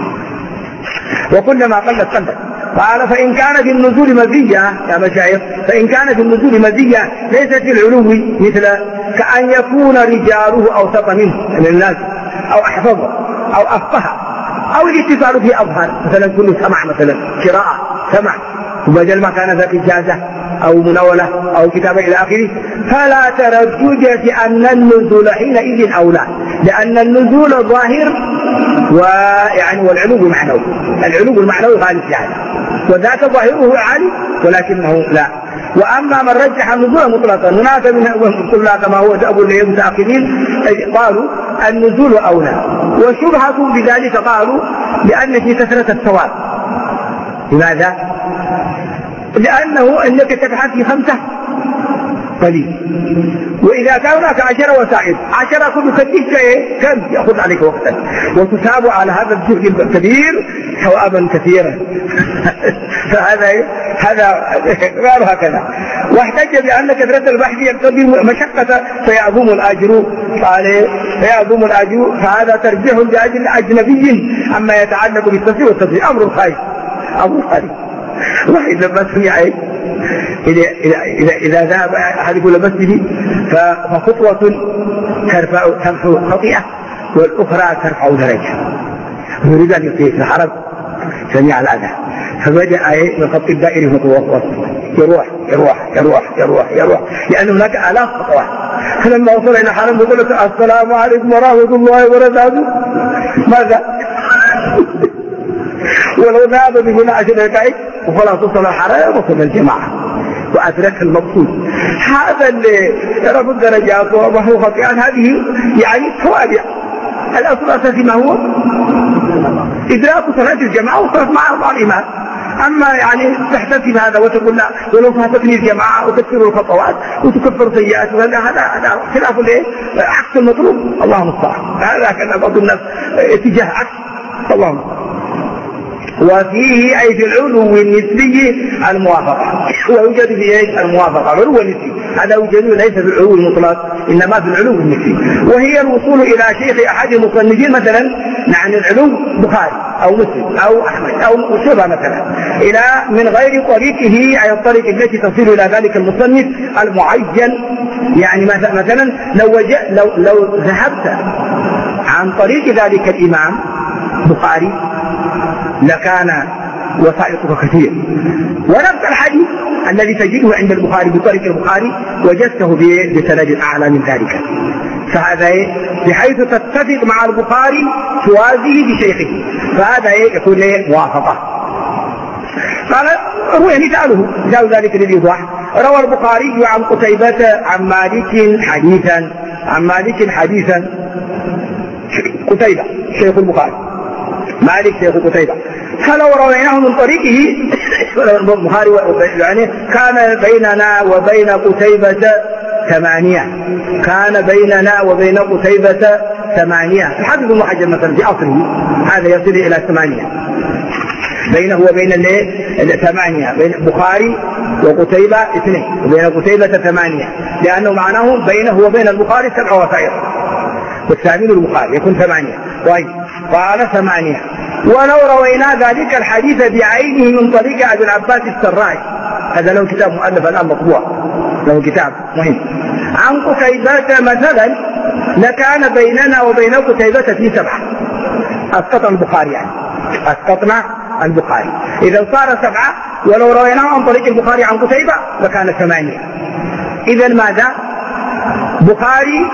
وكلما قلت قلت. قال فإن كان في النزول مزية يا مشايخ، فإن كان في النزول مزية ليست في العلو، مثل كأن يكون رجاله أوثق منه من الناس أو أحفظه أو أفقه أو الاتصال فيه أظهر، مثلا كل سمع مثلا قراءة سمع وبدل ما كان ذات إجازة أو مناولة أو كتابة إلى آخره، فلا تردد في أن النزول حينئذ أولى، لأن النزول ظاهر ويعني والعلو معنوي، العلو المعنوي غالب في هذا، وذاك ظاهره عالي ولكنه لا. وأما من رجح النزول مطلقا هناك من كلها كما هو دأب المتأخرين قالوا النزول أولى، وشبهة بذلك قالوا لأن في كثرة الثواب. لماذا؟ لأنه أنك تبحث في خمسة قليل، وإذا كان هناك عشرة وسائل، عشرة كل كثير شيء كم يأخذ عليك وقتا، وتثاب على هذا الجهد الكبير ثوابا كثيرا. فهذا هذا غير هكذا. واحتج بأن كثرة البحث يقتضي مشقة فيعظم الأجر، قال فيعظم الأجر، فهذا ترجيح لأجل أجنبي أما يتعلق بالتصحيح والتصحيح، أمر خايف أمر خايف. واحد لما سمع إذا إذا إذا ذهب أحد يقول مسجدي فخطوة ترفع ترفع خطيئة والأخرى ترفع درجة، يريد أن يطيع في الحرب سمع الأذى، فبدأ من الخط الدائري خطوة يروح يروح يروح يروح يروح لأن هناك آلاف خطوات. فلما وصل إلى حرم يقول لك السلام عليكم ورحمة الله وبركاته، ماذا؟ ولو ذهب بهنا عشر دقائق وخلاص وصل الحرم وصل الجماعة وأدرك المقصود. هذا اللي رفع الدرجات وهو خطيئا، هذه يعني توابع. الأصل الأساسي ما هو؟ إدراك صلاة الجماعة وصلاة مع أربع الإمام. أما يعني تحتسب هذا وتقول لا ولو فاتتني الجماعة وتكفر الخطوات وتكفر سيئات، هذا هذا خلاف الايه؟ عكس المطلوب. الله المستعان. هذا كان بعض الناس اتجاه عكس. الله المستعان. وفيه أي في العلو النسبي الموافقة، ويوجد في ايش؟ الموافقة. العلو النسبي هذا يوجد ليس في العلو المطلق إنما في العلو النسبي، وهي الوصول إلى شيخ أحد المصنفين. مثلا نعني العلو بخاري أو مسلم أو أحمد أو شبه مثلا إلى من غير طريقه أي الطريق التي تصل إلى ذلك المصنف المعين. يعني مثلا لو, لو, لو ذهبت عن طريق ذلك الإمام بخاري لكان وسائطك كثير، ونفس الحديث الذي تجده عند البخاري بطريق البخاري وجدته بسند أعلى من ذلك، فهذا بحيث تتفق مع البخاري توازيه بشيخه، فهذا يكون موافقة. قال روي مثاله مثال ذلك للإيضاح: روى البخاري عن قتيبة عن مالك حديثا عن مالك حديثا قتيبة شيخ البخاري، مالك شيخ قتيبة، فلو رويناه من طريقه البخاري يعني كان بيننا وبين قتيبة ثمانية كان بيننا وبين قتيبة ثمانية الحافظ ابن حجر مثلا في أصله هذا يصل إلى ثمانية، بينه وبين ثمانية، بين البخاري وقتيبة اثنين وبين قتيبة ثمانية، لأنه معناه بينه وبين البخاري سبع وسائط والثامن البخاري يكون ثمانية. طيب قال ثمانية. ولو روينا ذلك الحديث بعينه من طريق أبي العباس السراج، هذا له كتاب مؤلف الآن مطبوع، له كتاب مهم، عن قتيبة مثلا لكان بيننا وبين قتيبة في سبعة، أسقطنا البخاري يعني أسقطنا البخاري، إذا صار سبعة. ولو رويناه عن طريق البخاري عن قتيبة لكان ثمانية. إذا ماذا؟ بخاري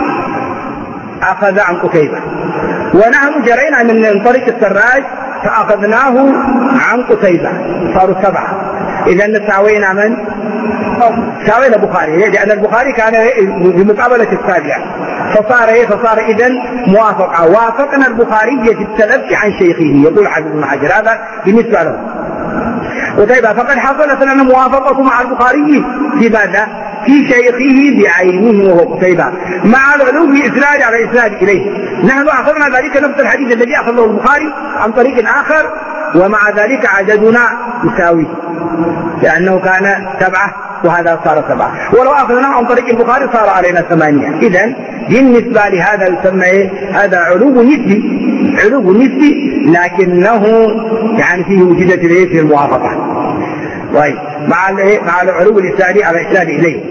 أخذ عن قتيبة، ونحن جرينا من طريق السراج فأخذناه عن قتيبة، صاروا سبعة. إذا ساوينا من؟ ساوينا البخاري، لأن البخاري كان بمقابلة السابعة، فصار إيه؟ فصار إذن موافقة، وافقنا البخاري في التلقي عن شيخه. يقول حافظ ابن حجر هذا بالنسبة له قتيبة، فقد حصلت لنا موافقة مع البخاري في ماذا؟ في شيخه بعينه وهو قتيبة، مع العلو إسناد على إسناد إليه. نحن أخذنا ذلك نفس الحديث الذي أخذه البخاري عن طريق آخر، ومع ذلك عددنا يساوي، لأنه كان سبعة وهذا صار سبعة. ولو أخذنا عن طريق البخاري صار علينا ثمانية. إذن بالنسبة لهذا يسمى إيه؟ هذا علو نسبي، علو نسبي، لكنه يعني فيه وجدت إليه في الموافقة. طيب مع مع العلو الإسنادي على إسناد إليه،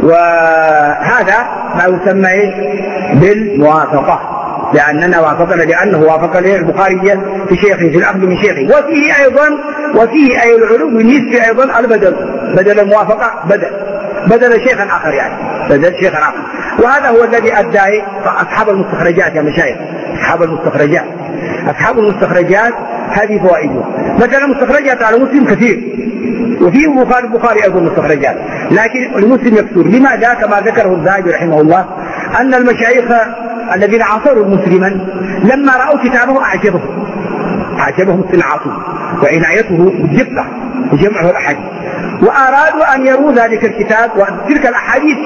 وهذا ما يسمى إيه؟ بالموافقة، لأننا وافقنا لأنه وافق البخاري في شيخه في الأخذ من شيخه. وفيه أيضا وفيه أي العلو النسبي أيضا البدل، بدل الموافقة بدل بدل شيخا آخر، يعني بدل شيخا آخر. وهذا هو الذي أدى أصحاب المستخرجات يا مشايخ، أصحاب المستخرجات أصحاب المستخرجات هذه فوائده. مثلا مستخرجات على مسلم كثير، وفيه بخاري البخاري أيضا مستخرجات، لكن المسلم يكثر. لماذا؟ كما ذكره الذهبي رحمه الله أن المشايخ الذين عاصروا مسلما لما رأوا كتابه أعجبهم أعجبهم صناعته وعنايته بالدقة وجمعه الأحاديث، وأرادوا أن يروا ذلك الكتاب وتلك الأحاديث،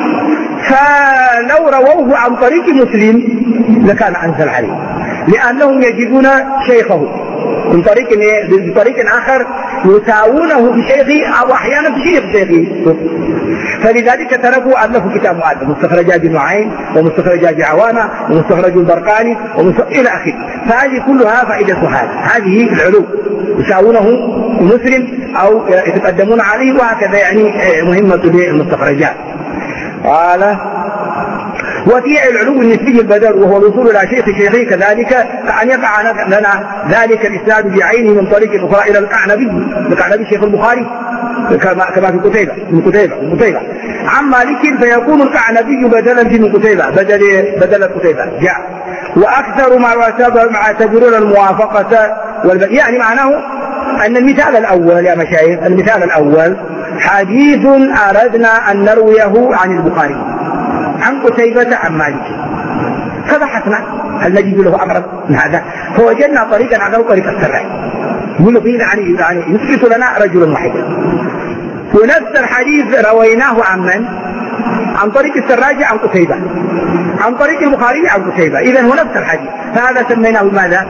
فلو رووه عن طريق مسلم لكان أنزل عليه، لأنهم يجدون شيخه من طريق بطريق آخر يساوونه بشيخه أو أحيانا بشيخ شيخه، فلذلك تركوا ألفوا كتاب مؤلف مستخرجات نعيم ومستخرجات عوامة ومستخرج البرقاني إلى آخره. فهذه كلها فائدة هذا، هذه العلوم يساوونه مسلم أو يتقدمون عليه، وهكذا يعني مهمة المستخرجات. قال وفي العلو النسبي البدل وهو الوصول إلى شيخ شيخه، كذلك أن يقع لنا ذلك الإسناد بعينه من طريق أخرى إلى القعنبي القعنبي شيخ البخاري كما كما في قتيبة من قتيبة من قتيبة عن مالك، فيكون القعنبي بدلا من قتيبة بدل بدل قتيبة جاء. وأكثر ما يعتبرون الموافقة والبدل، يعني معناه أن المثال الأول يا مشايخ، المثال الأول حديث أردنا أن نرويه عن البخاري عن قتيبة عن مالك، فبحثنا هل نجد له أقرب من هذا، فوجدنا طريقا عن طريق السراج يقول فيه يعني يعني يثبت لنا رجل واحد، ونفس الحديث رويناه عن من؟ عن طريق السراج عن قتيبة، عن طريق البخاري عن قتيبة، إذن هو نفس الحديث، فهذا سميناه ماذا؟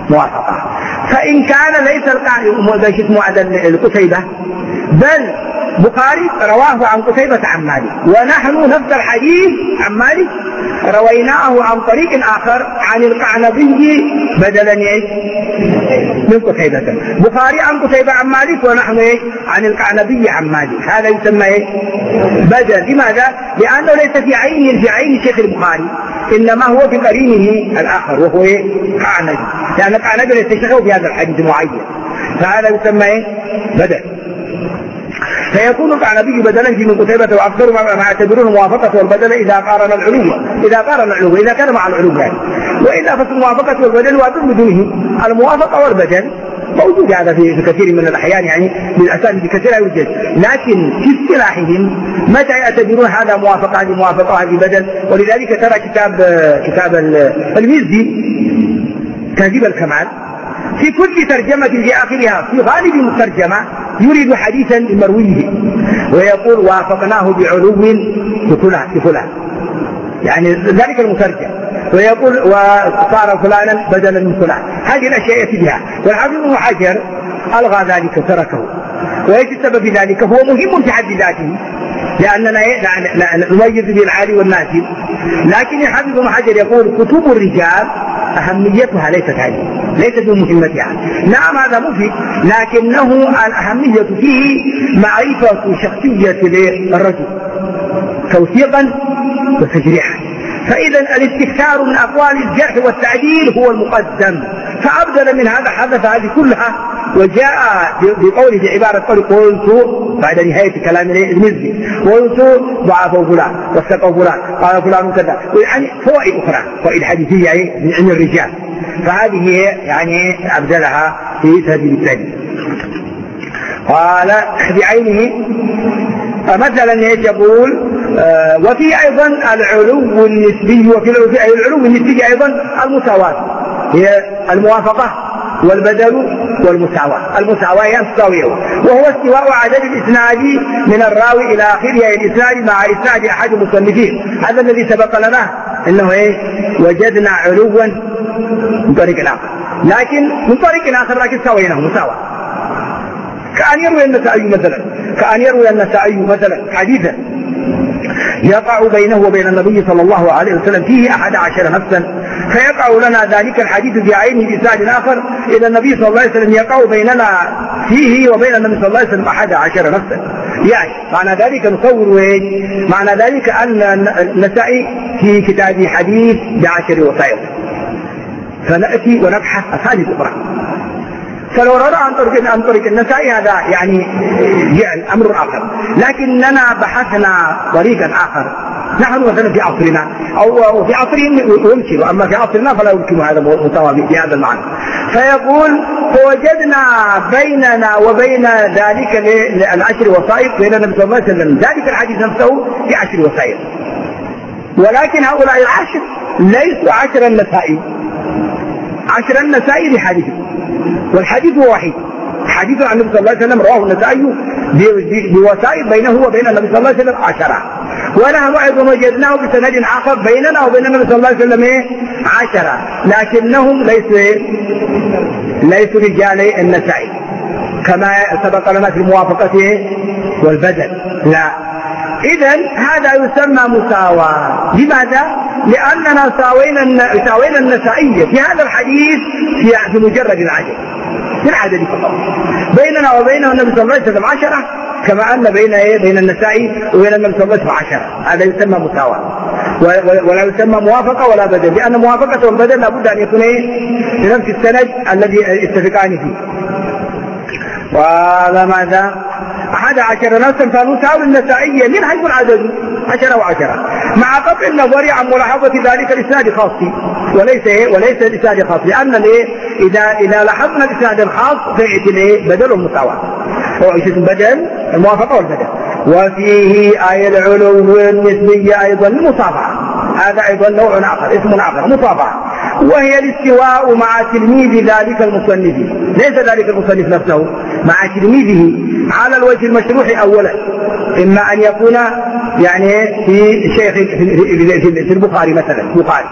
موافقة. فإن كان ليس القائل اسمه عدد القتيبة بل بخاري رواه عن قتيبة عن مالك، ونحن نفس الحديث عن مالك رويناه عن طريق آخر عن القعنبي بدلا من قتيبة. بخاري عن قتيبة عن مالك، ونحن عن القعنبي عن مالك. هذا يسمى بدل. لماذا؟ لأنه ليس في عين في عين شيخ البخاري، إنما هو في قرينه الآخر وهو قعنبي، لأن القعنبي ليس شيخه في هذا الحديث معين، فهذا يسمى بدل. فيكون القعنبي بدلا في من قتيبة، وأكثر ما يعتبرون موافقة والبدل إذا قارن العلو إذا قارن العلو إذا كان مع العلو يعني. وإلا فالموافقة والبدل واجب بدونه. الموافقة والبدل موجود هذا في كثير من الأحيان يعني بالأسانيد كثيرة يوجد، لكن في اصطلاحهم متى يعتبرون هذا موافقة هذه موافقة هذه بدل. ولذلك ترى كتاب كتاب المزي تهذيب الكمال في كل ترجمة في آخرها في غالب الترجمة يريد حديثا مرويه ويقول وافقناه بعلو بفلان بفلان، يعني ذلك المترجم، ويقول وصار فلانا بدلا من فلان. هذه الأشياء يأتي بها، والحافظ ابن حجر ألغى ذلك تركه. وإيش السبب في ذلك؟ هو مهم في حد ذاته لأننا نميز به العالي والنازل، لكن الحافظ ابن حجر يقول كتب الرجال أهميتها ليست هذه، ليست بمهمتها. نعم هذا مفيد، لكنه الأهمية فيه معرفة شخصية الرجل توثيقا وتجريحا. فإذا الاستكثار من أقوال الجرح والتعديل هو المقدم، فأبدل من هذا حدث هذه كلها وجاء بقوله بعبارة قول قلت بعد نهاية كلام المزي قلت ضعفوا فلان وثقوا فلان قال فلان كذا، يعني فوائد أخرى فوائد حديثية من علم الرجال، فهذه يعني أبدلها في تهذيب التهذيب. قال بعينه مثلا يقول آه وفي أيضا العلو النسبي، وفي العلو النسبي أيضا المساواة، هي الموافقة والبدل والمساواة. المساواة هي التساوية، وهو استواء عدد الإسناد من الراوي إلى آخره الإسناد مع إسناد أحد المصنفين. هذا الذي سبق لنا إنه إيه وجدنا علوا من طريق آخر، لكن من طريق آخر لكن سويناه مساواة. كأن يروي النسائي مثلا كأن يروي النسائي مثلا حديثا يقع بينه وبين النبي صلى الله عليه وسلم فيه أحد عشر نفسا، فيقع لنا ذلك الحديث بعينه بإسناد آخر إلى النبي صلى الله عليه وسلم يقع بيننا فيه وبين النبي صلى الله عليه وسلم أحد عشر نفسا. يعني معنى ذلك نصور إيه؟ معنى ذلك أن النسائي في كتابه حديث بعشر وسائل، فنأتي ونبحث أسانيد أخرى. فلو رأى عن طريق عن طريق النسائي هذا يعني يعني أمر آخر، لكننا بحثنا طريقا آخر. نحن مثلا في عصرنا أو في عصرهم يمكن، أما في عصرنا فلا يمكن هذا متوابع في هذا المعنى. فيقول فوجدنا بيننا وبين ذلك العشر وسائط بين النبي صلى الله عليه وسلم ذلك الحديث نفسه بعشر وسائط، ولكن هؤلاء العشر ليسوا عشر النسائي، عشر النسائي لحديث، والحديث هو واحد. حديث عن النبي صلى الله عليه وسلم رواه النسائي بوسائط بينه وبين النبي صلى الله عليه وسلم عشرة، ونحن أيضا وجدناه بسند آخر بيننا وبين النبي صلى الله عليه وسلم عشرة، لكنهم ليسوا ليسوا رجال النسائي كما سبق لنا في الموافقة والبدل، لا. إذن هذا يسمى مساواة. لماذا؟ لأننا ساوينا ساوينا النسائي في هذا الحديث في مجرد العدد، في العدد فقط، بيننا وبينه النبي صلى الله عليه وسلم عشرة، كما أن بين بين النسائي وبين النبي صلى الله عليه وسلم عشرة. هذا يسمى مساواة، ولا يسمى موافقة ولا بدل، لأن موافقة والبدل لابد أن يكون في نفس السند الذي يتفقان فيه. وهذا ماذا؟ أحد عشر نفسا فنساوي النسائية من حيث العدد عشرة وعشرة، مع قطع النظر عن ملاحظة ذلك الإسناد خاصي وليس وليس الإسناد خاص، لأن إذا إذا لاحظنا الإسناد الخاص فيأتي بدل المساواة، هو بدل الموافقة والبدل. وفيه آية العلو النسبية أيضا المصافحة، هذا أيضا نوع آخر اسم آخر مصافحة، وهي الاستواء مع تلميذ ذلك المصنف، ليس ذلك المصنف نفسه، مع تلميذه على الوجه المشروع أولا، إما أن يكون يعني في شيخ في البخاري مثلا، البخاري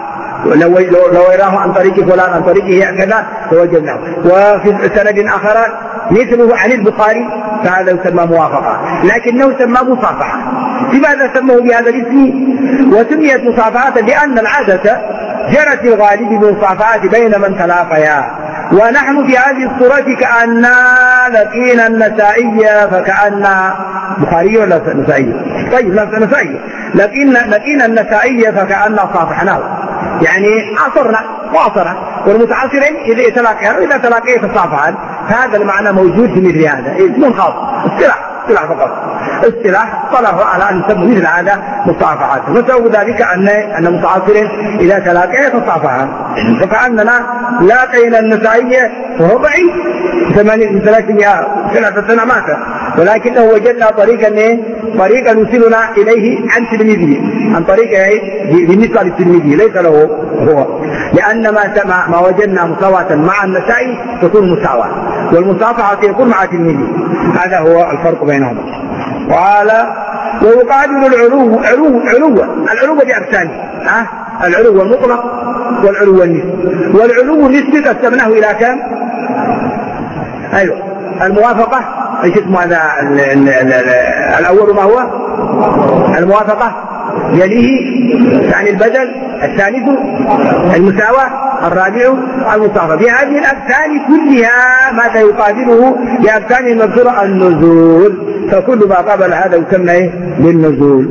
لو لو يراه عن طريق فلان عن طريقه هكذا فوجدناه. وفي سند آخر مثله عن البخاري فهذا يسمى موافقة، لكنه سمى مصافحة. لماذا سموه بهذا الاسم؟ وسميت مصافحة لأن العادة جرت الغالب بالمصافحة بين من تلاقيا، ونحن في هذه الصورة كأننا لقينا النسائية فكأن بخاري ولا نسائي؟ طيب لا نسائي، لقينا لقينا النسائية فكأن صافحناه، يعني عصرنا وعصرنا. والمتعاصرين إذا يتلاقيان وإذا تلاقيا تصافحان، فهذا المعنى موجود في مثل هذا اسم خاص، اصطلاح اصطلاح فقط، اصطلاح طلعوا على أن يسموا مثل هذا مصافحات. وسبب ذلك أن أن متعاصرين إذا تلاقيا تصافحان، فكأننا لاقينا النسائية وهو بعيد ثمانين ثلاثمائة ثلاثة سنة مات، ولكنه وجدنا طريقا طريقا يوصلنا إليه عن تلميذه، عن طريق بالنسبة للتلميذ ليس له هو، لأن ما ما وجدنا مساواة مع النسائي تكون مساواة، والمصافحة يكون مع تلميذه. هذا هو الفرق بينهما. قال ويقابل العلو علو علو العلو بأقسامه، ها العلو المطلق والعلو النسبي. والعلو النسبي قسمناه إلى كم؟ أيوه الموافقة، ايش اسمه هذا الأول ما هو؟ الموافقة، يليه يعني البدل، الثالث المساواة، الرابع المصافحة. في هذه الأقسام كلها ماذا يقابله بأقسام المذكورة؟ النزول، فكل ما قابل هذا يسمى بالنزول.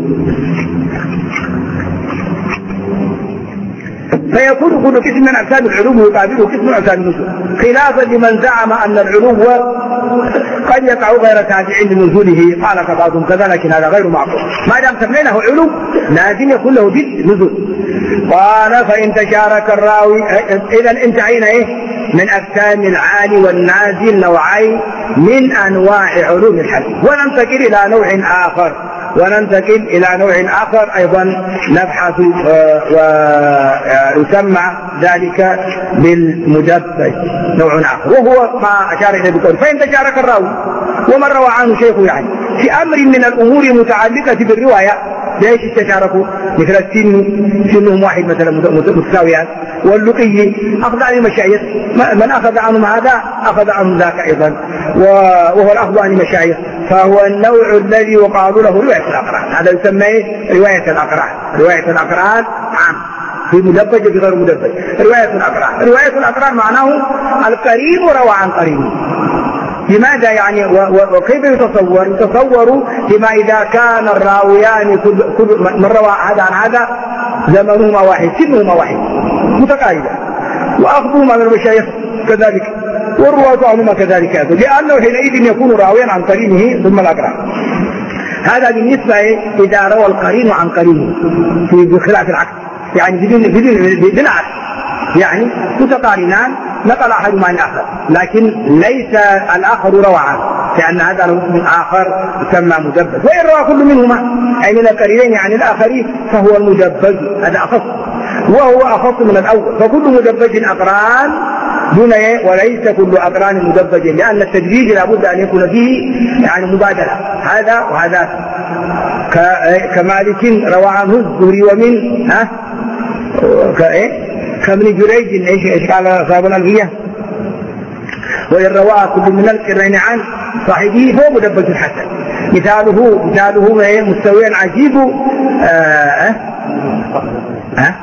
فيكون كل قسم من أقسام العلو يقابله قسم من أقسام النزول، خلافا لمن زعم أن العلو قد يقع غير تابع لنزوله. قال بعضهم كذا، لكن هذا غير معقول، ما دام سميناه علو لازم يكون له ضد نزول. قال فإن تشارك الراوي، إذا انتهينا إيه من أقسام العالي والنازل نوعين من أنواع علوم الحديث، وننتقل إلى نوع آخر وننتقل إلى نوع آخر أيضا نبحث ويسمى ذلك بالمدبج، نوع آخر، وهو ما أشار إليه بقول فإن تشارك الراوي ومن روى عنه شيخ يعني في أمر من الأمور المتعلقة بالرواية. ليش تشاركوا؟ مثل السن، سنهم واحد مثلا متساويان، واللقي أخذ عن المشايخ، من أخذ عنهم هذا أخذ عنهم ذاك أيضا، وهو الأخذ عن المشايخ، فهو النوع الذي يقال له رواية الأقران. هذا يسمى رواية الأقران. رواية الأقران عام، في مدبج وفي غير مدبج. رواية الأقران، رواية الأقران معناه القريب روى عن قريب. لماذا يعني؟ وكيف يتصور؟ يتصور فيما إذا كان الراويان كل, كل من روى هذا عن هذا زمنهما واحد، سنهما واحد متقاربة، وأخذهما من المشايخ كذلك، والرواة عنهما كذلك، لأنه حينئذ يكون راويا عن قرينه ثم الأقران. هذا بالنسبة إذا روى القرين عن قرينه في خلاف العكس، يعني بدون بدون بدون عكس، يعني متقارنان نقل أحدهما عن الآخر، لكن ليس الآخر روى عنه، لأن هذا من آخر يسمى مدبج. وإن روى كل منهما أي من القرينين عن الآخرين فهو المدبج، هذا أخص، وهو أخص من الأول. فكل مدبج أقران دون وليس كل أقران مدبج، لأن التدريج لابد أن يكون فيه يعني مبادلة، هذا وهذا. كمالك روى عنه الزهري ومن ها كإيه كابن جريج، ايش ايش قال صاحب الألفية؟ وإن روى كل من القرين عن صاحبه فهو مدبج الحسن. مثاله مثاله مستويا عجيب. آه آه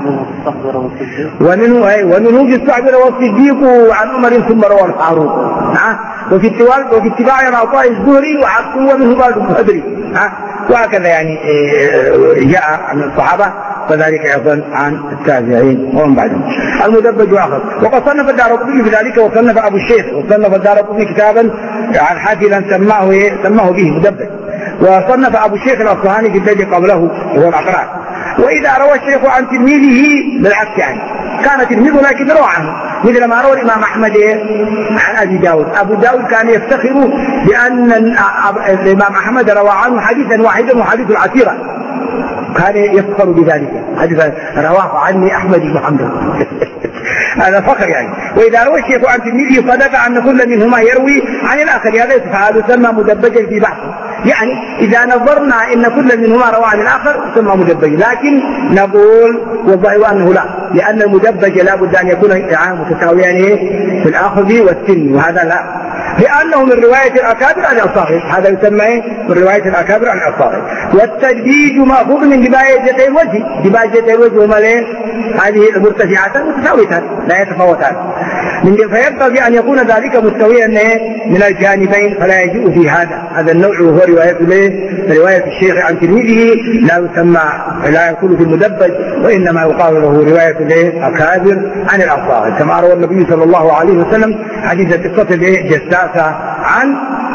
ومنه أي ومنه في الصحب روى الصديق عن عمر ثم روى الفاروق، ها وفي اتباع وفي اتباع عن عطاء الزهري وعبد ومنه بعد الخدري، ها وهكذا يعني جاء عن الصحابة وذلك أيضا عن التابعين ومن بعدهم. المدبج آخر. وقد صنف الدارقطني بذلك، وصنف أبو الشيخ وصنف الدارقطني كتابا عن حافلا سماه سماه به مدبج، وصنف أبو الشيخ الأصفهاني في الذي قبله وهو الأقران. وإذا روى الشيخ عن تلميذه بالعكس، يعني كان تلميذه لكن روى عنه، مثل ما روى الإمام أحمد عن أبي داود. أبو داود كان يفتخر بأن الإمام أحمد روى عنه حديثا واحدا وحديث العسيرة، كان يفخر بذلك. حديث رواه عني أحمد بن حنبل هذا فخر يعني. وإذا روى الشيخ عن تلميذه صدق أن كل منهما يروي عن الآخر، هذا فهذا يسمى مدبجا في بحث. يعني إذا نظرنا إن كل منهما روى عن الآخر يسمى مدبج، لكن نقول والله أنه لا، لأن المدبج لا بد أن يكون متساويان في الأخذ والسن، وهذا لا، لأنه من رواية الأكابر عن الأصاغر، هذا يسمى من رواية الأكابر عن الأصاغر. والتدبيج مأخوذ من دباجتي الوجه، دباجتي الوجه هما ليه؟ هذه المرتفعات متساويتان لا يتفاوتان، فينبغي أن يكون ذلك مستويا من الجانبين، فلا يجوء في هذا هذا النوع، وهو رواية ليه؟ رواية الشيخ عن تلميذه لا يسمى لا يكون في المدبج، وإنما يقال له رواية ليه؟ أكابر عن الأصاغر، كما روى النبي صلى الله عليه وسلم حديث قصة جساسة عن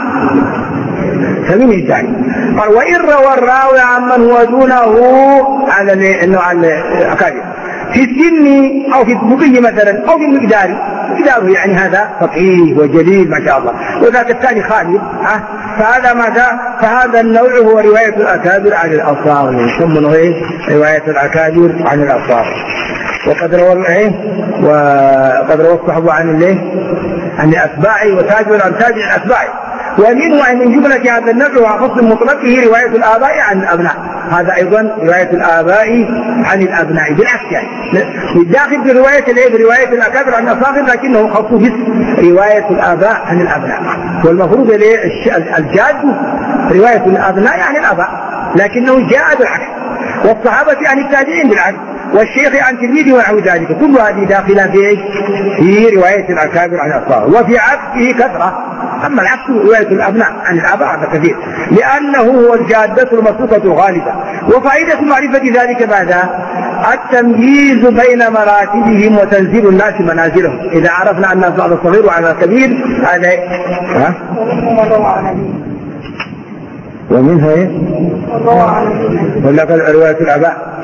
سمين الداعي. قال وإن روى الراوي عمن هو دونه على انه على الاكابر في السن او في البقي مثلا او في المقدار، مقداره يعني هذا فقيه وجليل ما شاء الله، وذاك الثاني خالد، ها فهذا ماذا؟ فهذا النوع هو رواية الأكابر عن الأصاغر، يسمونه ايه؟ رواية الأكابر عن الأصاغر. وقد روى ايه؟ وقد روى الصحابة عن الايه؟ عن الأتباع وتابع عن تابع الأتباع. ومنه من جملة هذا النوع وفصل مطلقه رواية الآباء عن الأبناء، هذا أيضا رواية الآباء عن الأبناء بالعكس، يعني الداخل في رواية الايه؟ برواية الأكابر عن الأصاغر، لكنه خص باسم رواية الآباء عن الأبناء. والمفروض الجاد رواية الأبناء عن الآباء، لكنه جاء بالعكس، والصحابة عن التابعين بالعكس، والشيخ عن تلميذه ونحو ذلك، كل هذه داخلة في في رواية الأكابر عن الأصاغر. وفي عكسه كثرة، أما العكس رواية الأبناء عن الآباء هذا كثير، لأنه هو الجادة المسلوكة الغالبة. وفائدة معرفة ذلك بعد التمييز بين مراتبهم وتنزيل الناس منازلهم. إذا عرفنا أن الناس على الصغير وعلى الكبير هذا ها؟ ومنها ايه؟ ولا رواية الآباء؟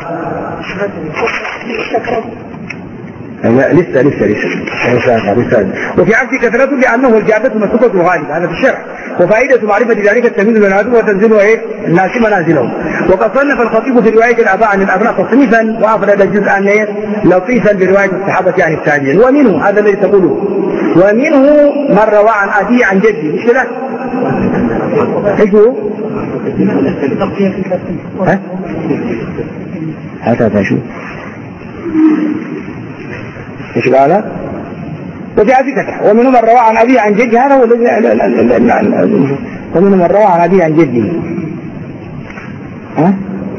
لا لسه لسه لسه لسه. وفي عكس كثرته لأنه الجادة مسلوكة الغالب، هذا في الشرع. وفائدة معرفة ذلك التمييز بين الناس وتنزيل ايه؟ الناس منازلهم. وقد صنف الخطيب في رواية الآباء عن الأبناء تصنيفا وأفرد جزءا ايه؟ لطيفا برواية الصحابة عن التابعين. ومنه هذا الذي تقوله، ومنه من روى عن أبيه عن جده، مش كده؟ ايش ها؟ هذا شو؟ ايش قال؟ وفي هذه كثرة. ومنهم من روى عن أبيه عن جده، هذا هو الذي ومنهم من روى عن أبيه عن جده. ها؟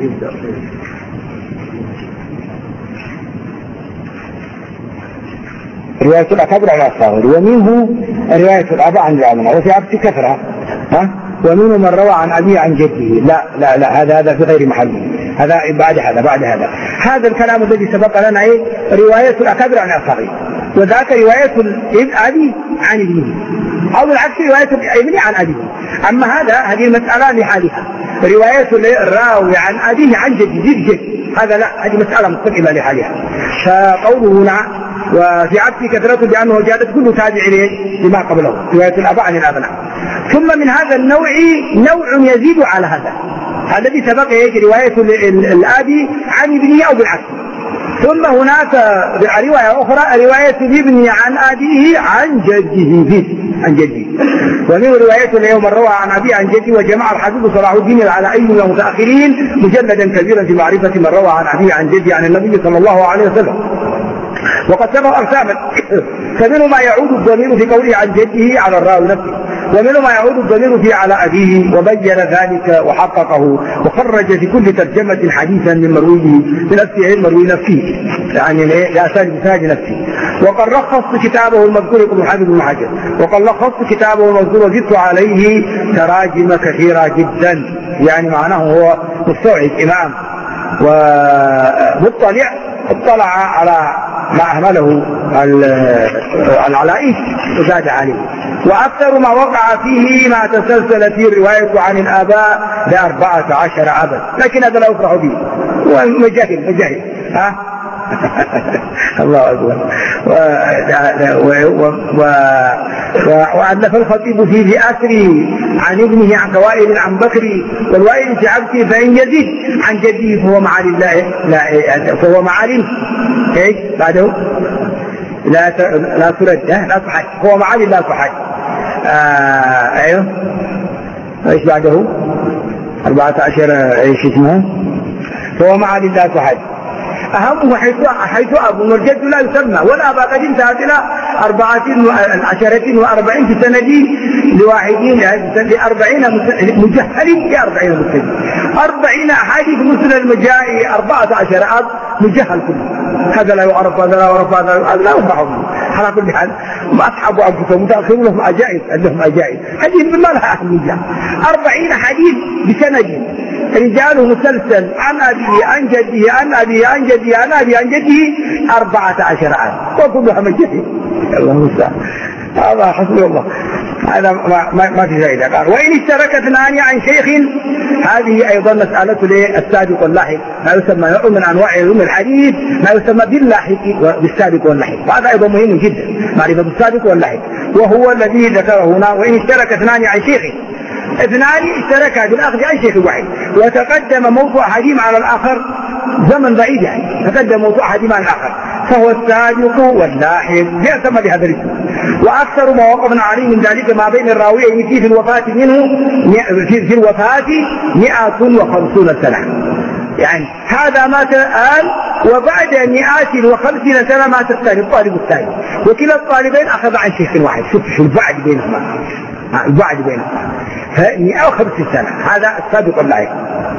رواية الأكابر عن الأصاغر. ومنه رواية الآباء عن الأبناء. وفي عكس كثرة، ها؟ ومنهم من روى عن أبيه عن جده. لا لا لا هذا هذا في غير محله، هذا بعد هذا بعد هذا هذا الكلام الذي سبق لنا ايه؟ رواية الأكابر عن الأصاغر، وذاك رواية الأبي عن ابنه، أو العكس رواية الابن عن أبيه. أما هذا هذه المسألة لحالها، رواية الراوي عن أبيه عن جده جد، هذا لا، هذه مسألة مستقلة لحالها. فقوله نعم وفي عكس كثرته بأنه جادت كل تابع لما قبله، رواية الآباء عن الأبناء. ثم من هذا النوع نوع يزيد على هذا الذي سبق يجي رواية الآبي عن ابنه أو بالعكس. ثم هناك رواية أخرى رواية الابن عن أبيه عن جده عن جده. ومن رواية اليوم الروى عن أبيه عن جده، وجمع الحافظ صلاح الدين العلائي والمتأخرين مجلدا كبيرا في معرفة من روى عن أبيه عن جده عن النبي صلى الله عليه وسلم. وقد سبق أقساما، فمنه ما يعود الضمير في قوله عن جده على الراوي نفسه، ومنه ما يعود الضمير فيه على أبيه، وبين ذلك وحققه، وخرج في كل ترجمة حديثا من مرويه بنفسه المروي نفسه، يعني لا سالب بساج نفسه. وقد لخصت كتابه المذكور ابن حافظ بن حجر، وقد لخصت كتابه المذكور وزدت عليه تراجم كثيرة جدا، يعني معناه هو مستوعب إمام ومطلع اطلع على ما أهمله العلائي وزاد عليه. وأكثر ما وقع فيه ما تسلسل فيه الرواية عن الآباء لأربعة عشر عبد، لكن هذا لا يفرح به، هو مجاهل مجاهل ها الله أكبر. وألف الخطيب في بأسري عن ابنه عن كوائل عن بكري، والوائل في عبده فإن يزيد عن جده فهو معالي الله، لا فهو معالي ايش بعده لا لا ترد لا تحج، هو معالي لا تحج. آه ايوه ايش بعده أربعة عشر ايش اسمه فهو معالي لا تحج. أهم حيث حيث أبو والجد لا يسمى، والأبا قد انتهت إلى أربعة عشرة وأربعين في سندي لواحدين لأربعين مجهل لأربعين مسلم، أربعين أحاديث مسلم المجاء أربعة عشر أب مجهل كله، هذا لا يعرف هذا لا يعرف هذا لا يفرحهم. على كل حال أصحاب أنفسهم متأخرون لهم أجائز لهم أجائز حديث ما لها أهمية. أربعين حديث بسند رجاله مسلسل عن أبيه عن جده عن أبيه عن جده عن أبيه عن جده أربعة عشر عام وكلها مجهل. الله المستعان. هذا حسبي الله، هذا ما, ما, ما في فائدة. قال وإن اشترك اثنان عن شيخ، هذه أيضا مسألة السابق واللاحق، ما يسمى نوع من أنواع علوم الحديث ما يسمى باللاحق بالسابق واللاحق، وهذا أيضا مهم جدا معرفة السابق واللاحق، وهو الذي ذكره هنا. وإن اشترك اثنان عن شيخ، اثنان اشتركا بالأخذ عن شيخ واحد، وتقدم موضوع أحدهما على الآخر زمن بعيد، يعني تقدم موضوع أحدهما على الآخر، فهو السابق واللاحق يسمى بهذا الاسم. وأكثر ما وقفنا عليه من ذلك ما بين الراويين في الوفاة منه في الوفاة مئة وخمسون سنة، يعني هذا مات الآن وبعد مئات وخمسين سنة مات الثاني الطالب الثاني، وكلا الطالبين أخذ عن شيخ واحد. شوف شو البعد بينهما، البعد بينهما مئة وخمسين سنة، هذا السابق واللاحق.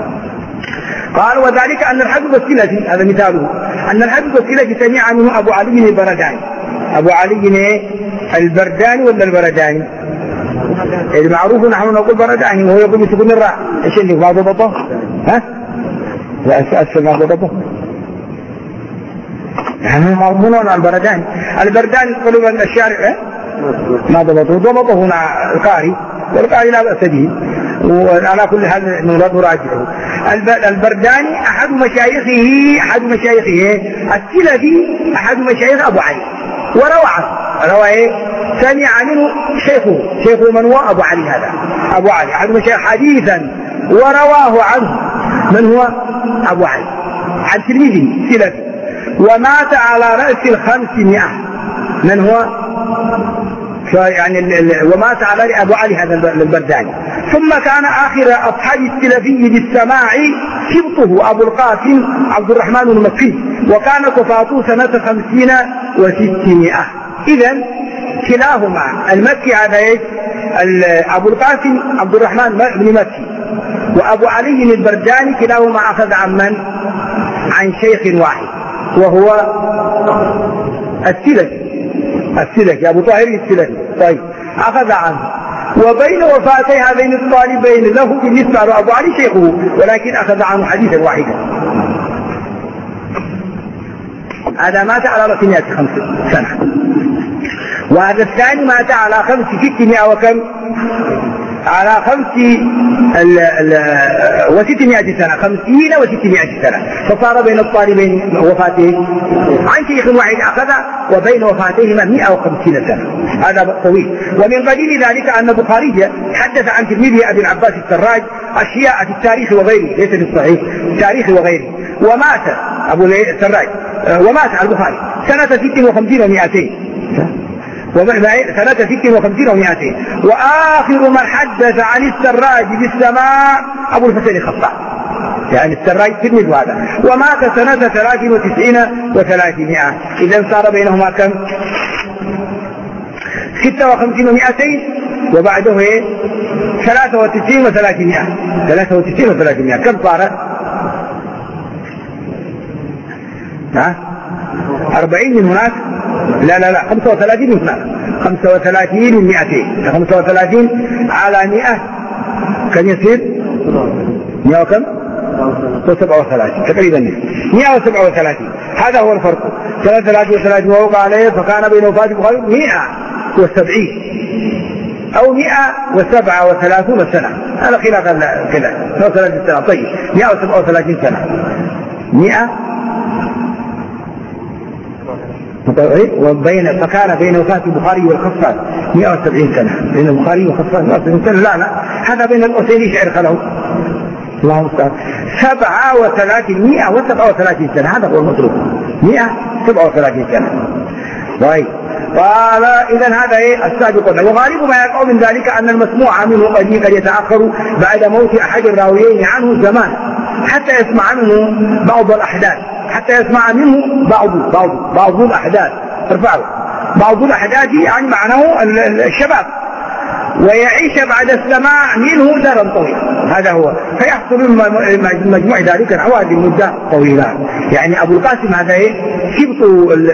قال وذلك أن الحبيب السلفي، هذا مثاله، أن الحبيب السلفي سمع منه أبو علي البرداني. أبو علي البرداني ولا البرداني؟ المعروف نحن نقول برداني وهو يقول بسكون الراء. ايش اللي ما ضبطه؟ ها؟ لا أسفل ما ضبطه؟ يعني معروفون عن البرداني. البرداني يقولون أن الشارع اه؟ ما ضبطه، ضبطه هنا القاري، والقاري لا بأس به، وعلى كل حال نراجعه. البرداني أحد مشايخه أحد مشايخه السلفي أحد مشايخ أبو علي، وروى عنه روى ايه؟ سمع منه شيخه شيخه من هو أبو علي، هذا أبو علي أحد مشايخ حديثا، ورواه عنه من هو أبو علي عن تلميذه سلفي، ومات على رأس الخمسمائة. من هو يعني ومات على أبو علي هذا البرداني. ثم كان آخر أصحاب السلفي بالسماع شبطه أبو القاسم عبد الرحمن المكي، وكانت وفاته سنة خمسين وستمائة. إذن كلاهما المكي هذا أبو القاسم عبد الرحمن بن مكي، وأبو علي البرداني كلاهما أخذ عن من؟ عن شيخ واحد وهو السلفي السلفي أبو طاهر السلفي. طيب أخذ عنه، وبين وفاتي هذين الطالبين له بالنسبة لأبو علي شيخه، ولكن أخذ عنه حديثا واحدا. هذا مات على رقمية خمس سنة، وهذا الثاني مات على خمس ستمائة وكم؟ على خمس ال ال وستمائة سنة، خمسين وستمائة سنة، فصار بين الطالبين وفاته عن شيخ واحد أخذ، وبين وفاتهما مئة وخمسين سنة، هذا طويل. ومن قبيل ذلك أن البخاري حدث عن تلميذه أبي العباس السراج أشياء في التاريخ وغيره، ليس في الصحيح، التاريخ وغيره. ومات أبو السراج ومات البخاري سنة ست وخمسين ومئتين سنة ست وخمسين ومئتين. وآخر من حدث عن السراج بالسماع أبو الحسين الخطاب، يعني السراج تلميذ هذا، ومات سنة ثلاث وتسعين وثلاثمائة. إذن صار بينهما كم؟ ستة وخمسين ومئتين، وبعده ايه؟ ثلاثة وتسعين وثلاثمائة ثلاثة وتسعين وثلاثمائة. كم صارت؟ ها؟ أربعين من هناك؟ لا لا لا خمسة وثلاثين من هناك، خمسة وثلاثين من مئتين، خمسة وثلاثين على مئة كم يصير؟ مئة وكم؟ وسبعة وثلاثين تقريبا، مئة وسبعة وثلاثين. هذا هو الفرق. سنة ثلاثة وثلاثين ووقع عليه، فكان بين وفاة البخاري مئة وسبعين أو مئة وسبعة وثلاثون سنة، هذا خلاف كذا ثلاثين سنة. طيب مئة وسبعة وثلاثين سنة، مئة وبين فكان بين وفاة البخاري والخفاف مئة وسبعين سنة، بين البخاري والخفاف مئة وسبعين سنة. لا لا هذا بين الأسيري شعر خلاه الله المستعان سبعة وثلاثين مئة وسبعة وثلاثين سنة، هذا هو المطلوب مئة وسبعة وثلاثين سنة. طيب قال إذا هذا إيه السابق. وغالب ما يقع من ذلك أن المسموع منه قد يتأخر بعد موت أحد الراويين عنه زمان حتى يسمع منه بعض الأحداث، حتى يسمع منه بعض بعض بعض الأحداث ارفعوا بعض الأحداث يعني معناه الشباب، ويعيش بعد السماع منه دارا طويلا، هذا هو. فيحصل من مجموع ذلك الحوادث مدة طويلة. يعني أبو القاسم هذا إيه سبط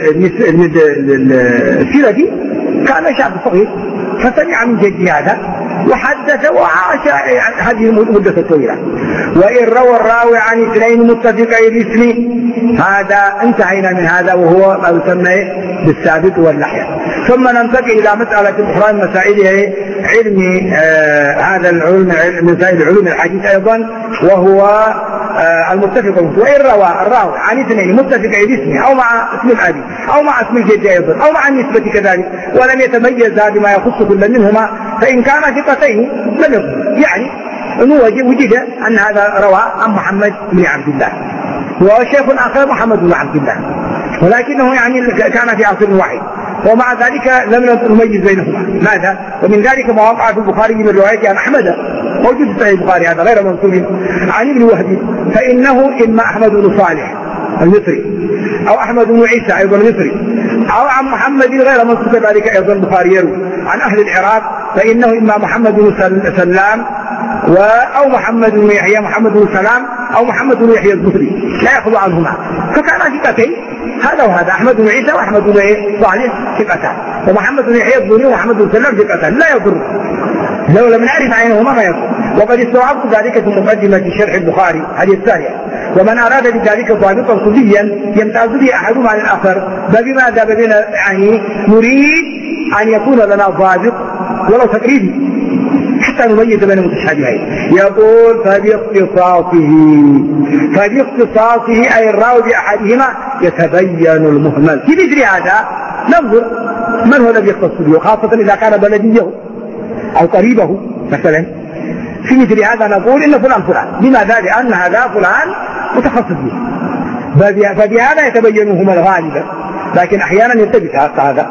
السيرة دي كان شاب صغير فسمع من جدي هذا وحدث وعاش هذه المدة الطويلة. وإن روى الراوي عن اثنين متفقي الاسم هذا انتهينا من هذا وهو ما يسمى بالثابت واللحية. ثم ننتقل إلى مسألة أخرى من مسائل علم آه هذا العلم من مسائل علوم الحديث أيضا، وهو آه المتفق. وإن روى الراوي عن اثنين متفقي الاسم أو مع اسم الأبي أو مع اسم الجد أيضا أو مع النسبة كذلك ولم يتميز بما يخص كل منهما فإن كان ثقتين لم يكن، يعني أنه وجد أن هذا روى عن محمد بن عبد الله وشيخ آخر محمد بن عبد الله، ولكنه يعني كان في عصر واحد ومع ذلك لم نميز بينهما. ماذا؟ ومن ذلك ما وقع في البخاري من رواية عن أحمد موجود في صحيح البخاري هذا غير منسوب عن ابن وهب، فإنه إما أحمد بن صالح المصري أو أحمد بن عيسى أيضا المصري أو عن محمد غير منسوب ذلك أيضا البخاري يروي عن أهل العراق، فإنه إما محمد بن سلام أو محمد بن يحيى محمد بن سلام أو محمد بن يحيى الزهري لا يأخذ عنهما، فكان ثقتين هذا وهذا أحمد بن عيسى وأحمد بن صالح ثقتان ومحمد بن يحيى الزهري ومحمد بن سلام ثقتان لا يضر لو لم نعرف عينهما ما يضر. وقد استوعبت ذلك في مقدمة شرح البخاري هذه الثانية. ومن أراد بذلك ضابطا كليا يمتاز به أحدهما عن الآخر، بل بماذا بنا يعني نريد أن يكون لنا ضابط ولو تقريبي حتى نميز بين المتشابهين. يقول فباختصاصه فباختصاصه أي الراوي بأحدهما يتبين المهمل. في مثل هذا ننظر من هو الذي يختص به، خاصة إذا كان بلديه أو قريبه مثلا. في مثل هذا نقول إن فلان فلان، لماذا؟ لأن هذا فلان متخصص به، فبهذا يتبين المهمل غالبا، لكن أحيانا يلتبس هذا.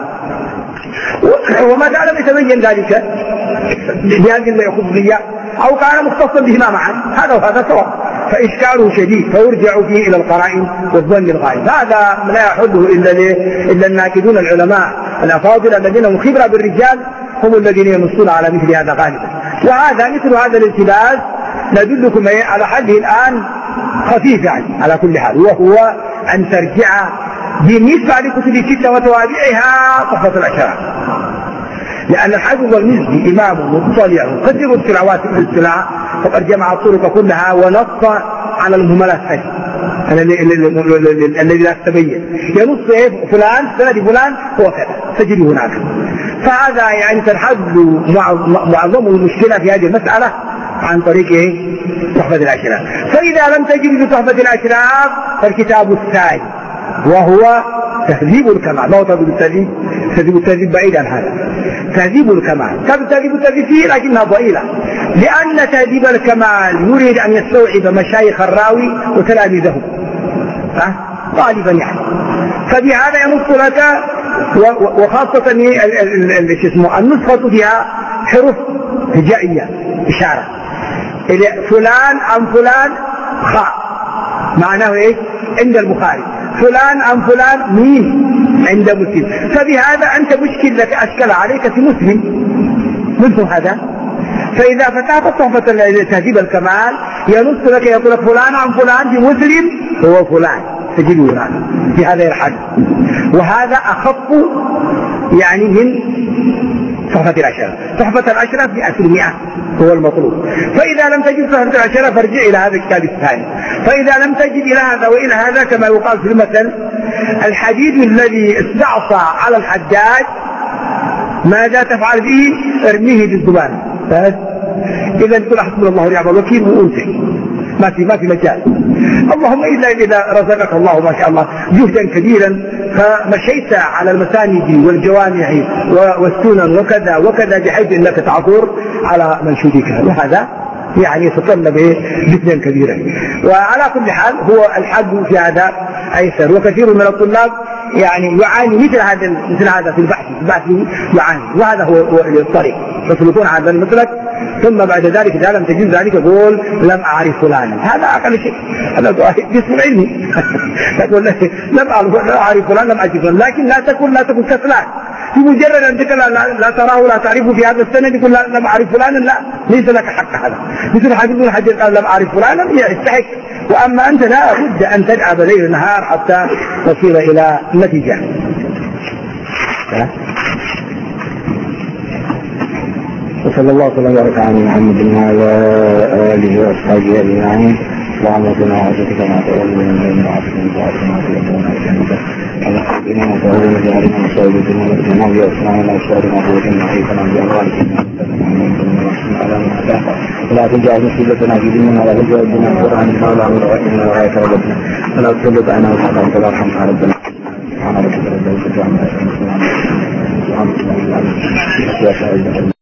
وما دام لم يتبين ذلك بهذه الخصوصية أو كان مختصا بهما معا هذا وهذا سواء فإشكاله شديد، فيرجع فيه إلى القرائن والظن الغالب. هذا لا يحده إلا إلا الناكدون العلماء الأفاضل الذين هم خبرة بالرجال هم الذين ينصون على مثل هذا غالبا. وهذا مثل هذا الالتباس ندلكم على حله الآن خفيف يعني على كل حال، وهو أن ترجع بالنسبة لكتب الستة وتوابعها صفة الأشراف، لأن الحافظ المزي إمام مطلع قدر التلاوات في الاستلاع فقد جمع الطرق كلها ونص على المهملات الذي لا تبين، ينص فلان سند فلان هو كذا تجري هناك. فهذا يعني تنحل معظم المشكلة في هذه المسألة عن طريق تحفة الأشراف. فإذا لم تجد في تحفة الأشراف فالكتاب الثاني وهو تهذيب الكمال. ما هو تهذيب التهذيب؟ تهذيب التهذيب بعيد عن هذا. تهذيب الكمال كتاب تهذيب التهذيب فيه لكنها ضئيلة، لأن تهذيب الكمال يريد أن يستوعب مشايخ الراوي وتلاميذه غالبا يعني، فبهذا ينص لك. وخاصة النسخة فيها حروف هجائية إشارة فلان عن فلان خاء معناه إيه عند البخاري، فلان عن فلان مين عند مسلم. فبهذا أنت مشكل لك أشكال عليك في مسلم مثل هذا. فإذا فتحت صحفة تهذيب الكمال ينص لك يقول لك فلان عن فلان في مسلم هو فلان تجده فلان في هذا الحد، وهذا أخف يعني من صحفة العشرة. صحفة العشرة في أسرمئة هو المطلوب. فإذا لم تجد صحفة العشرة فارجع إلى هذا الكتاب الثاني. فإذا لم تجد إلى هذا وإلى هذا كما يقال في المثل الحديد الذي استعصى على الحداد ماذا تفعل به؟ ارميه بالذبان. إذا تقول حسبنا الله ونعم الوكيل وأنتهي. ما في ما في مجال. اللهم الا اذا رزقك الله ما شاء الله جهدا كبيرا فمشيت على المساند والجوامع والسنن وكذا وكذا بحيث انك تعثر على منشودك، وهذا يعني يتطلب جهدا كبيرا. وعلى كل حال هو الحق في هذا ايسر، وكثير من الطلاب يعني يعاني مثل هذا مثل هذا في البحث البحث يعاني، وهذا هو الطريق، يسلكون هذا المسلك ثم بعد ذلك اذا لم تجد ذلك يقول لم اعرف فلانا، هذا اقل شيء، هذا جسم علمي تقول لم اعرف فلانا لم اجد فلانا، لكن لا تكن لا تكن كسلان بمجرد انك لا, لا تراه ولا تعرفه في هذا السند يقول لم اعرف فلانا، لا ليس لك حق هذا. مثل حديث ابن حجر قال لم اعرف فلانا يستحق، واما انت لا بد ان تتعب ليل نهار حتى تصل الى نتيجه. وصلى الله وسلم على محمد وعلى اله واصحابه اجمعين. اللهم صل على سيدنا محمد وعلى اله وصحبه اللهم وتعالى جعلنا مصائبنا وجعلنا بأسمائنا وأبصارنا وقوتنا وحيثنا بأموالنا ولا تجعل مصيبتنا في ديننا ولا تجعل الدنيا أكبر همنا ولا مبلغ علمنا ولا يتربصنا ولا تسلط علينا وحتى ولا ارحمنا ربنا. سبحان ربك رب العزة عما يصفون وسلام على المرسلين والحمد لله رب العالمين.